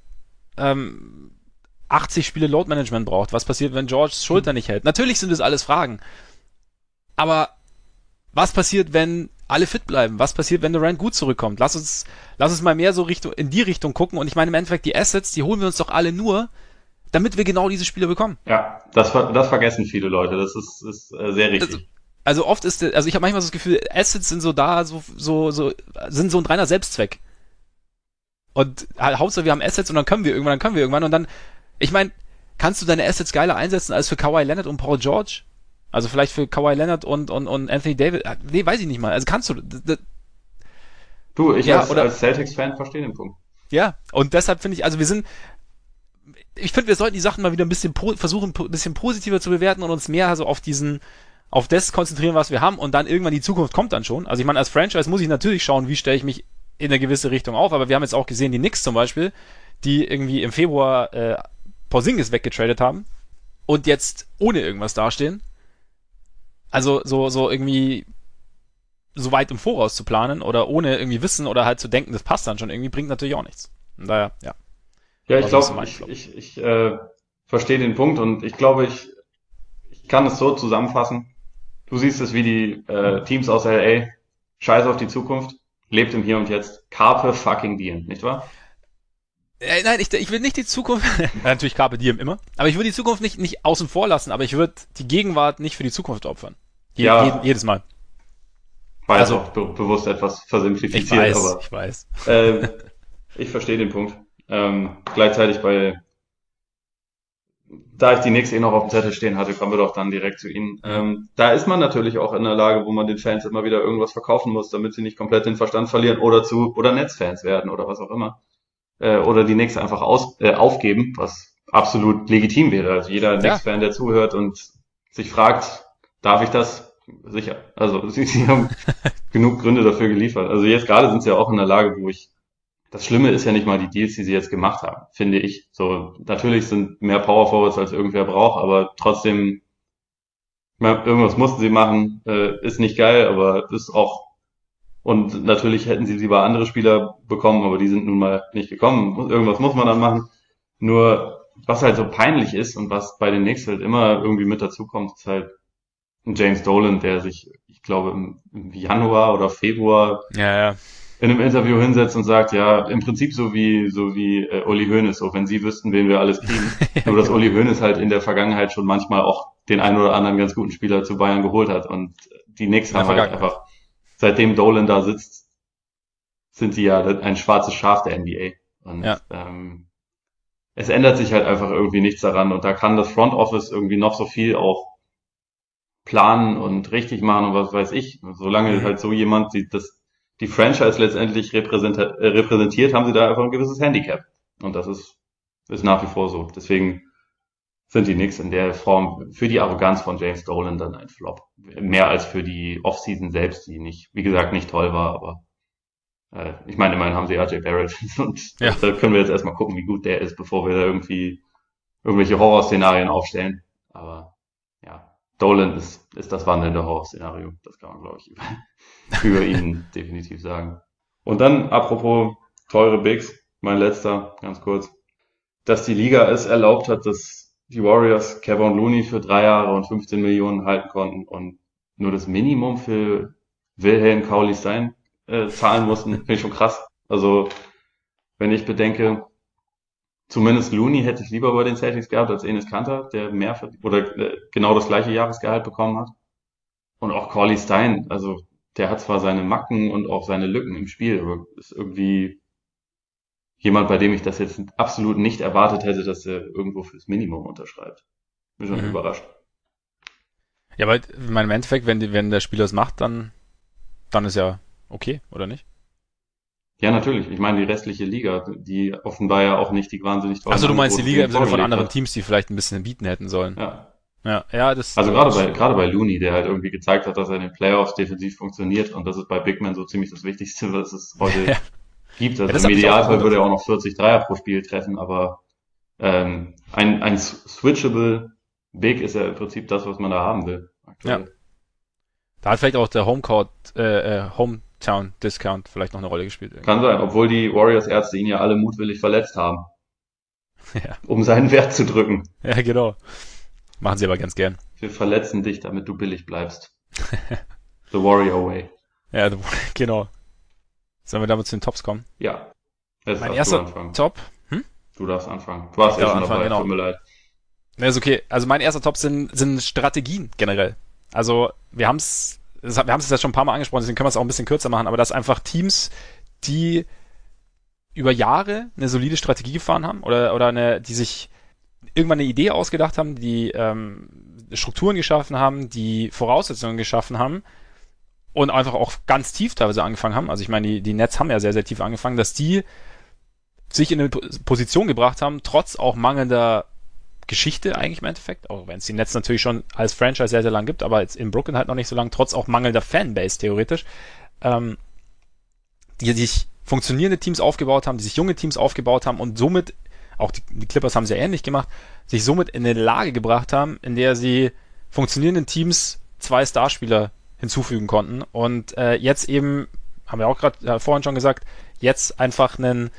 80 Spiele Load Management braucht? Was passiert, wenn Georges Schulter nicht hält? Natürlich sind das alles Fragen. Aber was passiert, wenn alle fit bleiben? Was passiert, wenn Durant gut zurückkommt? Lass uns mal mehr so in die Richtung gucken. Und ich meine im Endeffekt, die Assets, die holen wir uns doch alle nur, damit wir genau diese Spiele bekommen. Ja, das vergessen viele Leute. Das ist sehr richtig. Also oft ich habe manchmal so das Gefühl, Assets sind sind so ein reiner Selbstzweck. Und Hauptsache wir haben Assets und dann können wir irgendwann und dann, ich meine, kannst du deine Assets geiler einsetzen als für Kawhi Leonard und Paul George? Also vielleicht für Kawhi Leonard und Anthony Davis. Nee, weiß ich nicht mal. Also kannst du. Du, ich Ja, als Celtics-Fan verstehe den Punkt. Ja, und deshalb finde ich, also ich finde, wir sollten die Sachen mal wieder ein bisschen versuchen, ein bisschen positiver zu bewerten und uns mehr also auf das konzentrieren, was wir haben und dann irgendwann die Zukunft kommt dann schon. Also ich meine, als Franchise muss ich natürlich schauen, wie stelle ich mich in eine gewisse Richtung auf, aber wir haben jetzt auch gesehen, die Knicks zum Beispiel, die irgendwie im Februar Porzingis weggetradet haben und jetzt ohne irgendwas dastehen. Also so irgendwie so weit im Voraus zu planen oder ohne irgendwie Wissen oder halt zu denken, das passt dann schon irgendwie, bringt natürlich auch nichts. Und daher, ja. Ja, ich glaube, ich verstehe den Punkt und ich glaube, ich kann es so zusammenfassen. Du siehst es wie die Teams aus LA. Scheiß auf die Zukunft. Lebt im Hier und Jetzt. Carpe fucking diem, nicht wahr? Nein, ich will nicht die Zukunft, natürlich Carpe Diem immer, aber ich würde die Zukunft nicht außen vor lassen, aber ich würde die Gegenwart nicht für die Zukunft opfern. Ja, Jedes Mal. war jetzt Also, auch bewusst etwas versimplifiziert, aber ich weiß. ich verstehe den Punkt. Gleichzeitig da ich die Knicks noch auf dem Zettel stehen hatte, kommen wir doch dann direkt zu ihnen. Da ist man natürlich auch in der Lage, wo man den Fans immer wieder irgendwas verkaufen muss, damit sie nicht komplett den Verstand verlieren oder Nets-Fans werden oder was auch immer. Oder die Knicks einfach aufgeben, was absolut legitim wäre. Also jeder Knicks-Fan, der zuhört und sich fragt, darf ich das? Sicher. Also sie haben genug Gründe dafür geliefert. Also jetzt gerade sind sie ja auch in der Lage, das Schlimme ist ja nicht mal die Deals, die sie jetzt gemacht haben, finde ich. So, natürlich sind mehr Power Forwards als irgendwer braucht, aber trotzdem, irgendwas mussten sie machen, ist nicht geil, aber ist auch, und natürlich hätten sie lieber andere Spieler bekommen, aber die sind nun mal nicht gekommen. Irgendwas muss man dann machen. Nur, was halt so peinlich ist und was bei den Knicks halt immer irgendwie mit dazukommt, ist halt ein James Dolan, der sich, ich glaube, im Januar oder Februar Ja. in einem Interview hinsetzt und sagt, ja, im Prinzip so wie Uli Hoeneß, so wenn sie wüssten, wen wir alles kriegen. Nur dass Uli Hoeneß halt in der Vergangenheit schon manchmal auch den einen oder anderen ganz guten Spieler zu Bayern geholt hat und die Knicks haben halt einfach, seitdem Dolan da sitzt, sind sie ja ein schwarzes Schaf der NBA. Und es ändert sich halt einfach irgendwie nichts daran und da kann das Front Office irgendwie noch so viel auch planen und richtig machen und was weiß ich. Solange halt so jemand die Franchise letztendlich repräsentiert, haben sie da einfach ein gewisses Handicap. Und das ist nach wie vor so. Deswegen sind die Knicks in der Form für die Arroganz von James Dolan dann ein Flop. Mehr als für die Offseason selbst, die nicht, wie gesagt, nicht toll war, aber ich meine, immerhin haben sie RJ Barrett und da können wir jetzt erstmal gucken, wie gut der ist, bevor wir da irgendwelche Horrorszenarien aufstellen. Aber ja, Dolan ist das wandelnde Horrorszenario. Das kann man, glaube ich, über ihn definitiv sagen. Und dann, apropos teure Bigs, mein letzter, ganz kurz, dass die Liga es erlaubt hat, dass die Warriors Kevin Looney für 3 Jahre und 15 Millionen halten konnten und nur das Minimum für Wilhelm Cauley-Stein zahlen mussten, finde ich schon krass. Also, wenn ich bedenke, Zumindest Looney hätte ich lieber bei den Celtics gehabt als Enes Kanter, der mehr oder genau das gleiche Jahresgehalt bekommen hat. Und auch Cauley Stein, also der hat zwar seine Macken und auch seine Lücken im Spiel, aber ist irgendwie jemand, bei dem ich das jetzt absolut nicht erwartet hätte, dass er irgendwo fürs Minimum unterschreibt. Bin schon Mhm. überrascht. Ja, weil, ich meine, im Endeffekt, wenn der Spieler es macht, dann ist ja okay, oder nicht? Ja, natürlich. Ich meine, die restliche Liga, die offenbar ja auch nicht die wahnsinnig tollen Achso, du meinst die Angebote für Liga ihn im Sinne von vorgelegt anderen hat. Teams, die vielleicht ein bisschen bieten hätten sollen. Ja. Ja, das, Also gerade bei Looney, der halt irgendwie gezeigt hat, dass er in den Playoffs defensiv funktioniert und das ist bei Big Men so ziemlich das Wichtigste, was es heute ja, gibt. ja, Also das im hat mich auch Idealfall würde gewundert. er auch noch 40 Dreier pro Spiel treffen, aber ein switchable Big ist ja im Prinzip das, was man da haben will Ja, aktuell. da hat vielleicht auch der Hometown Discount vielleicht noch eine Rolle gespielt Kann irgendwie. sein, obwohl die Warriors-Ärzte ihn ja alle mutwillig verletzt haben, Ja, um seinen Wert zu drücken. ja, genau. Machen sie aber ganz gern. Wir verletzen dich, damit du billig bleibst. The Warrior Way. Ja, genau. Sollen wir damit zu den Tops kommen? Ja, jetzt Mein darfst du erster anfangen. Top, hm? Du darfst anfangen. Du Ich warst eh darf schon anfangen, dabei, tut genau. mir leid. Ne, ist okay. Also mein erster Top sind Strategien generell. Also wir haben es ja schon ein paar Mal angesprochen, deswegen können wir es auch ein bisschen kürzer machen, aber das einfach Teams, die über Jahre eine solide Strategie gefahren haben die sich irgendwann eine Idee ausgedacht haben, die Strukturen geschaffen haben, die Voraussetzungen geschaffen haben und einfach auch ganz tief teilweise angefangen haben. Also ich meine, die Nets haben ja sehr, sehr tief angefangen, dass die sich in eine Position gebracht haben, trotz auch mangelnder Geschichte eigentlich im Endeffekt, auch wenn es die Nets natürlich schon als Franchise sehr, sehr lang gibt, aber jetzt in Brooklyn halt noch nicht so lang, trotz auch mangelnder Fanbase theoretisch, ähm, die sich funktionierende Teams aufgebaut haben, die sich junge Teams aufgebaut haben und somit, auch die Clippers haben es ja ähnlich gemacht, sich somit in eine Lage gebracht haben, in der sie funktionierenden Teams 2 Starspieler hinzufügen konnten und jetzt eben, haben wir auch gerade vorhin schon gesagt, jetzt einfach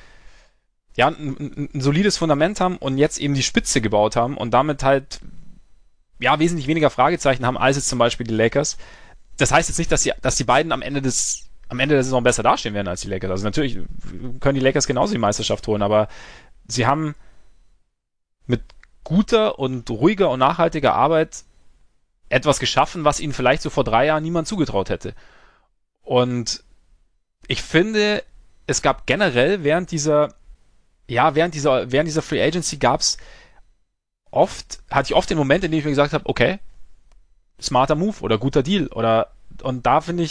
ein solides Fundament haben und jetzt eben die Spitze gebaut haben und damit halt ja wesentlich weniger Fragezeichen haben als jetzt zum Beispiel die Lakers. Das heißt jetzt nicht, dass die beiden am Ende der Saison besser dastehen werden als die Lakers. Also natürlich können die Lakers genauso die Meisterschaft holen, aber sie haben mit guter und ruhiger und nachhaltiger Arbeit etwas geschaffen, was ihnen vielleicht so vor 3 Jahren niemand zugetraut hätte. Und ich finde, es gab generell während dieser Free Agency hatte ich oft den Moment, in dem ich mir gesagt habe, okay, smarter Move oder guter Deal und da finde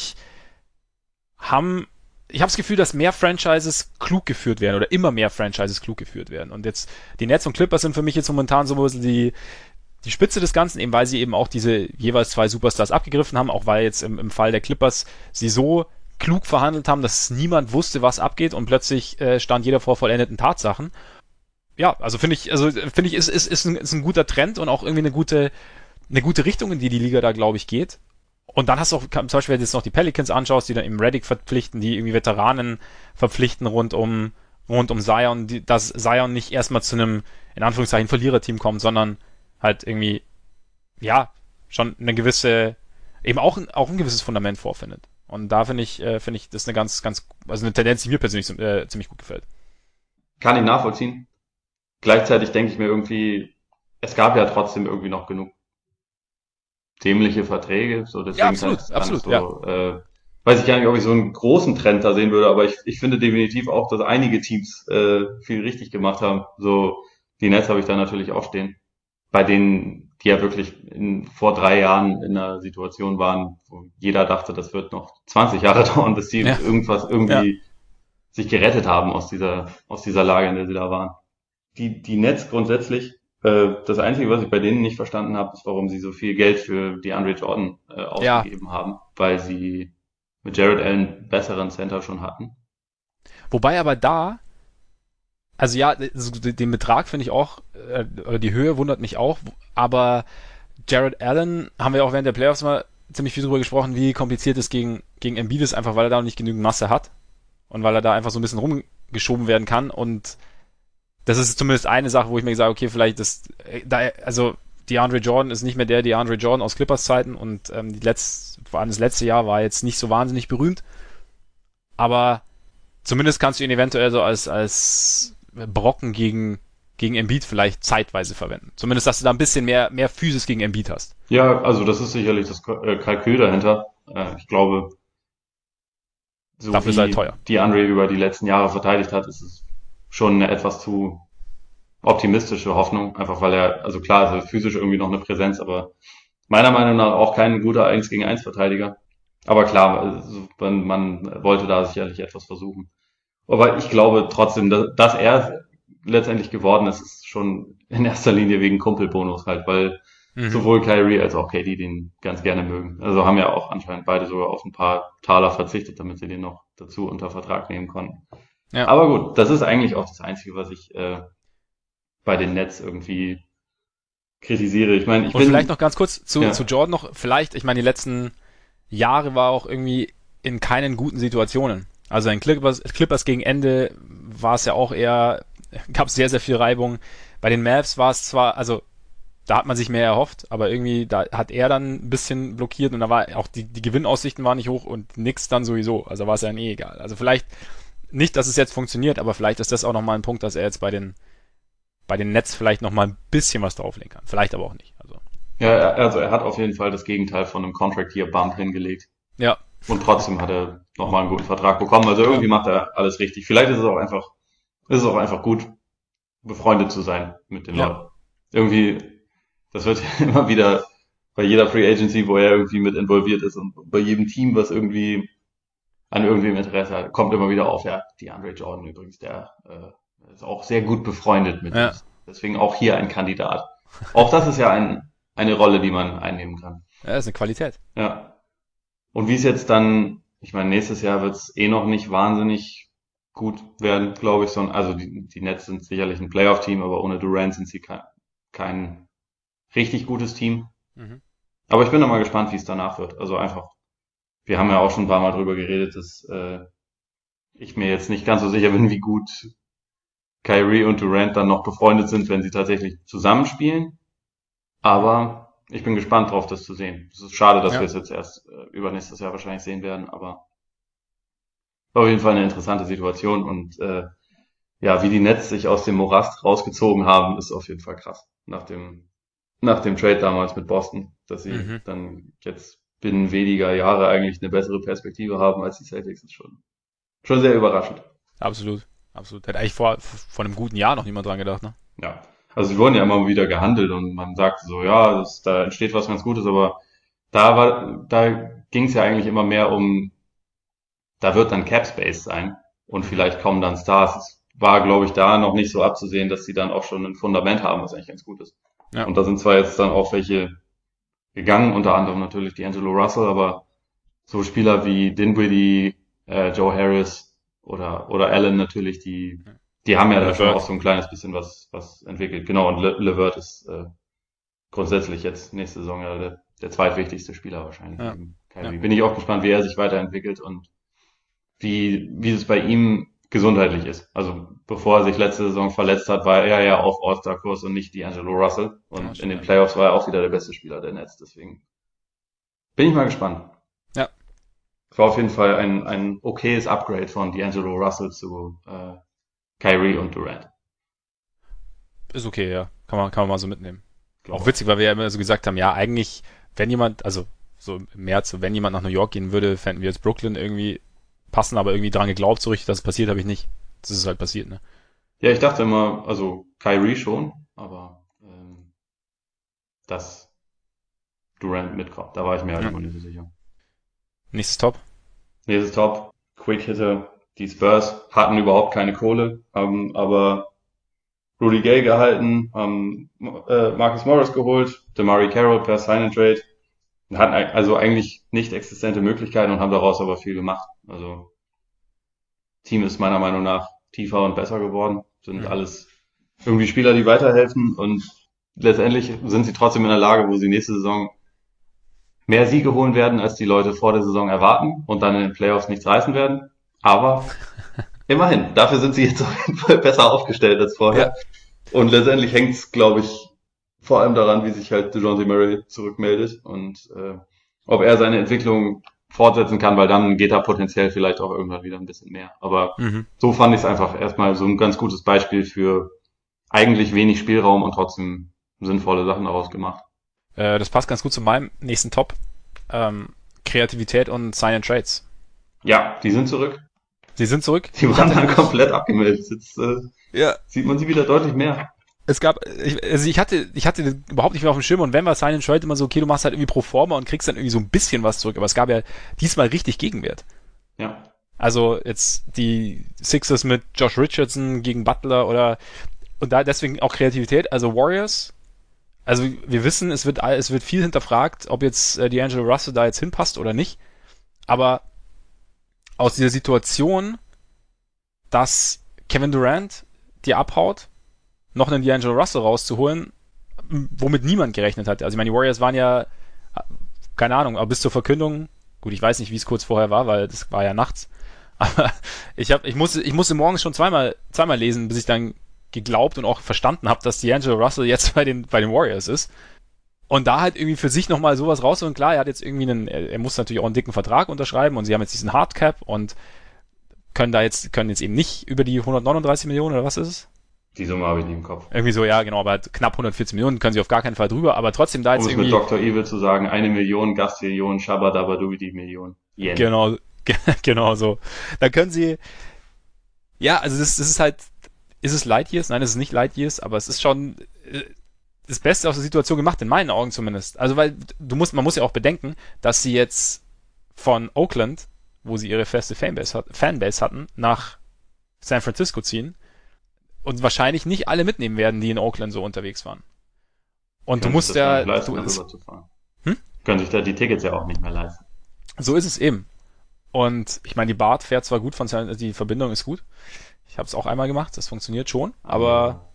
ich habe das Gefühl, dass mehr Franchises klug geführt werden oder immer mehr Franchises klug geführt werden. Und jetzt, die Nets und Clippers sind für mich jetzt momentan so ein bisschen die Spitze des Ganzen, eben weil sie eben auch diese jeweils 2 Superstars abgegriffen haben, auch weil jetzt im Fall der Clippers sie so klug verhandelt haben, dass niemand wusste, was abgeht und plötzlich stand jeder vor vollendeten Tatsachen. Ja, finde ich, ist ein guter Trend und auch irgendwie eine gute Richtung, in die Liga da, glaube ich, geht. Und dann hast du auch, zum Beispiel, wenn du jetzt noch die Pelicans anschaust, die dann eben Redick verpflichten, die irgendwie Veteranen verpflichten rund um Zion, dass Zion nicht erstmal zu einem, in Anführungszeichen, Verliererteam kommt, sondern halt irgendwie, ja, schon eine gewisse, eben auch ein gewisses Fundament vorfindet. Und da finde ich, das ist eine also eine Tendenz, die mir persönlich ziemlich gut gefällt. Kann ich nachvollziehen. Gleichzeitig denke ich mir irgendwie, es gab ja trotzdem irgendwie noch genug dämliche Verträge, so Ja, deswegen kann ich absolut, das gar nicht absolut, ja. so, weiß ich gar nicht, ob ich so einen großen Trend da sehen würde, aber ich finde definitiv auch, dass einige Teams viel richtig gemacht haben. So, die Nets habe ich da natürlich auch stehen, bei denen, die ja wirklich vor 3 Jahren in einer Situation waren, wo jeder dachte, das wird noch 20 Jahre dauern, bis die Ja, irgendwas ja. irgendwie sich gerettet haben aus dieser Lage, in der sie da waren. Die Nets grundsätzlich, das Einzige, was ich bei denen nicht verstanden habe, ist, warum sie so viel Geld für DeAndre Jordan Ja, ausgegeben haben, weil sie mit Jared Allen einen besseren Center schon hatten. wobei aber also ja, den Betrag finde ich auch, oder die Höhe wundert mich auch, aber Jared Allen haben wir auch während der Playoffs mal ziemlich viel drüber gesprochen, wie kompliziert es gegen Embiid ist, einfach weil er da noch nicht genügend Masse hat und weil er da einfach so ein bisschen rumgeschoben werden kann und das ist zumindest eine Sache, wo ich mir sage, okay, vielleicht also DeAndre Jordan ist nicht mehr der DeAndre Jordan aus Clippers Zeiten und vor allem das letzte Jahr war jetzt nicht so wahnsinnig berühmt, aber zumindest kannst du ihn eventuell so als Brocken gegen gegen Embiid vielleicht zeitweise verwenden. Zumindest, dass du da ein bisschen mehr Physis gegen Embiid hast. Ja, also das ist sicherlich das Kalkül dahinter. Ich glaube, so Dafür ist er halt wie teuer. DeAndre über die letzten Jahre verteidigt hat, ist es schon eine etwas zu optimistische Hoffnung. Einfach weil er, also klar, ist er physisch irgendwie noch eine Präsenz, aber meiner Meinung nach auch kein guter 1 gegen 1 Verteidiger. Aber klar, also man wollte da sicherlich etwas versuchen. Aber ich glaube trotzdem, dass er letztendlich geworden ist, ist schon in erster Linie wegen Kumpelbonus halt, weil Mhm. sowohl Kyrie als auch KD den ganz gerne mögen. Also haben ja auch anscheinend beide sogar auf ein paar Taler verzichtet, damit sie den noch dazu unter Vertrag nehmen konnten. Ja. Aber gut, das ist eigentlich auch das Einzige, was ich bei den Nets irgendwie kritisiere. Ich meine, ich Und vielleicht bin, noch ganz kurz zu ja, Jordan noch, vielleicht, ich meine, die letzten Jahre war auch irgendwie in keinen guten Situationen. Also in Clippers gegen Ende war es ja auch eher, gab es sehr, sehr viel Reibung. Bei den Mavs war es zwar, also da hat man sich mehr erhofft, aber irgendwie, da hat er dann ein bisschen blockiert und da war auch die Gewinnaussichten waren nicht hoch und nix dann sowieso. Also war es ja dann eh egal. Also vielleicht nicht, dass es jetzt funktioniert, aber vielleicht ist das auch nochmal ein Punkt, dass er jetzt bei den Nets vielleicht nochmal ein bisschen was drauflegen kann. Vielleicht aber auch nicht. Also, ja, also er hat auf jeden Fall das Gegenteil von einem Contract Year Bump hingelegt. ja, Und trotzdem hat er nochmal einen guten Vertrag bekommen. Also ja, irgendwie macht er alles richtig. Vielleicht ist es auch einfach gut, befreundet zu sein mit den ja, Leuten. Irgendwie, das wird ja immer wieder bei jeder Free Agency, wo er irgendwie mit involviert ist und bei jedem Team, was irgendwie an irgendwem Interesse hat, kommt immer wieder auf, ja, DeAndre Jordan übrigens, der ist auch sehr gut befreundet mit ja. uns. Deswegen auch hier ein Kandidat. Auch das ist ja eine Rolle, die man einnehmen kann. Ja, ist eine Qualität. Ja. Und wie es jetzt dann, ich meine, nächstes Jahr wird es eh noch nicht wahnsinnig gut werden, glaube ich, sondern, also die Nets sind sicherlich ein Playoff-Team, aber ohne Durant sind sie kein richtig gutes Team. Mhm. Aber ich bin da mal gespannt, wie es danach wird. Also einfach, wir haben ja auch schon ein paar Mal drüber geredet, dass ich mir jetzt nicht ganz so sicher bin, wie gut Kyrie und Durant dann noch befreundet sind, wenn sie tatsächlich zusammenspielen. Aber ich bin gespannt drauf, das zu sehen. Es ist schade, dass wir Ja, es jetzt erst übernächstes Jahr wahrscheinlich sehen werden, aber war auf jeden Fall eine interessante Situation und ja, wie die Nets sich aus dem Morast rausgezogen haben, ist auf jeden Fall krass. Nach dem Trade damals mit Boston, dass sie mhm. dann jetzt binnen weniger Jahre eigentlich eine bessere Perspektive haben als die Celtics, ist schon sehr überraschend. Absolut. Absolut. Hätte eigentlich vor einem guten Jahr noch niemand dran gedacht, ne? Ja. Also sie wurden ja immer wieder gehandelt und man sagte so, ja, da entsteht was ganz Gutes, aber da ging es ja eigentlich immer mehr um, da wird dann Cap Space sein und Mhm. vielleicht kommen dann Stars. Es war, glaube ich, da noch nicht so abzusehen, dass sie dann auch schon ein Fundament haben, was eigentlich ganz gut ist. Ja, Und da sind zwar jetzt dann auch welche gegangen, unter anderem natürlich D'Angelo Russell, aber so Spieler wie Dinwiddie, Joe Harris oder Allen natürlich, die haben ja da schon auch Levert. so ein kleines bisschen was entwickelt. Genau, und LeVert ist grundsätzlich jetzt nächste Saison ja der zweitwichtigste Spieler wahrscheinlich Ja, neben ja. Kyrie. Bin ich auch gespannt, wie er sich weiterentwickelt und wie es bei ihm gesundheitlich ist. Also bevor er sich letzte Saison verletzt hat, war er ja auf All-Star-Kurs und nicht D'Angelo Russell. Ja, Und in stimmt den eigentlich. Playoffs war er auch wieder der beste Spieler der Nets. Deswegen bin ich mal gespannt. Ja, Es war auf jeden Fall ein okayes Upgrade von D'Angelo Russell zu Kyrie und Durant, ist okay, ja. Kann man mal so mitnehmen. Auch glaube ich. witzig, weil wir ja immer so gesagt haben, ja, eigentlich, wenn jemand, also so im März, so wenn jemand nach New York gehen würde, fänden wir jetzt Brooklyn irgendwie passen, aber irgendwie dran geglaubt, so richtig, dass es passiert, habe ich nicht. Das ist halt passiert, ne? Ja, ich dachte immer, also Kyrie schon, aber dass Durant mitkommt, da war ich mir halt Ja. immer nicht so sicher. Nächstes Top. Nächstes Top, Quick Hitter. Die Spurs hatten überhaupt keine Kohle, haben aber Rudy Gay gehalten, haben Marcus Morris geholt, DeMarre Carroll per Sign and Trade. Hatten also eigentlich nicht existente Möglichkeiten und haben daraus aber viel gemacht. Also Team ist meiner Meinung nach tiefer und besser geworden. Sind Mhm. alles irgendwie Spieler, die weiterhelfen und letztendlich sind sie trotzdem in der Lage, wo sie nächste Saison mehr Siege holen werden, als die Leute vor der Saison erwarten und dann in den Playoffs nichts reißen werden. Aber immerhin, dafür sind sie jetzt auf jeden Fall besser aufgestellt als Ja. vorher. Und letztendlich hängt es, glaube ich, vor allem daran, wie sich halt DeJounte Murray zurückmeldet und ob er seine Entwicklung fortsetzen kann, weil dann geht da potenziell vielleicht auch irgendwann wieder ein bisschen mehr. Aber Mhm. so fand ich es einfach erstmal so ein ganz gutes Beispiel für eigentlich wenig Spielraum und trotzdem sinnvolle Sachen daraus gemacht. Das passt ganz gut zu meinem nächsten Top. Kreativität und Sign and Trades. Ja, die sind zurück. Sie sind zurück. Die waren dann komplett abgemeldet. Jetzt Ja, sieht man sie wieder deutlich mehr. es gab, ich hatte überhaupt nicht mehr auf dem Schirm und wenn wir Sign and Trade immer so, okay, du machst halt irgendwie pro forma und kriegst dann irgendwie so ein bisschen was zurück, aber es gab ja diesmal richtig Gegenwert. Ja, Also jetzt die Sixers mit Josh Richardson gegen Butler und da deswegen auch Kreativität, also Warriors. Also wir wissen, es wird viel hinterfragt, ob jetzt D'Angelo Russell da jetzt hinpasst oder nicht, aber aus dieser Situation, dass Kevin Durant dir abhaut, noch einen D'Angelo Russell rauszuholen, womit niemand gerechnet hat. Also ich meine, die Warriors waren ja, keine Ahnung, aber bis zur Verkündung, gut, ich weiß nicht, wie es kurz vorher war, weil das war ja nachts, aber ich musste morgens schon zweimal lesen, bis ich dann geglaubt und auch verstanden habe, dass D'Angelo Russell jetzt bei den Warriors ist. Und da halt irgendwie für sich nochmal sowas rausholen. Klar, er hat jetzt irgendwie er muss natürlich auch einen dicken Vertrag unterschreiben und sie haben jetzt diesen Hardcap und können jetzt eben nicht über die 139 Millionen oder was ist es? die Summe habe ich nicht im Kopf. Irgendwie so, ja, genau, aber halt knapp 140 Millionen können sie auf gar keinen Fall drüber, aber trotzdem da Um jetzt es mit irgendwie, Dr. Evil zu sagen, 1 Million, Gastillion, Shabba-Dabba-Dubidi Million. Yen. genau, genau so. Da können sie, ja, also das ist halt, ist es Light Years? Nein, es ist nicht Light Years, aber es ist schon das Beste aus der Situation gemacht, in meinen Augen zumindest. Also weil man muss ja auch bedenken, dass sie jetzt von Oakland, wo sie ihre feste Fanbase hatten, nach San Francisco ziehen und wahrscheinlich nicht alle mitnehmen werden, die in Oakland so unterwegs waren. Und du Können sich musst das gar ja, nicht leisten, darüber zu fahren. hm? Können sich da die Tickets ja auch nicht mehr leisten. So ist es eben. Und ich meine, die BART fährt zwar gut, die Verbindung ist gut. Ich habe es auch einmal gemacht, das funktioniert schon, aber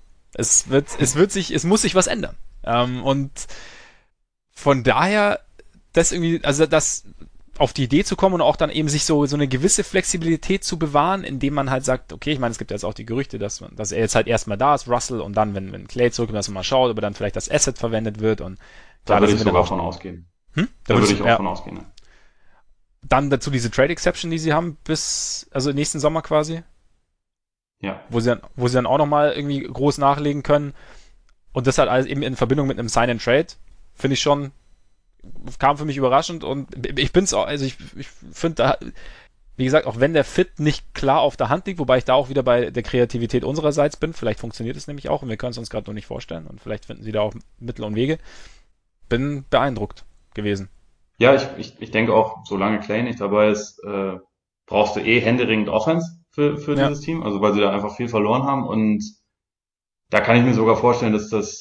es muss sich was ändern. Und von daher, das irgendwie, also das auf die Idee zu kommen und auch dann eben sich so eine gewisse Flexibilität zu bewahren, indem man halt sagt, okay, ich meine, es gibt jetzt auch die Gerüchte, dass er jetzt halt erstmal da ist, Russell, und dann, wenn Clay zurückkommt, dass man mal schaut, ob er dann vielleicht das Asset verwendet wird und Da klar, würde sind ich wir dann sogar auch, von ausgehen. Da Da würde ich würdest auch ja, von ausgehen. Ne? dann dazu diese Trade Exception, die sie haben also nächsten Sommer quasi, Ja. wo sie dann auch nochmal irgendwie groß nachlegen können und das halt alles eben in Verbindung mit einem Sign and Trade, finde ich schon, kam für mich überraschend und ich bin's auch, also ich finde da, wie gesagt, auch wenn der Fit nicht klar auf der Hand liegt, wobei ich da auch wieder bei der Kreativität unsererseits bin, vielleicht funktioniert es nämlich auch und wir können es uns gerade noch nicht vorstellen und vielleicht finden sie da auch Mittel und Wege, bin beeindruckt gewesen. Ja, ich denke auch, solange Clay nicht dabei ist, brauchst du händeringend Offense für Ja, dieses Team, also weil sie da einfach viel verloren haben und da kann ich mir sogar vorstellen,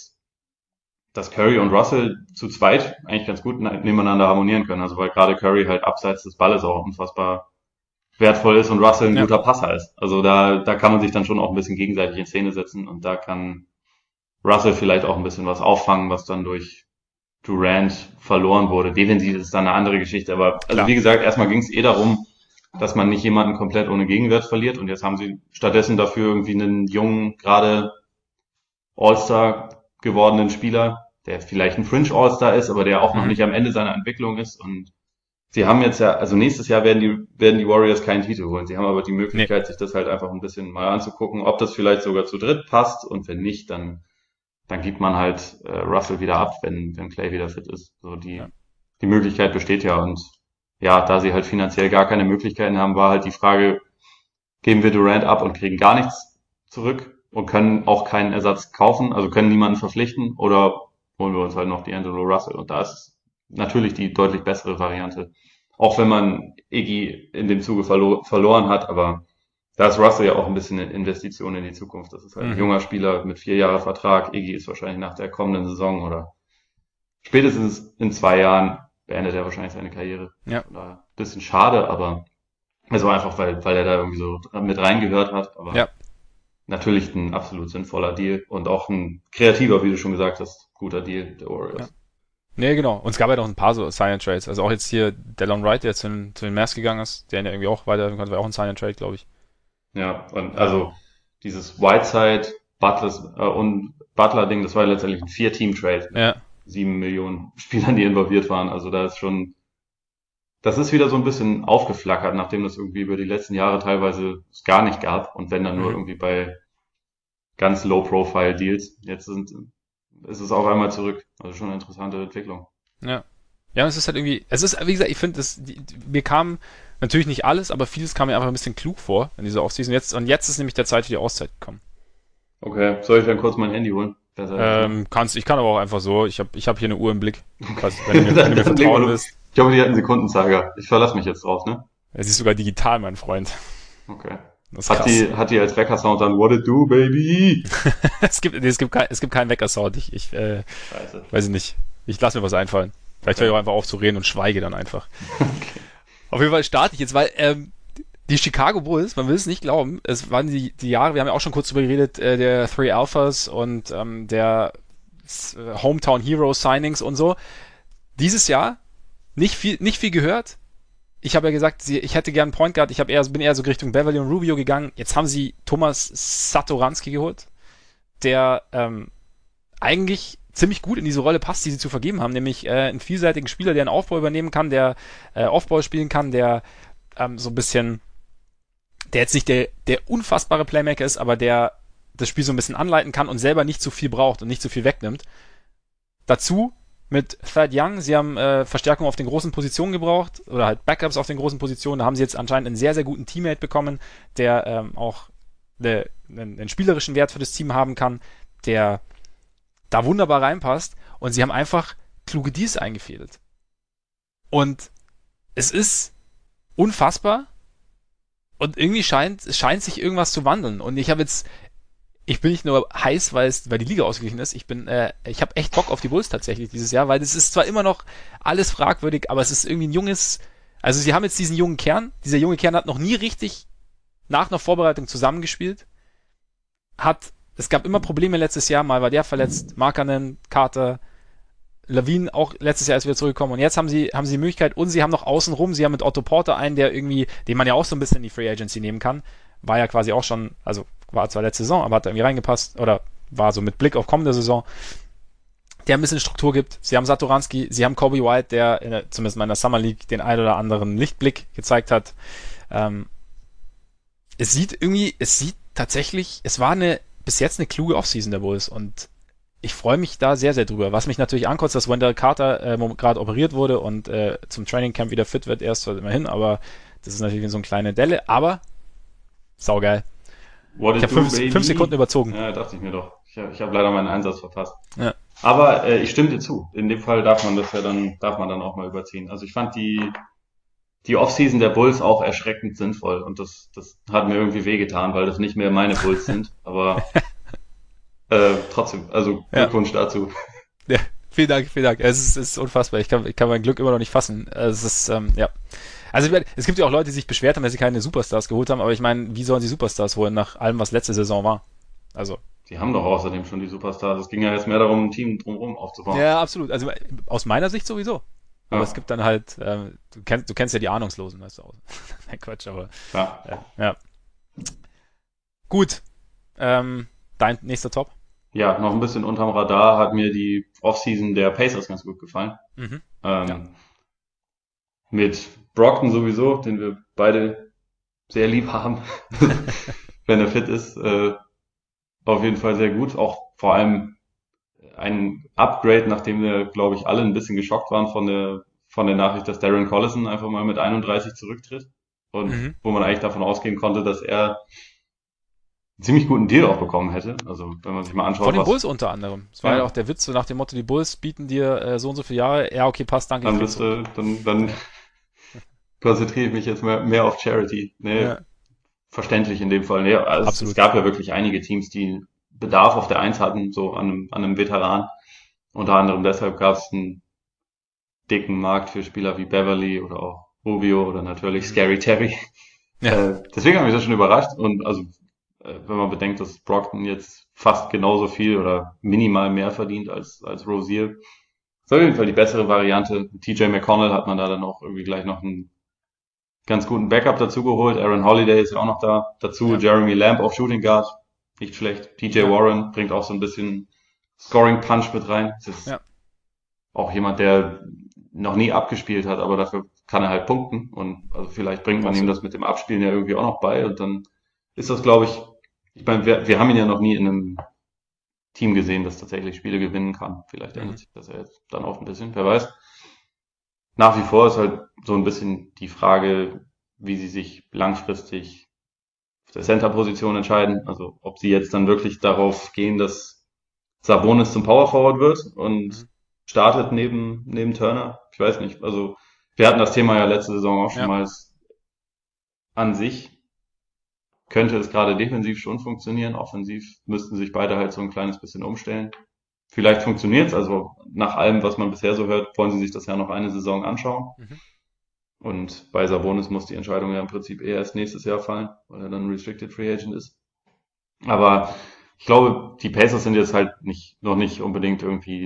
dass Curry und Russell zu zweit eigentlich ganz gut nebeneinander harmonieren können. Also weil gerade Curry halt abseits des Balles auch unfassbar wertvoll ist und Russell ein ja, guter Passer ist. Also da kann man sich dann schon auch ein bisschen gegenseitig in Szene setzen und da kann Russell vielleicht auch ein bisschen was auffangen, was dann durch Durant verloren wurde. Defensiv ist dann eine andere Geschichte, aber also klar. wie gesagt, erstmal ging es darum, dass man nicht jemanden komplett ohne Gegenwert verliert und jetzt haben sie stattdessen dafür irgendwie einen jungen, gerade All-Star gewordenen Spieler, der vielleicht ein Fringe All-Star ist, aber der auch noch Mhm. nicht am Ende seiner Entwicklung ist. Und sie haben jetzt ja, also nächstes Jahr werden die Warriors keinen Titel holen. Sie haben aber die Nee, Möglichkeit, sich das halt einfach ein bisschen mal anzugucken, ob das vielleicht sogar zu dritt passt. Und wenn nicht, dann gibt man halt Russell wieder ab, wenn Clay wieder fit ist. So ja. die Möglichkeit besteht ja. Und ja, da sie halt finanziell gar keine Möglichkeiten haben, war halt die Frage, geben wir Durant ab und kriegen gar nichts zurück und können auch keinen Ersatz kaufen, also können niemanden verpflichten oder holen wir uns halt noch D'Angelo Russell und da ist natürlich die deutlich bessere Variante. Auch wenn man Iggy in dem Zuge verloren hat, aber da ist Russell ja auch ein bisschen eine Investition in die Zukunft. Das ist halt ein Mhm. junger Spieler mit 4 Jahre Vertrag. Iggy ist wahrscheinlich nach der kommenden Saison oder spätestens in 2 Jahren beendet er wahrscheinlich seine Karriere. Ja, Von daher ein bisschen schade, aber also einfach, weil er da irgendwie so mit reingehört hat, ja. aber natürlich ein absolut sinnvoller Deal und auch ein kreativer, wie du schon gesagt hast, guter Deal der Ja. Warriors. Nee, genau. Und es gab ja noch ein paar so Sign and Trades. Also auch jetzt hier Delon Wright, der zu den Mavs gegangen ist, der ja irgendwie auch weiter konnte, war auch ein Sign and Trade, glaube ich. Ja, und Ähm, also dieses Whiteside, und Butler-Ding, das war ja letztendlich ein 4-Team-Trade mit ja, 7 Millionen Spielern, die involviert waren. Also da ist schon, das ist wieder so ein bisschen aufgeflackert, nachdem das irgendwie über die letzten Jahre teilweise es gar nicht gab und wenn dann nur mhm. irgendwie bei ganz Low-Profile-Deals. Ist es auf einmal zurück. Also schon eine interessante Entwicklung. Ja. Ja, es ist halt irgendwie, es ist, wie gesagt, ich finde, mir kam natürlich nicht alles, aber vieles kam mir einfach ein bisschen klug vor in dieser Offseason. Jetzt ist nämlich der Zeit für die Auszeit gekommen. Okay, soll ich dann kurz mein Handy holen? Besser als noch. Ich kann aber auch einfach so, ich hab hier eine Uhr im Blick. Wenn du mir Dann leg mal vertrauen los. willst. Ich hoffe, die hat einen Sekundenzeiger. Ich verlasse mich jetzt drauf, ne? Es ist sogar digital, mein Freund. Okay. Das ist Hat krass. die als Weckersound dann What it do, baby? Es gibt keinen Weckersound. Scheiße. Weiß ich nicht. Ich lasse mir was einfallen. Vielleicht höre ich auch einfach auf zu reden und schweige dann einfach. Okay. Auf jeden Fall starte ich jetzt, weil die Chicago Bulls, man will es nicht glauben, es waren die Jahre, wir haben ja auch schon kurz drüber geredet, der Three Alphas und der Hometown Hero Signings und so. Dieses Jahr nicht viel gehört. Ich habe ja gesagt, ich hätte gern einen Point Guard, bin eher so Richtung Beverly und Rubio gegangen. Jetzt haben sie Thomas Satoranski geholt, der eigentlich ziemlich gut in diese Rolle passt, die sie zu vergeben haben, nämlich einen vielseitigen Spieler, der einen Aufbau übernehmen kann, der Offball spielen kann, der so ein bisschen, der jetzt nicht der unfassbare Playmaker ist, aber der das Spiel so ein bisschen anleiten kann und selber nicht zu viel braucht und nicht zu viel wegnimmt. Dazu mit Thad Young, sie haben Verstärkung auf den großen Positionen gebraucht oder halt Backups auf den großen Positionen. Da haben sie jetzt anscheinend einen sehr, sehr guten Teammate bekommen, der auch einen spielerischen Wert für das Team haben kann, der da wunderbar reinpasst, und sie haben einfach kluge Deals eingefädelt. Und es ist unfassbar und irgendwie scheint sich irgendwas zu wandeln. Und ich bin nicht nur heiß, weil die Liga ausgeglichen ist, ich habe echt Bock auf die Bulls tatsächlich dieses Jahr, weil es ist zwar immer noch alles fragwürdig, aber es ist irgendwie also sie haben jetzt diesen jungen Kern, dieser junge Kern hat noch nie richtig nach einer Vorbereitung zusammengespielt, es gab immer Probleme letztes Jahr, mal war der verletzt, Markkanen, Carter, Lavine auch letztes Jahr ist wieder zurückgekommen, und jetzt haben sie die Möglichkeit, und sie haben noch außenrum, sie haben mit Otto Porter einen, den man ja auch so ein bisschen in die Free Agency nehmen kann, war ja quasi auch schon, also war zwar letzte Saison, aber hat da irgendwie reingepasst, oder war so mit Blick auf kommende Saison, der ein bisschen Struktur gibt. Sie haben Satoranski, sie haben Kobe White, der zumindest mal in der Summer League den ein oder anderen Lichtblick gezeigt hat. Es sieht tatsächlich, es war bis jetzt eine kluge Offseason der Bulls, und ich freue mich da sehr, sehr drüber. Was mich natürlich ankotzt, dass Wendell Carter gerade operiert wurde und zum Training Camp wieder fit wird, erst immerhin, aber das ist natürlich so eine kleine Delle, aber saugeil. Ich habe 5 Sekunden überzogen. Ja, dachte ich mir doch. Ich hab leider meinen Einsatz verpasst. Ja. Aber ich stimme dir zu. In dem Fall darf man dann auch mal überziehen. Also ich fand die Offseason der Bulls auch erschreckend sinnvoll, und das hat mir irgendwie wehgetan, weil das nicht mehr meine Bulls sind. Aber trotzdem, also Glückwunsch dazu. Ja, vielen Dank, vielen Dank. Es ist unfassbar. Ich kann mein Glück immer noch nicht fassen. Es ist, ja. Also es gibt ja auch Leute, die sich beschwert haben, dass sie keine Superstars geholt haben, aber ich meine, wie sollen sie Superstars holen nach allem, was letzte Saison war? Also. Die haben doch außerdem schon die Superstars. Es ging ja jetzt mehr darum, ein Team drumherum aufzubauen. Ja, absolut. Also aus meiner Sicht sowieso. Aber es gibt dann halt, du kennst ja die Ahnungslosen, weißt du auch. Nein, Quatsch, aber. Ja. Gut. Dein nächster Top? Ja, noch ein bisschen unterm Radar hat mir die Offseason der Pacers ganz gut gefallen. Mhm. Mit Brockton sowieso, den wir beide sehr lieb haben, wenn er fit ist. Auf jeden Fall sehr gut. Auch vor allem ein Upgrade, nachdem wir, glaube ich, alle ein bisschen geschockt waren von der Nachricht, dass Darren Collison einfach mal mit 31 zurücktritt. Und wo man eigentlich davon ausgehen konnte, dass er einen ziemlich guten Deal auch bekommen hätte. Also wenn man sich mal anschaut. Von den Bulls unter anderem. Es war ja auch der Witz, so nach dem Motto, die Bulls bieten dir so und so viele Jahre. Ja, okay, passt, danke. Dann konzentriere ich mich jetzt mehr auf Charity. Nee, ja. Verständlich in dem Fall. Nee, also es gab ja wirklich einige Teams, die Bedarf auf der Eins hatten, so an einem Veteran. Unter anderem deshalb gab es einen dicken Markt für Spieler wie Beverly oder auch Rubio oder natürlich Scary Terry. Ja. Deswegen hat mich das schon überrascht. Und also wenn man bedenkt, dass Brockton jetzt fast genauso viel oder minimal mehr verdient als Rozier, ist auf jeden Fall die bessere Variante. TJ McConnell hat man da dann auch irgendwie gleich noch einen ganz guten Backup dazu geholt. Aaron Holiday ist ja auch noch da. Dazu Jeremy Lamb auf Shooting Guard. Nicht schlecht. TJ Warren bringt auch so ein bisschen Scoring Punch mit rein. Das ist auch jemand, der noch nie abgespielt hat, aber dafür kann er halt punkten. Und also vielleicht bringt man ihm das mit dem Abspielen ja irgendwie auch noch bei. Und dann ist das, glaube ich, Ich meine, wir haben ihn ja noch nie in einem Team gesehen, das tatsächlich Spiele gewinnen kann. Vielleicht ändert sich das ja jetzt dann auch ein bisschen, wer weiß. Nach wie vor ist halt so ein bisschen die Frage, wie sie sich langfristig auf der Center-Position entscheiden. Also ob sie jetzt dann wirklich darauf gehen, dass Sabonis zum Power Forward wird und startet neben Turner. Ich weiß nicht. Also wir hatten das Thema ja letzte Saison auch schon mal. An sich könnte es gerade defensiv schon funktionieren. Offensiv müssten sich beide halt so ein kleines bisschen umstellen. Vielleicht funktioniert es. Also nach allem, was man bisher so hört, wollen sie sich das ja noch eine Saison anschauen. Und bei Sabonis muss die Entscheidung ja im Prinzip erst nächstes Jahr fallen, weil er dann Restricted Free Agent ist. Aber ich glaube, die Pacers sind jetzt halt noch nicht unbedingt irgendwie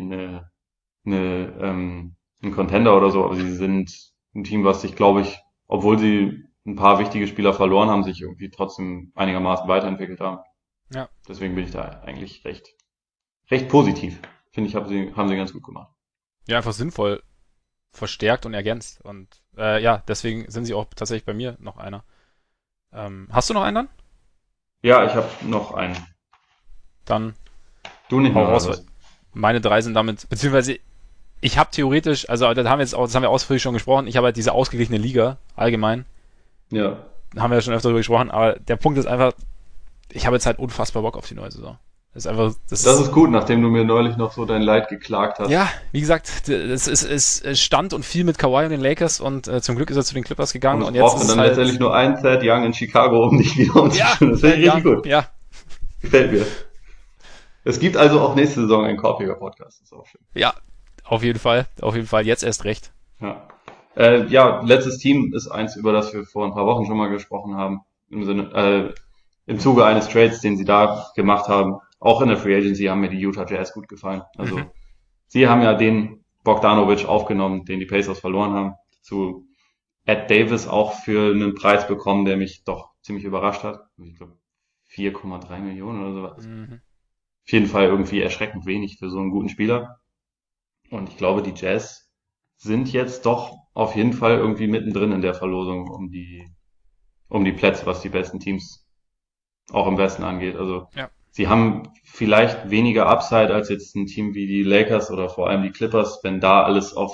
ein Contender oder so, aber sie sind ein Team, was sich, glaube ich, obwohl sie ein paar wichtige Spieler verloren haben, sich irgendwie trotzdem einigermaßen weiterentwickelt haben. Ja. Deswegen bin ich da eigentlich recht positiv. Finde ich, haben sie ganz gut gemacht. Ja, einfach sinnvoll verstärkt und ergänzt. Und deswegen sind sie auch tatsächlich bei mir noch einer. Hast du noch einen dann? Ja, ich habe noch einen. Dann du nicht hau mehr raus. Meine 3 sind damit, beziehungsweise ich habe theoretisch, also das haben wir ausführlich schon gesprochen, ich habe halt diese ausgeglichene Liga allgemein. Ja. Haben wir ja schon öfter darüber gesprochen, aber der Punkt ist einfach, ich habe jetzt halt unfassbar Bock auf die neue Saison. Das ist einfach, das ist gut, nachdem du mir neulich noch so dein Leid geklagt hast. Ja, wie gesagt, es stand und fiel mit Kawhi und den Lakers und zum Glück ist er zu den Clippers gegangen und jetzt ist dann halt letztendlich nur ein Thad Young in Chicago, um dich wieder umzustimmen. Das finde ich richtig gut. Ja. Gefällt mir. Es gibt also auch nächste Saison einen Korpiger-Podcast. Das ist auch schön. Ja, auf jeden Fall. Jetzt erst recht. Ja. Letztes Team ist eins, über das wir vor ein paar Wochen schon mal gesprochen haben. Im Zuge eines Trades, den sie da gemacht haben. Auch in der Free Agency haben mir die Utah Jazz gut gefallen. Also, sie haben ja den Bogdanovic aufgenommen, den die Pacers verloren haben. Zu Ed Davis auch für einen Preis bekommen, der mich doch ziemlich überrascht hat. Ich glaube, 4,3 Millionen oder sowas. Auf jeden Fall irgendwie erschreckend wenig für so einen guten Spieler. Und ich glaube, die Jazz sind jetzt doch auf jeden Fall irgendwie mittendrin in der Verlosung um die Plätze, was die besten Teams auch im Westen angeht. Also sie haben vielleicht weniger Upside als jetzt ein Team wie die Lakers oder vor allem die Clippers, wenn da alles auf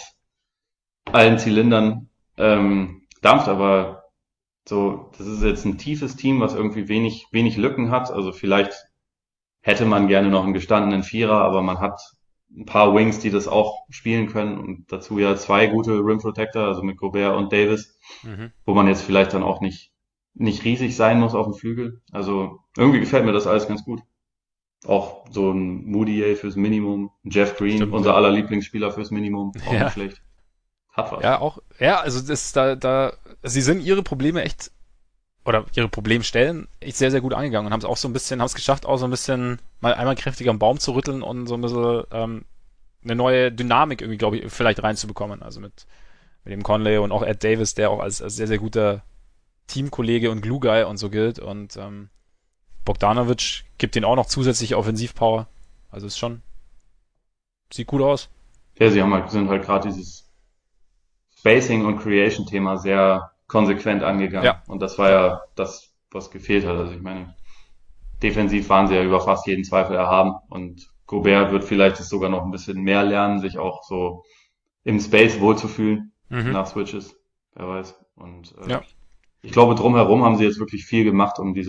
allen Zylindern dampft, aber so, das ist jetzt ein tiefes Team, was irgendwie wenig Lücken hat. Also vielleicht hätte man gerne noch einen gestandenen Vierer, aber man hat ein paar Wings, die das auch spielen können und dazu ja 2 gute Rim Protector, also mit Gobert und Davis, wo man jetzt vielleicht dann auch nicht riesig sein muss auf dem Flügel. Also irgendwie gefällt mir das alles ganz gut. Auch so ein Moody fürs Minimum, Jeff Green, stimmt, unser aller Lieblingsspieler fürs Minimum, auch nicht schlecht. Hat was. Ja, auch, also sie sind ihre Probleme echt, oder ihre Problemstellen echt sehr, sehr gut angegangen und haben es auch so ein bisschen, haben es geschafft, auch so ein bisschen mal einmal kräftiger am Baum zu rütteln und so ein bisschen eine neue Dynamik irgendwie, glaube ich, vielleicht reinzubekommen. Also mit dem Conley und auch Ed Davis, der auch als sehr, sehr guter Teamkollege und Glue-Guy und so gilt. Und Bogdanovic gibt denen auch noch zusätzliche Offensivpower. Also ist schon, sieht gut aus. Ja, sind halt gerade dieses Spacing und Creation-Thema sehr konsequent angegangen. Ja. Und das war ja das, was gefehlt hat. Also ich meine, defensiv waren sie ja über fast jeden Zweifel erhaben und Gobert wird vielleicht sogar noch ein bisschen mehr lernen, sich auch so im Space wohlzufühlen nach Switches. Wer weiß. Und ich glaube, drumherum haben sie jetzt wirklich viel gemacht, um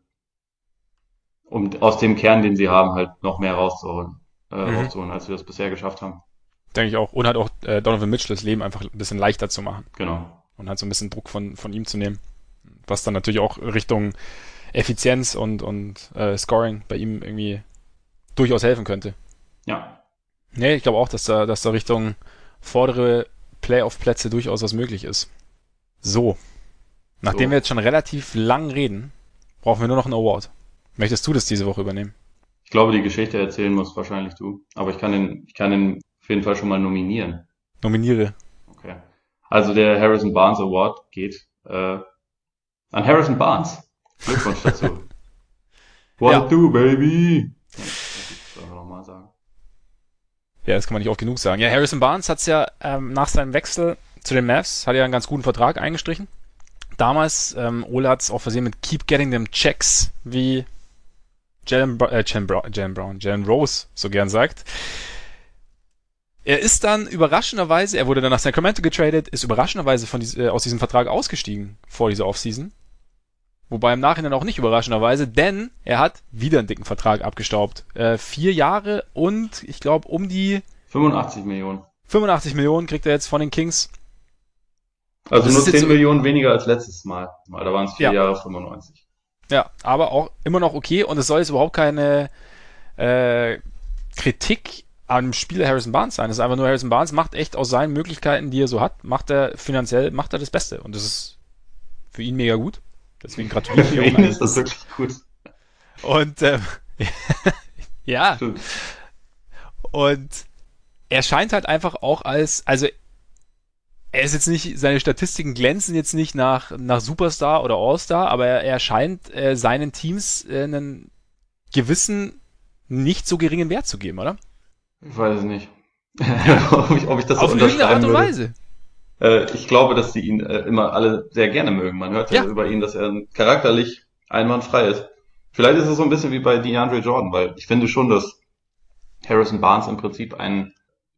aus dem Kern, den sie haben, halt noch mehr rauszuholen, als wir das bisher geschafft haben. Denke ich auch. Und halt auch Donovan Mitchell das Leben einfach ein bisschen leichter zu machen. Genau. Und halt so ein bisschen Druck von ihm zu nehmen. Was dann natürlich auch Richtung Effizienz und Scoring bei ihm irgendwie durchaus helfen könnte. Ja. Nee, ich glaube auch, dass da Richtung vordere Playoff-Plätze durchaus was möglich ist. So. Nachdem wir jetzt schon relativ lang reden, brauchen wir nur noch einen Award. Möchtest du das diese Woche übernehmen? Ich glaube, die Geschichte erzählen musst wahrscheinlich du. Aber ich kann den auf jeden Fall schon mal nominieren. Nominiere. Okay. Also der Harrison Barnes Award geht an Harrison Barnes. Glückwunsch dazu. What do, baby? Das soll man nochmal sagen. Ja, das kann man nicht oft genug sagen. Ja, Harrison Barnes hat's ja nach seinem Wechsel zu den Mavs, hat ja einen ganz guten Vertrag eingestrichen. Damals, Ole hat's auch versehen mit Keep Getting Them Checks, wie Jalen Rose so gern sagt. Er ist dann überraschenderweise, er wurde dann nach Sacramento getradet, ist überraschenderweise aus diesem Vertrag ausgestiegen vor dieser Offseason. Wobei im Nachhinein auch nicht überraschenderweise, denn er hat wieder einen dicken Vertrag abgestaubt. 4 Jahre und ich glaube um die 85 Millionen. 85 Millionen kriegt er jetzt von den Kings. Also nur 10 Millionen weniger als letztes Mal. Da waren es 4 Jahre 95. Ja, aber auch immer noch okay und es soll jetzt überhaupt keine Kritik am Spieler Harrison Barnes sein. Es ist einfach nur, Harrison Barnes macht echt aus seinen Möglichkeiten, die er so hat, macht er das Beste. Und das ist für ihn mega gut. Deswegen gratuliere ich ihm. Für ihn ist das wirklich gut. Und ja. Stimmt. Und er scheint halt einfach auch also er ist jetzt nicht, seine Statistiken glänzen jetzt nicht nach Superstar oder All-Star, aber er scheint seinen Teams einen gewissen, nicht so geringen Wert zu geben, oder? Ich weiß es nicht. ob ich das auf so irgendeine Art und würde. Weise. Ich glaube, dass sie ihn immer alle sehr gerne mögen. Man hört ja über ihn, dass er charakterlich einwandfrei ist. Vielleicht ist es so ein bisschen wie bei DeAndre Jordan, weil ich finde schon, dass Harrison Barnes im Prinzip einen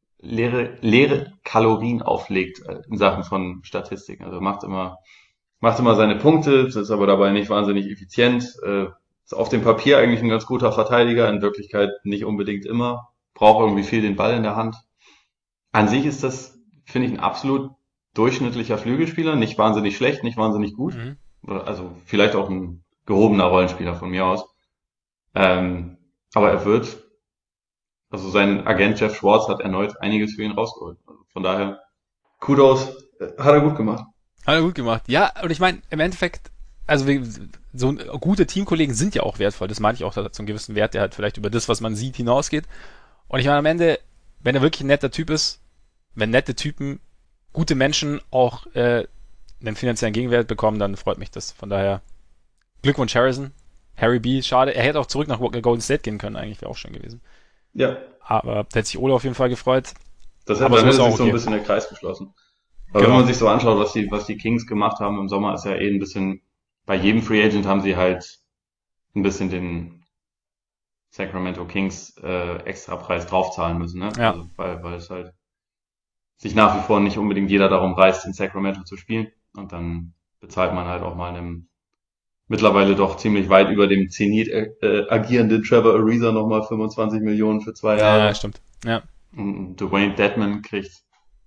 leere Kalorien auflegt in Sachen von Statistiken. Also macht immer seine Punkte, ist aber dabei nicht wahnsinnig effizient. Ist auf dem Papier eigentlich ein ganz guter Verteidiger, in Wirklichkeit nicht unbedingt immer. Braucht irgendwie viel den Ball in der Hand. An sich ist das, finde ich, ein absolut durchschnittlicher Flügelspieler. Nicht wahnsinnig schlecht, nicht wahnsinnig gut. Mhm. Also vielleicht auch ein gehobener Rollenspieler von mir aus. Aber also sein Agent Jeff Schwartz hat erneut einiges für ihn rausgeholt. Also von daher, Kudos, hat er gut gemacht. Hat er gut gemacht. Ja, und ich meine, im Endeffekt, also so gute Teamkollegen sind ja auch wertvoll. Das meine ich auch, so einen gewissen Wert, der halt vielleicht über das, was man sieht, hinausgeht. Und ich meine, am Ende, wenn er wirklich ein netter Typ ist, wenn nette Typen, gute Menschen auch einen finanziellen Gegenwert bekommen, dann freut mich das. Von daher, Glückwunsch Harrison. Harry B. Schade, er hätte auch zurück nach Golden State gehen können, eigentlich wäre auch schön gewesen. Ja. Aber da hätte sich Ole auf jeden Fall gefreut. Das hätte sich so ein bisschen der Kreis geschlossen. Aber genau. Wenn man sich so anschaut, was die Kings gemacht haben im Sommer, ist ja ein bisschen, bei jedem Free Agent haben sie halt ein bisschen den Sacramento Kings Extrapreis draufzahlen müssen, ne? Ja. Also, weil es halt sich nach wie vor nicht unbedingt jeder darum reißt, in Sacramento zu spielen. Und dann bezahlt man halt auch mal einem mittlerweile doch ziemlich weit über dem Zenit agierenden Trevor Ariza nochmal 25 Millionen für 2 Jahre. Ja, stimmt. Ja. Und Dwayne Dedman kriegt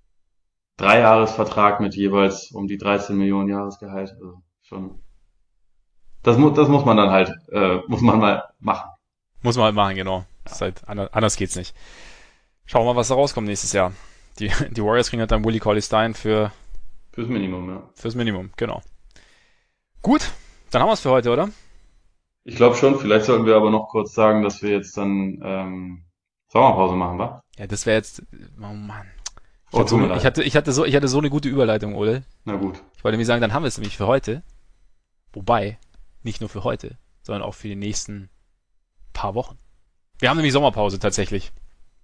3-Jahres-Vertrag mit jeweils um die 13 Millionen Jahresgehalt. Also schon. Das muss man dann halt, muss man mal machen. Muss man halt machen, genau. Das ist halt, anders geht's nicht. Schauen wir mal, was da rauskommt nächstes Jahr. Die Warriors kriegen halt dann Willie Cauley-Stein fürs Minimum, ja. Fürs Minimum, genau. Gut, dann haben wir es für heute, oder? Ich glaube schon. Vielleicht sollten wir aber noch kurz sagen, dass wir jetzt dann Sommerpause machen, wa? Ja, das wäre jetzt, oh Mann. Ich hatte so eine gute Überleitung, Ole. Na gut. Ich wollte mir sagen, dann haben wir es nämlich für heute. Wobei, nicht nur für heute, sondern auch für die nächsten paar Wochen. Wir haben nämlich Sommerpause tatsächlich.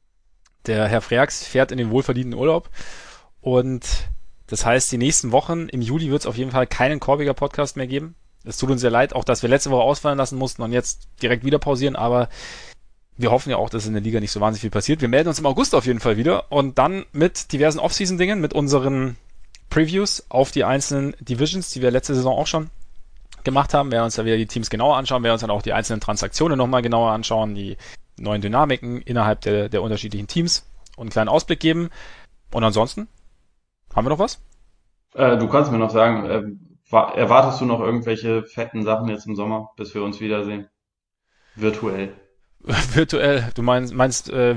Der Herr Freaks fährt in den wohlverdienten Urlaub und das heißt, die nächsten Wochen im Juli wird es auf jeden Fall keinen Korbiger Podcast mehr geben. Es tut uns sehr leid, auch dass wir letzte Woche ausfallen lassen mussten und jetzt direkt wieder pausieren, aber wir hoffen ja auch, dass in der Liga nicht so wahnsinnig viel passiert. Wir melden uns im August auf jeden Fall wieder und dann mit diversen Off-Season-Dingen, mit unseren Previews auf die einzelnen Divisions, die wir letzte Saison auch schon gemacht haben. Wir werden uns da wieder die Teams genauer anschauen, wir werden uns dann auch die einzelnen Transaktionen nochmal genauer anschauen, die neuen Dynamiken innerhalb der unterschiedlichen Teams und einen kleinen Ausblick geben. Und ansonsten, haben wir noch was? Du kannst mir noch sagen, erwartest du noch irgendwelche fetten Sachen jetzt im Sommer, bis wir uns wiedersehen? Virtuell. Virtuell, du meinst à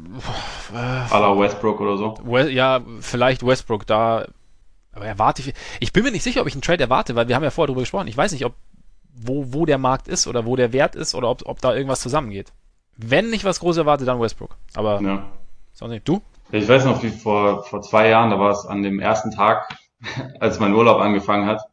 la Westbrook oder so? Ja, vielleicht Westbrook, da aber erwarte ich bin mir nicht sicher, ob ich einen Trade erwarte, weil wir haben ja vorher drüber gesprochen. Ich weiß nicht, ob wo der Markt ist oder wo der Wert ist oder ob da irgendwas zusammengeht. Wenn ich was Großes erwarte, dann Westbrook. Aber ja. Sonst nicht. Du? Ich weiß noch, wie vor 2 Jahren, da war es an dem ersten Tag, als mein Urlaub angefangen hat,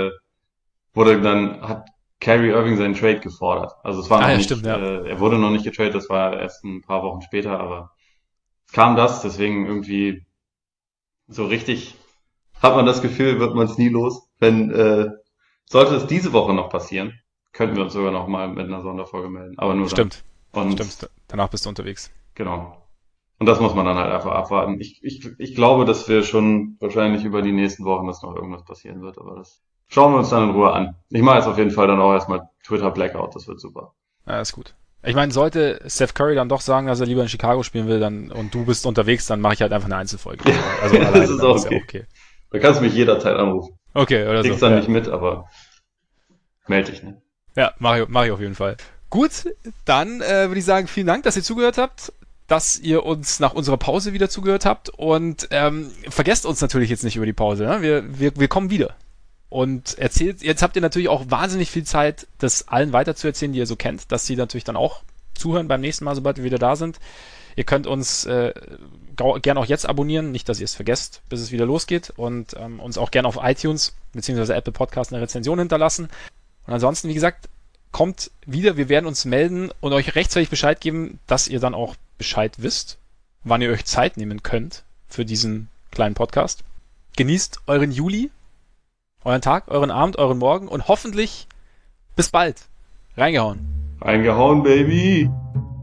hat Kyrie Irving seinen Trade gefordert. Also es war noch nicht, stimmt, ja. Er wurde noch nicht getradet, das war erst ein paar Wochen später, aber es kam das, deswegen irgendwie so richtig hat man das Gefühl, wird man es nie los. Sollte es diese Woche noch passieren, könnten wir uns sogar noch mal mit einer Sonderfolge melden. Aber nur dann. Stimmt. Und Stimmt. Danach bist du unterwegs. genau. Und das muss man dann halt einfach abwarten. Ich glaube, dass wir schon wahrscheinlich über die nächsten Wochen, dass noch irgendwas passieren wird, aber das schauen wir uns dann in Ruhe an. Ich mache jetzt auf jeden Fall dann auch erstmal Twitter Blackout, das wird super. Ja, ist gut. Ich meine, sollte Steph Curry dann doch sagen, dass er lieber in Chicago spielen will, dann und du bist unterwegs, dann mache ich halt einfach eine Einzelfolge. Also Ja, alleine, das ist dann auch ist ja okay. okay. Da kannst du mich jederzeit anrufen. Okay, oder Kriegst so. dann Ja, nicht mit, aber melde dich, ne? ja mach ich auf jeden Fall. Gut, dann würde ich sagen, vielen Dank, dass ihr zugehört habt, dass ihr uns nach unserer Pause wieder zugehört habt und vergesst uns natürlich jetzt nicht über die Pause. Ne? Wir kommen wieder. Und erzählt, jetzt habt ihr natürlich auch wahnsinnig viel Zeit, das allen weiterzuerzählen, die ihr so kennt, dass sie natürlich dann auch zuhören beim nächsten Mal, sobald wir wieder da sind. Ihr könnt uns gerne auch jetzt abonnieren, nicht, dass ihr es vergesst, bis es wieder losgeht und uns auch gerne auf iTunes bzw. Apple Podcast eine Rezension hinterlassen. Und ansonsten, wie gesagt, kommt wieder, wir werden uns melden und euch rechtzeitig Bescheid geben, dass ihr dann auch Bescheid wisst, wann ihr euch Zeit nehmen könnt für diesen kleinen Podcast. Genießt euren Juli, euren Tag, euren Abend, euren Morgen und hoffentlich bis bald. Reingehauen. Reingehauen, Baby!